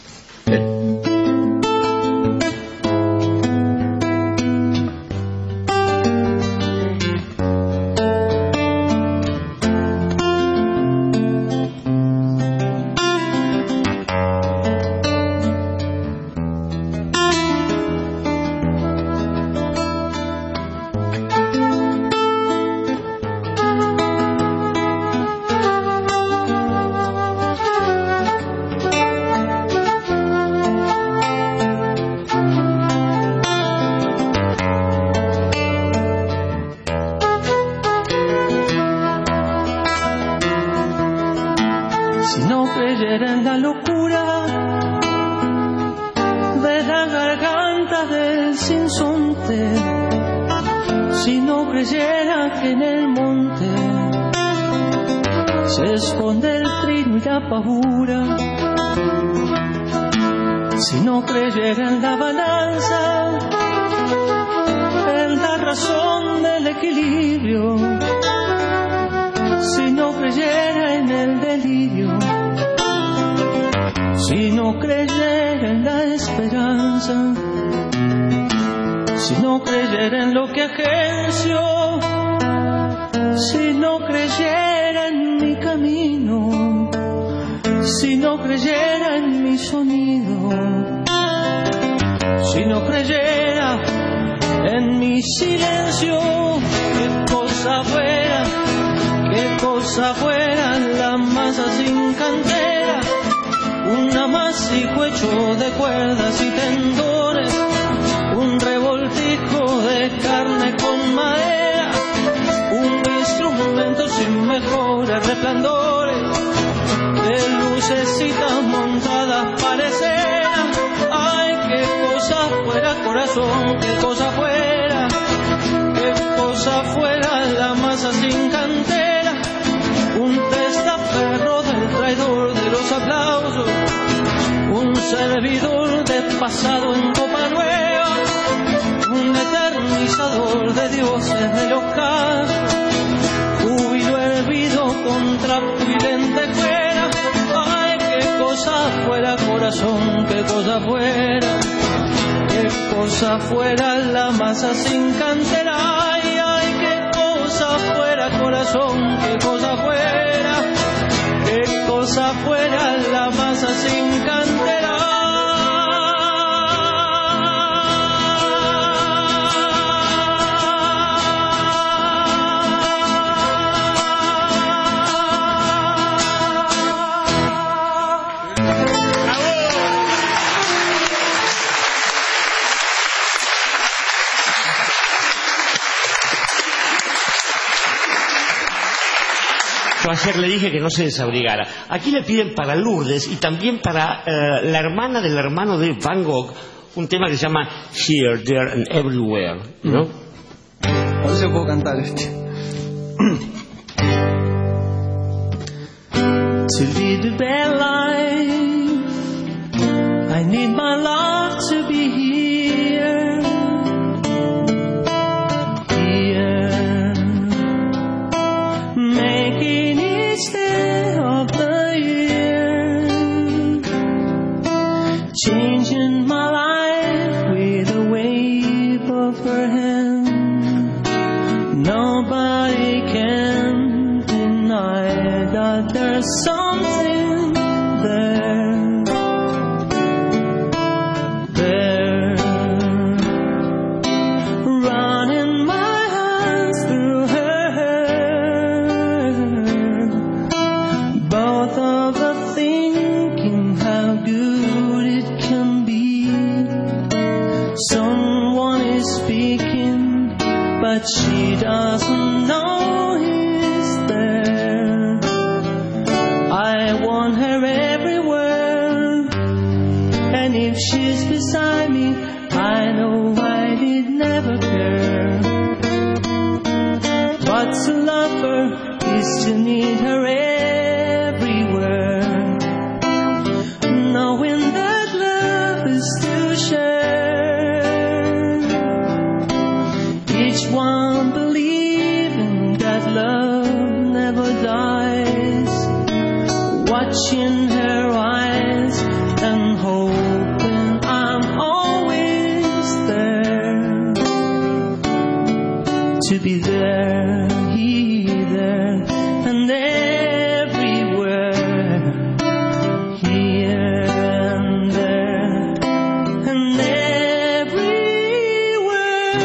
Si no creyera en la balanza, en la razón del equilibrio, si no creyera en el delirio, si no creyera en la esperanza, si no creyera en lo que agencio, si no creyera en mi camino, si no creyera en mi sonido, si no creyera en mi silencio, qué cosa fuera, qué cosa fuera la masa sin cantera, un amasijo hecho de cuerdas y tendones, un revoltijo de carne con madera, un instrumento sin mejores resplandores, de lucecitas montadas pareceran. Ay, qué cosa fuera, corazón, qué cosa fuera, qué cosa fuera la masa sin cantera, un testaferro del traidor de los aplausos, un servidor de pasado en copa nueva, un eternizador de dioses de los casos, júbilo hervido contra y lentejuela. Ay, qué cosa fuera, corazón, qué cosa fuera, qué cosa fuera la masa sin cantera. Ay, ay, qué cosa fuera, corazón, qué cosa fuera, qué cosa fuera la masa sin cantera. Ayer le dije que no se desabrigara. Aquí le piden para Lourdes y también para uh, la hermana del hermano de Van Gogh un tema que se llama Here, There and Everywhere, ¿no? A ver si puedo cantar este. To lead a better life, I need my love to be here, here, making each day of the year, changing my life with a wave of her hand. Nobody can deny that there's something there, there, running my hands through her hair, both of us thinking how good it can be. Someone is speaking, but she doesn't know he's there. I want her everywhere, and if she's beside me, I know I did never care. But to love her is to need her everywhere, knowing that love is to share. Each one believing that love watching her eyes and hoping I'm always there to be there, here, there, and everywhere, here and there, and everywhere.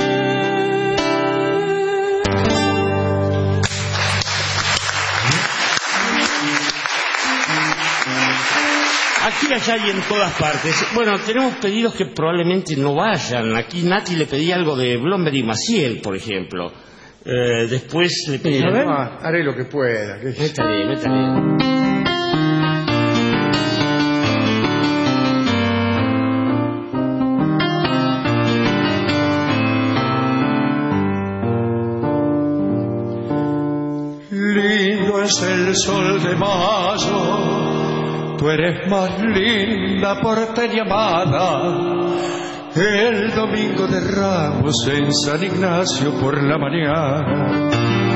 Aquí, allá y en todas partes. Bueno, tenemos pedidos que probablemente no vayan. Aquí Nati le pedía algo de Blomberg y Maciel, por ejemplo. Eh, después le pedí... A ver, ah, haré lo que pueda. Que... Métale, métale. Lindo es el sol de mayo, tú eres más linda porteña amada. El domingo de Ramos en San Ignacio por la mañana,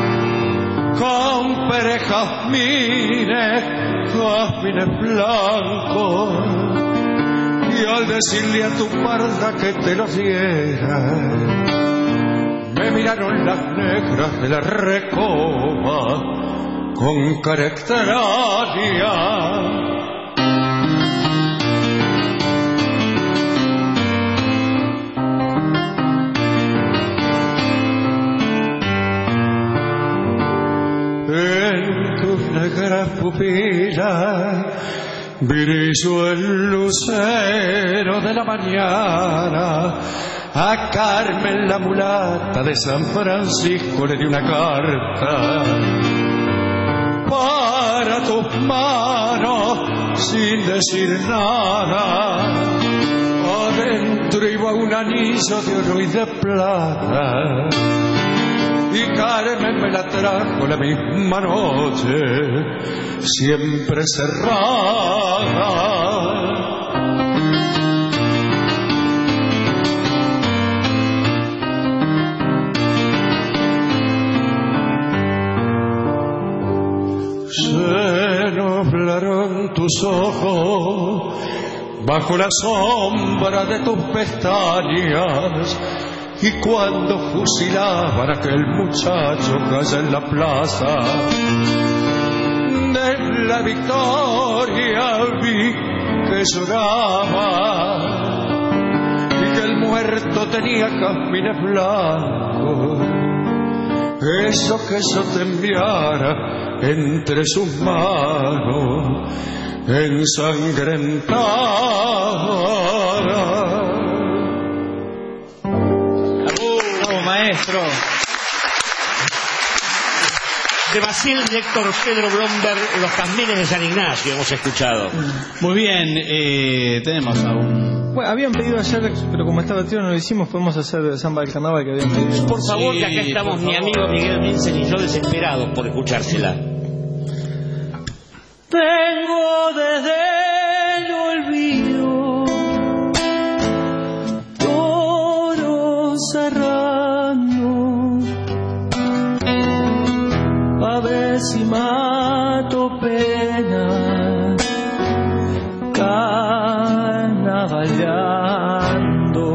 compré jazmines, jazmines blancos, y al decirle a tu parda que te los diera, me miraron las negras de la recoba con cara extraña. Negras pupilas brilló el lucero de la mañana. A Carmen la mulata de San Francisco le di una carta para tus manos sin decir nada. Adentro iba un anillo de oro y de plata, y Carmen me la trajo la misma noche, siempre cerrada. Se nublaron tus ojos bajo la sombra de tus pestañas, y cuando fusilaban a aquel muchacho que allá en la plaza de la Victoria vi que lloraba, y que el muerto tenía jazmines blancos, eso que yo te enviara entre sus manos ensangrentadas. Maestro. De Maciel y Héctor Pedro Blomberg, Los Jazmines de San Ignacio, hemos escuchado. Muy bien, eh, tenemos aún. Bueno, habían pedido ayer, pero como estaba tío no lo hicimos, podemos hacer Samba del Carnaval que habían pedido. Por favor, sí, que acá estamos mi amigo Miguel Vincent y yo desesperados por escuchársela. Tengo desde el olvido toro serrano, a ver si mato pena carnavalando,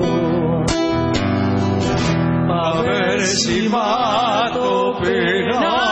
a ver si mato pena.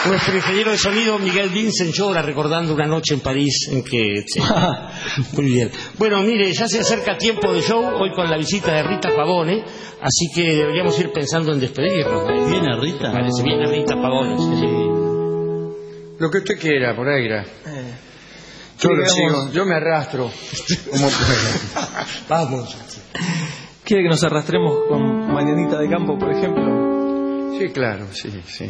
Nuestro ingeniero de sonido, Miguel Vincent, llora recordando una noche en París en que... Sí. Muy bien. Bueno, mire, ya se acerca tiempo de show, hoy con la visita de Rita Pavone, así que deberíamos ir pensando en despedirnos. ¿eh? ¿Viene Rita? Parece, viene Rita Pavone. Sí. Lo que usted quiera, por ahí. Eh. Yo, lo sigo, yo me arrastro. Como... Vamos. ¿Quiere que nos arrastremos con Marianita de Campo, por ejemplo? Sí, claro, sí, sí.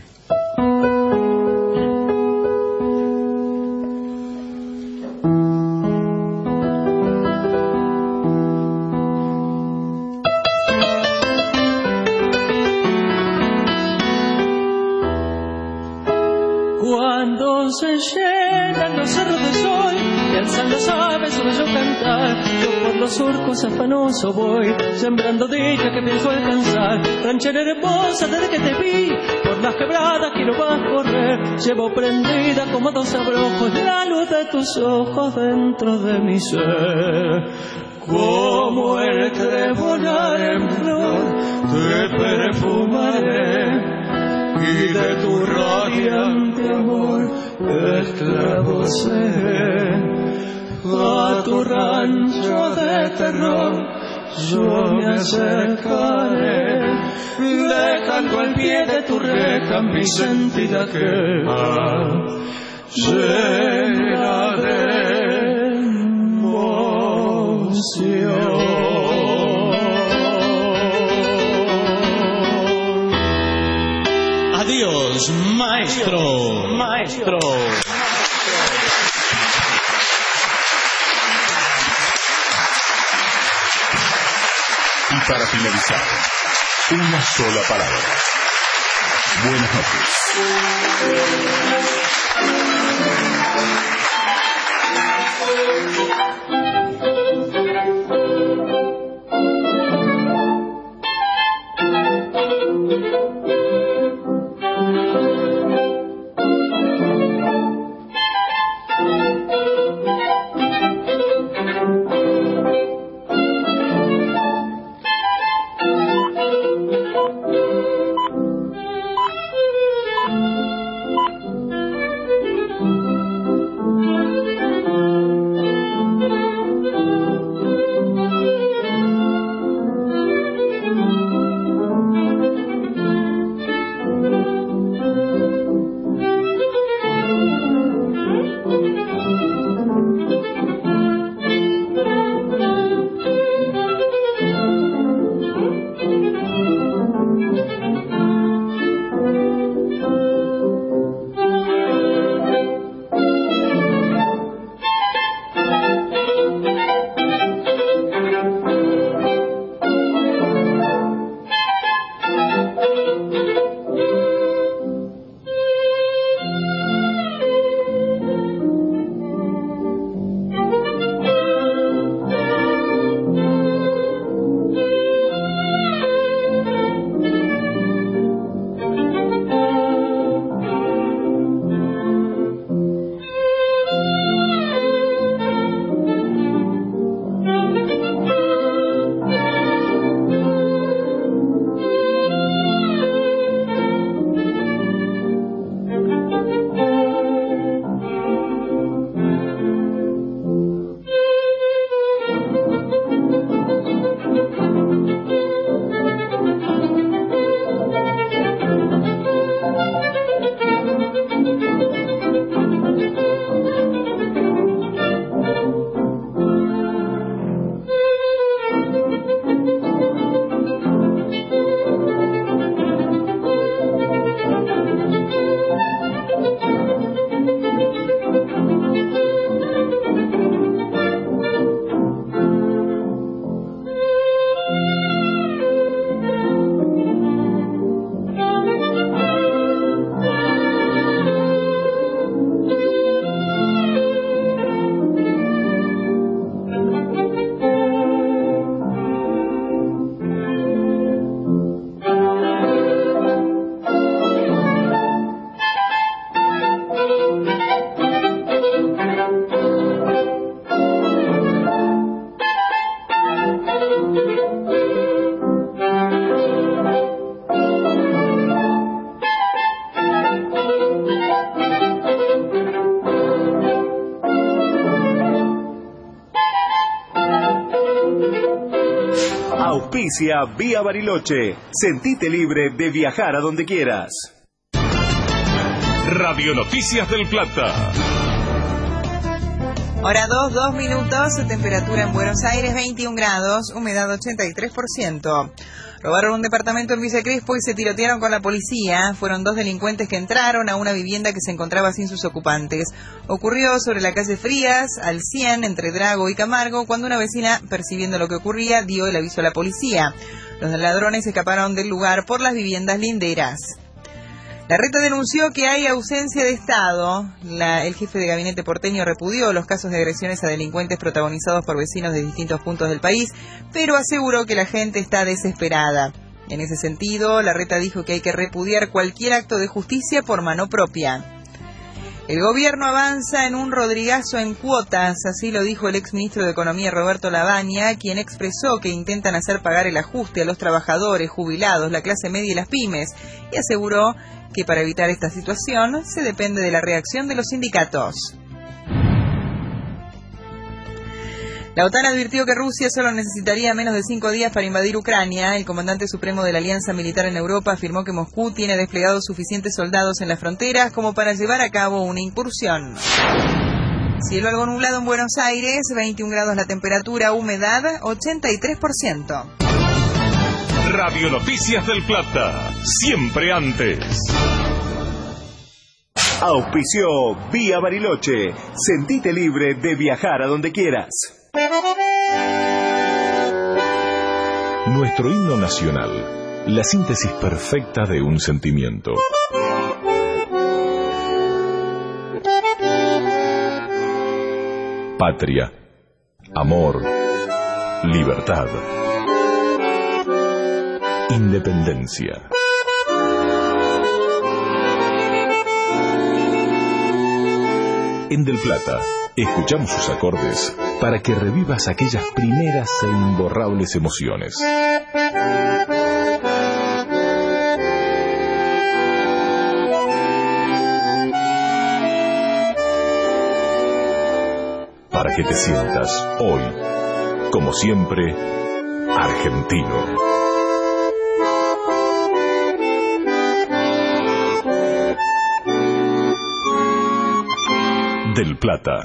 Cuando se llenan los cerros de sol y alzan las aves sobre yo cantar, yo por los surcos afanoso voy, sembrando dicha que pienso alcanzar. Ranchera hermosa, desde que te vi, por las quebradas quiero más correr. Llevo prendida como dos abrojos la luz de tus ojos dentro de mi ser. Como el trébol en flor, te perfumaré, y de tu radiante amor esclavo seré. A tu rancho de terror yo me acercaré, dejando al pie de tu reja mi sentida queja llena de emoción. Adiós, maestro. Maestro. Y para finalizar, una sola palabra. Buenas noches. noticia vía Bariloche. Sentite libre de viajar a donde quieras. Radio Noticias del Plata. Hora dos, dos minutos, temperatura en Buenos Aires veintiún grados, humedad ochenta y tres por ciento. Robaron un departamento en Villa Crespo y se tirotearon con la policía. Fueron dos delincuentes que entraron a una vivienda que se encontraba sin sus ocupantes. Ocurrió sobre la calle Frías, al cien, entre Drago y Camargo, cuando una vecina, percibiendo lo que ocurría, dio el aviso a la policía. Los ladrones escaparon del lugar por las viviendas linderas. La Reta denunció que hay ausencia de Estado. La, el jefe de gabinete porteño repudió los casos de agresiones a delincuentes protagonizados por vecinos de distintos puntos del país, pero aseguró que la gente está desesperada. En ese sentido, la Reta dijo que hay que repudiar cualquier acto de justicia por mano propia. El gobierno avanza en un Rodrigazo en cuotas, así lo dijo el exministro de Economía Roberto Lavagna, quien expresó que intentan hacer pagar el ajuste a los trabajadores, jubilados, la clase media y las pymes, y aseguró que para evitar esta situación se depende de la reacción de los sindicatos. La OTAN advirtió que Rusia solo necesitaría menos de cinco días para invadir Ucrania. El comandante supremo de la Alianza Militar en Europa afirmó que Moscú tiene desplegados suficientes soldados en las fronteras como para llevar a cabo una incursión. Cielo algo nublado en Buenos Aires, veintiún grados la temperatura, humedad ochenta y tres por ciento. Radio Noticias del Plata, siempre antes. Auspició vía Bariloche. Sentite libre de viajar a donde quieras. Nuestro himno nacional, la síntesis perfecta de un sentimiento. Patria, amor, libertad, independencia. En Del Plata, escuchamos sus acordes para que revivas aquellas primeras e imborrables emociones. Para que te sientas hoy, como siempre, argentino. Del Plata.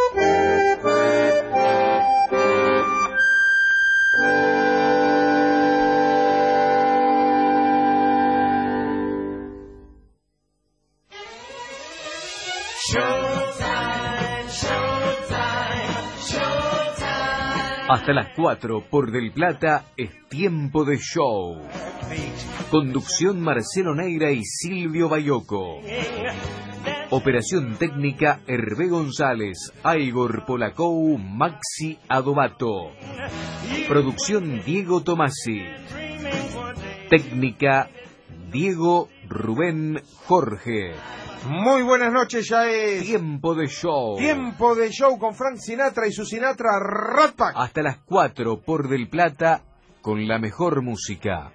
Hasta las cuatro por Del Plata es tiempo de show. Conducción Marcelo Neira y Silvio Bayoco. Operación técnica Hervé González, Igor Polacou, Maxi Adobato. Producción Diego Tomasi. Técnica Diego Rubén Jorge. Muy buenas noches, ya es Tiempo de Show. Tiempo de Show con Frank Sinatra y su Sinatra Rat Pack. Hasta las cuatro por Del Plata con la mejor música.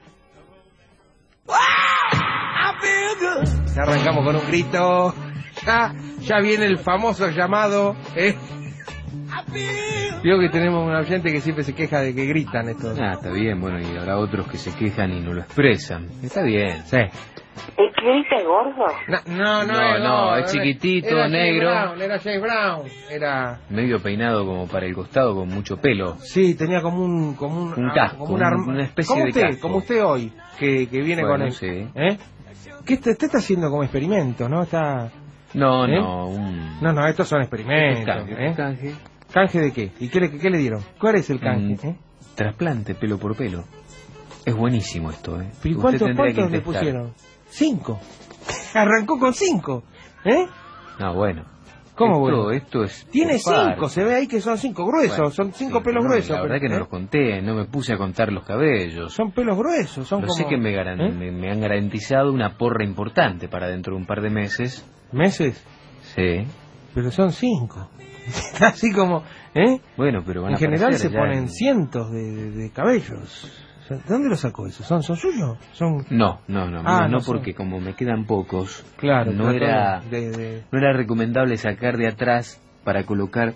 Ya arrancamos con un grito. Ya, ya viene el famoso llamado. ¿eh? Digo que tenemos un oyente que siempre se queja de que gritan estos. Ah, está bien, bueno, y habrá otros que se quejan y no lo expresan. Está bien. Sí. ¿Es que dice gordo? No, no, no, no, es, no, no, es chiquitito, era negro. James Brown, era James Brown, era medio peinado como para el costado con mucho pelo. Sí, tenía como un como un, un casco, como una, un, una especie como de usted, casco. como usted hoy, que, que viene bueno, con él. Sí. ¿Eh? ¿Qué usted está haciendo como experimento, no? Está No, ¿eh? no, un No, no, estos son experimentos, canje, ¿eh? canje. ¿Canje de qué? ¿Y qué le, qué le dieron? ¿Cuál es el canje? Mm, ¿eh? Trasplante pelo por pelo. Es buenísimo esto, ¿eh? ¿Y Usted cuántos, tendría que cuántos le intentar. pusieron? Cinco. Arrancó con cinco, ¿eh? No, bueno. ¿Cómo esto, bueno? Esto es Tiene por parte. cinco, se ve ahí que son cinco gruesos, Bueno, son cinco sí, pelos no, gruesos. La verdad pero, que no ¿eh? los conté, no me puse a contar los cabellos. Son pelos gruesos, son Lo como... sé que me, garan- ¿eh? me, me han garantizado una porra importante para dentro de un par de meses. ¿Meses? Sí. Pero son cinco. Así como, ¿eh? Bueno, pero van en a general aparecer se ya ponen en- cientos de, de- de cabellos. O sea, ¿de dónde los sacó eso? ¿Son, son suyos? ¿Son... No, no, no, Ah, no, no no son. porque como me quedan pocos, Claro, no trató era de- de- no era recomendable sacar de atrás para colocar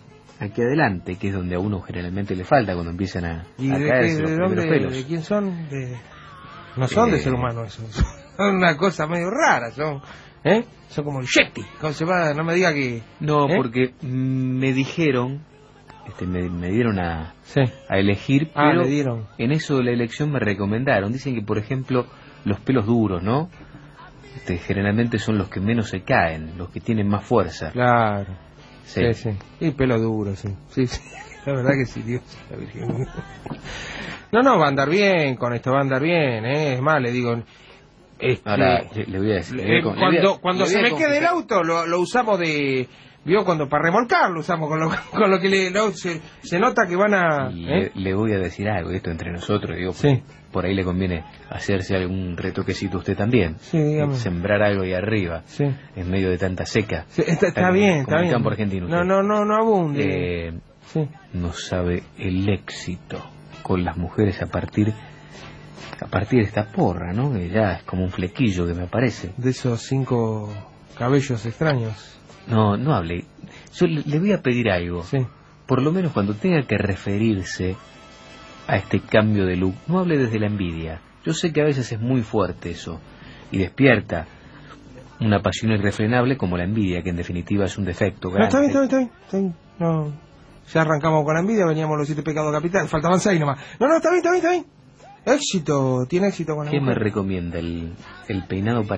aquí adelante, que es donde a uno generalmente le falta cuando empiezan a, ¿Y a de, caerse qué, los de, primeros dónde, pelos. de quién son? De... No son de Eh, ser humano esos. Son una cosa medio rara, son... ¿Eh? Son como el Yeti. ¿Cómo se va? No me diga que... No, ¿eh? porque me dijeron, este, me, me dieron a, sí. a elegir, Ah, pero le dieron. en eso de la elección me recomendaron. Dicen que, por ejemplo, los pelos duros, ¿no? Este, generalmente son los que menos se caen, los que tienen más fuerza. Claro. Sí, sí. sí. Y pelo duro, sí. Sí, sí. La verdad que sí, Dios. La Virgen. No, no, va a andar bien con esto, va a andar bien, ¿eh? Es más, le digo... Este, Ahora, le, le voy a decir... le voy a eh, con- le cuando voy a- cuando le se voy a me quede el confesar. auto, lo, lo usamos de... Vio, cuando para remolcar lo usamos con lo, con lo que le, lo- se, se nota que van a... Y ¿eh? le, le voy a decir algo, esto entre nosotros, digo, Sí. por ahí le conviene hacerse algún retoquecito a usted también. Sí, dígame. Sembrar algo ahí arriba, Sí. en medio de tanta seca. Sí, está, está Como- bien, como está el bien. campo argentino. No, usted. no, no, no abunde. Eh, Sí. no sabe el éxito con las mujeres a partir a partir de esta porra, ¿no? Que ya es como un flequillo que me aparece. De esos cinco cabellos extraños. No, no hable. Yo le, le voy a pedir algo. Sí. Por lo menos cuando tenga que referirse a este cambio de look, no hable desde la envidia. Yo sé que a veces es muy fuerte eso y despierta una pasión irrefrenable como la envidia, que en definitiva es un defecto No, está grande. bien, está bien, está bien. Está bien. No, ya arrancamos con la envidia, veníamos los siete pecados capitales, faltaban seis nomás. No, no, está bien, está bien, está bien. Éxito, tiene éxito con la ¿Qué me mujer. recomienda? ¿El, el peinado para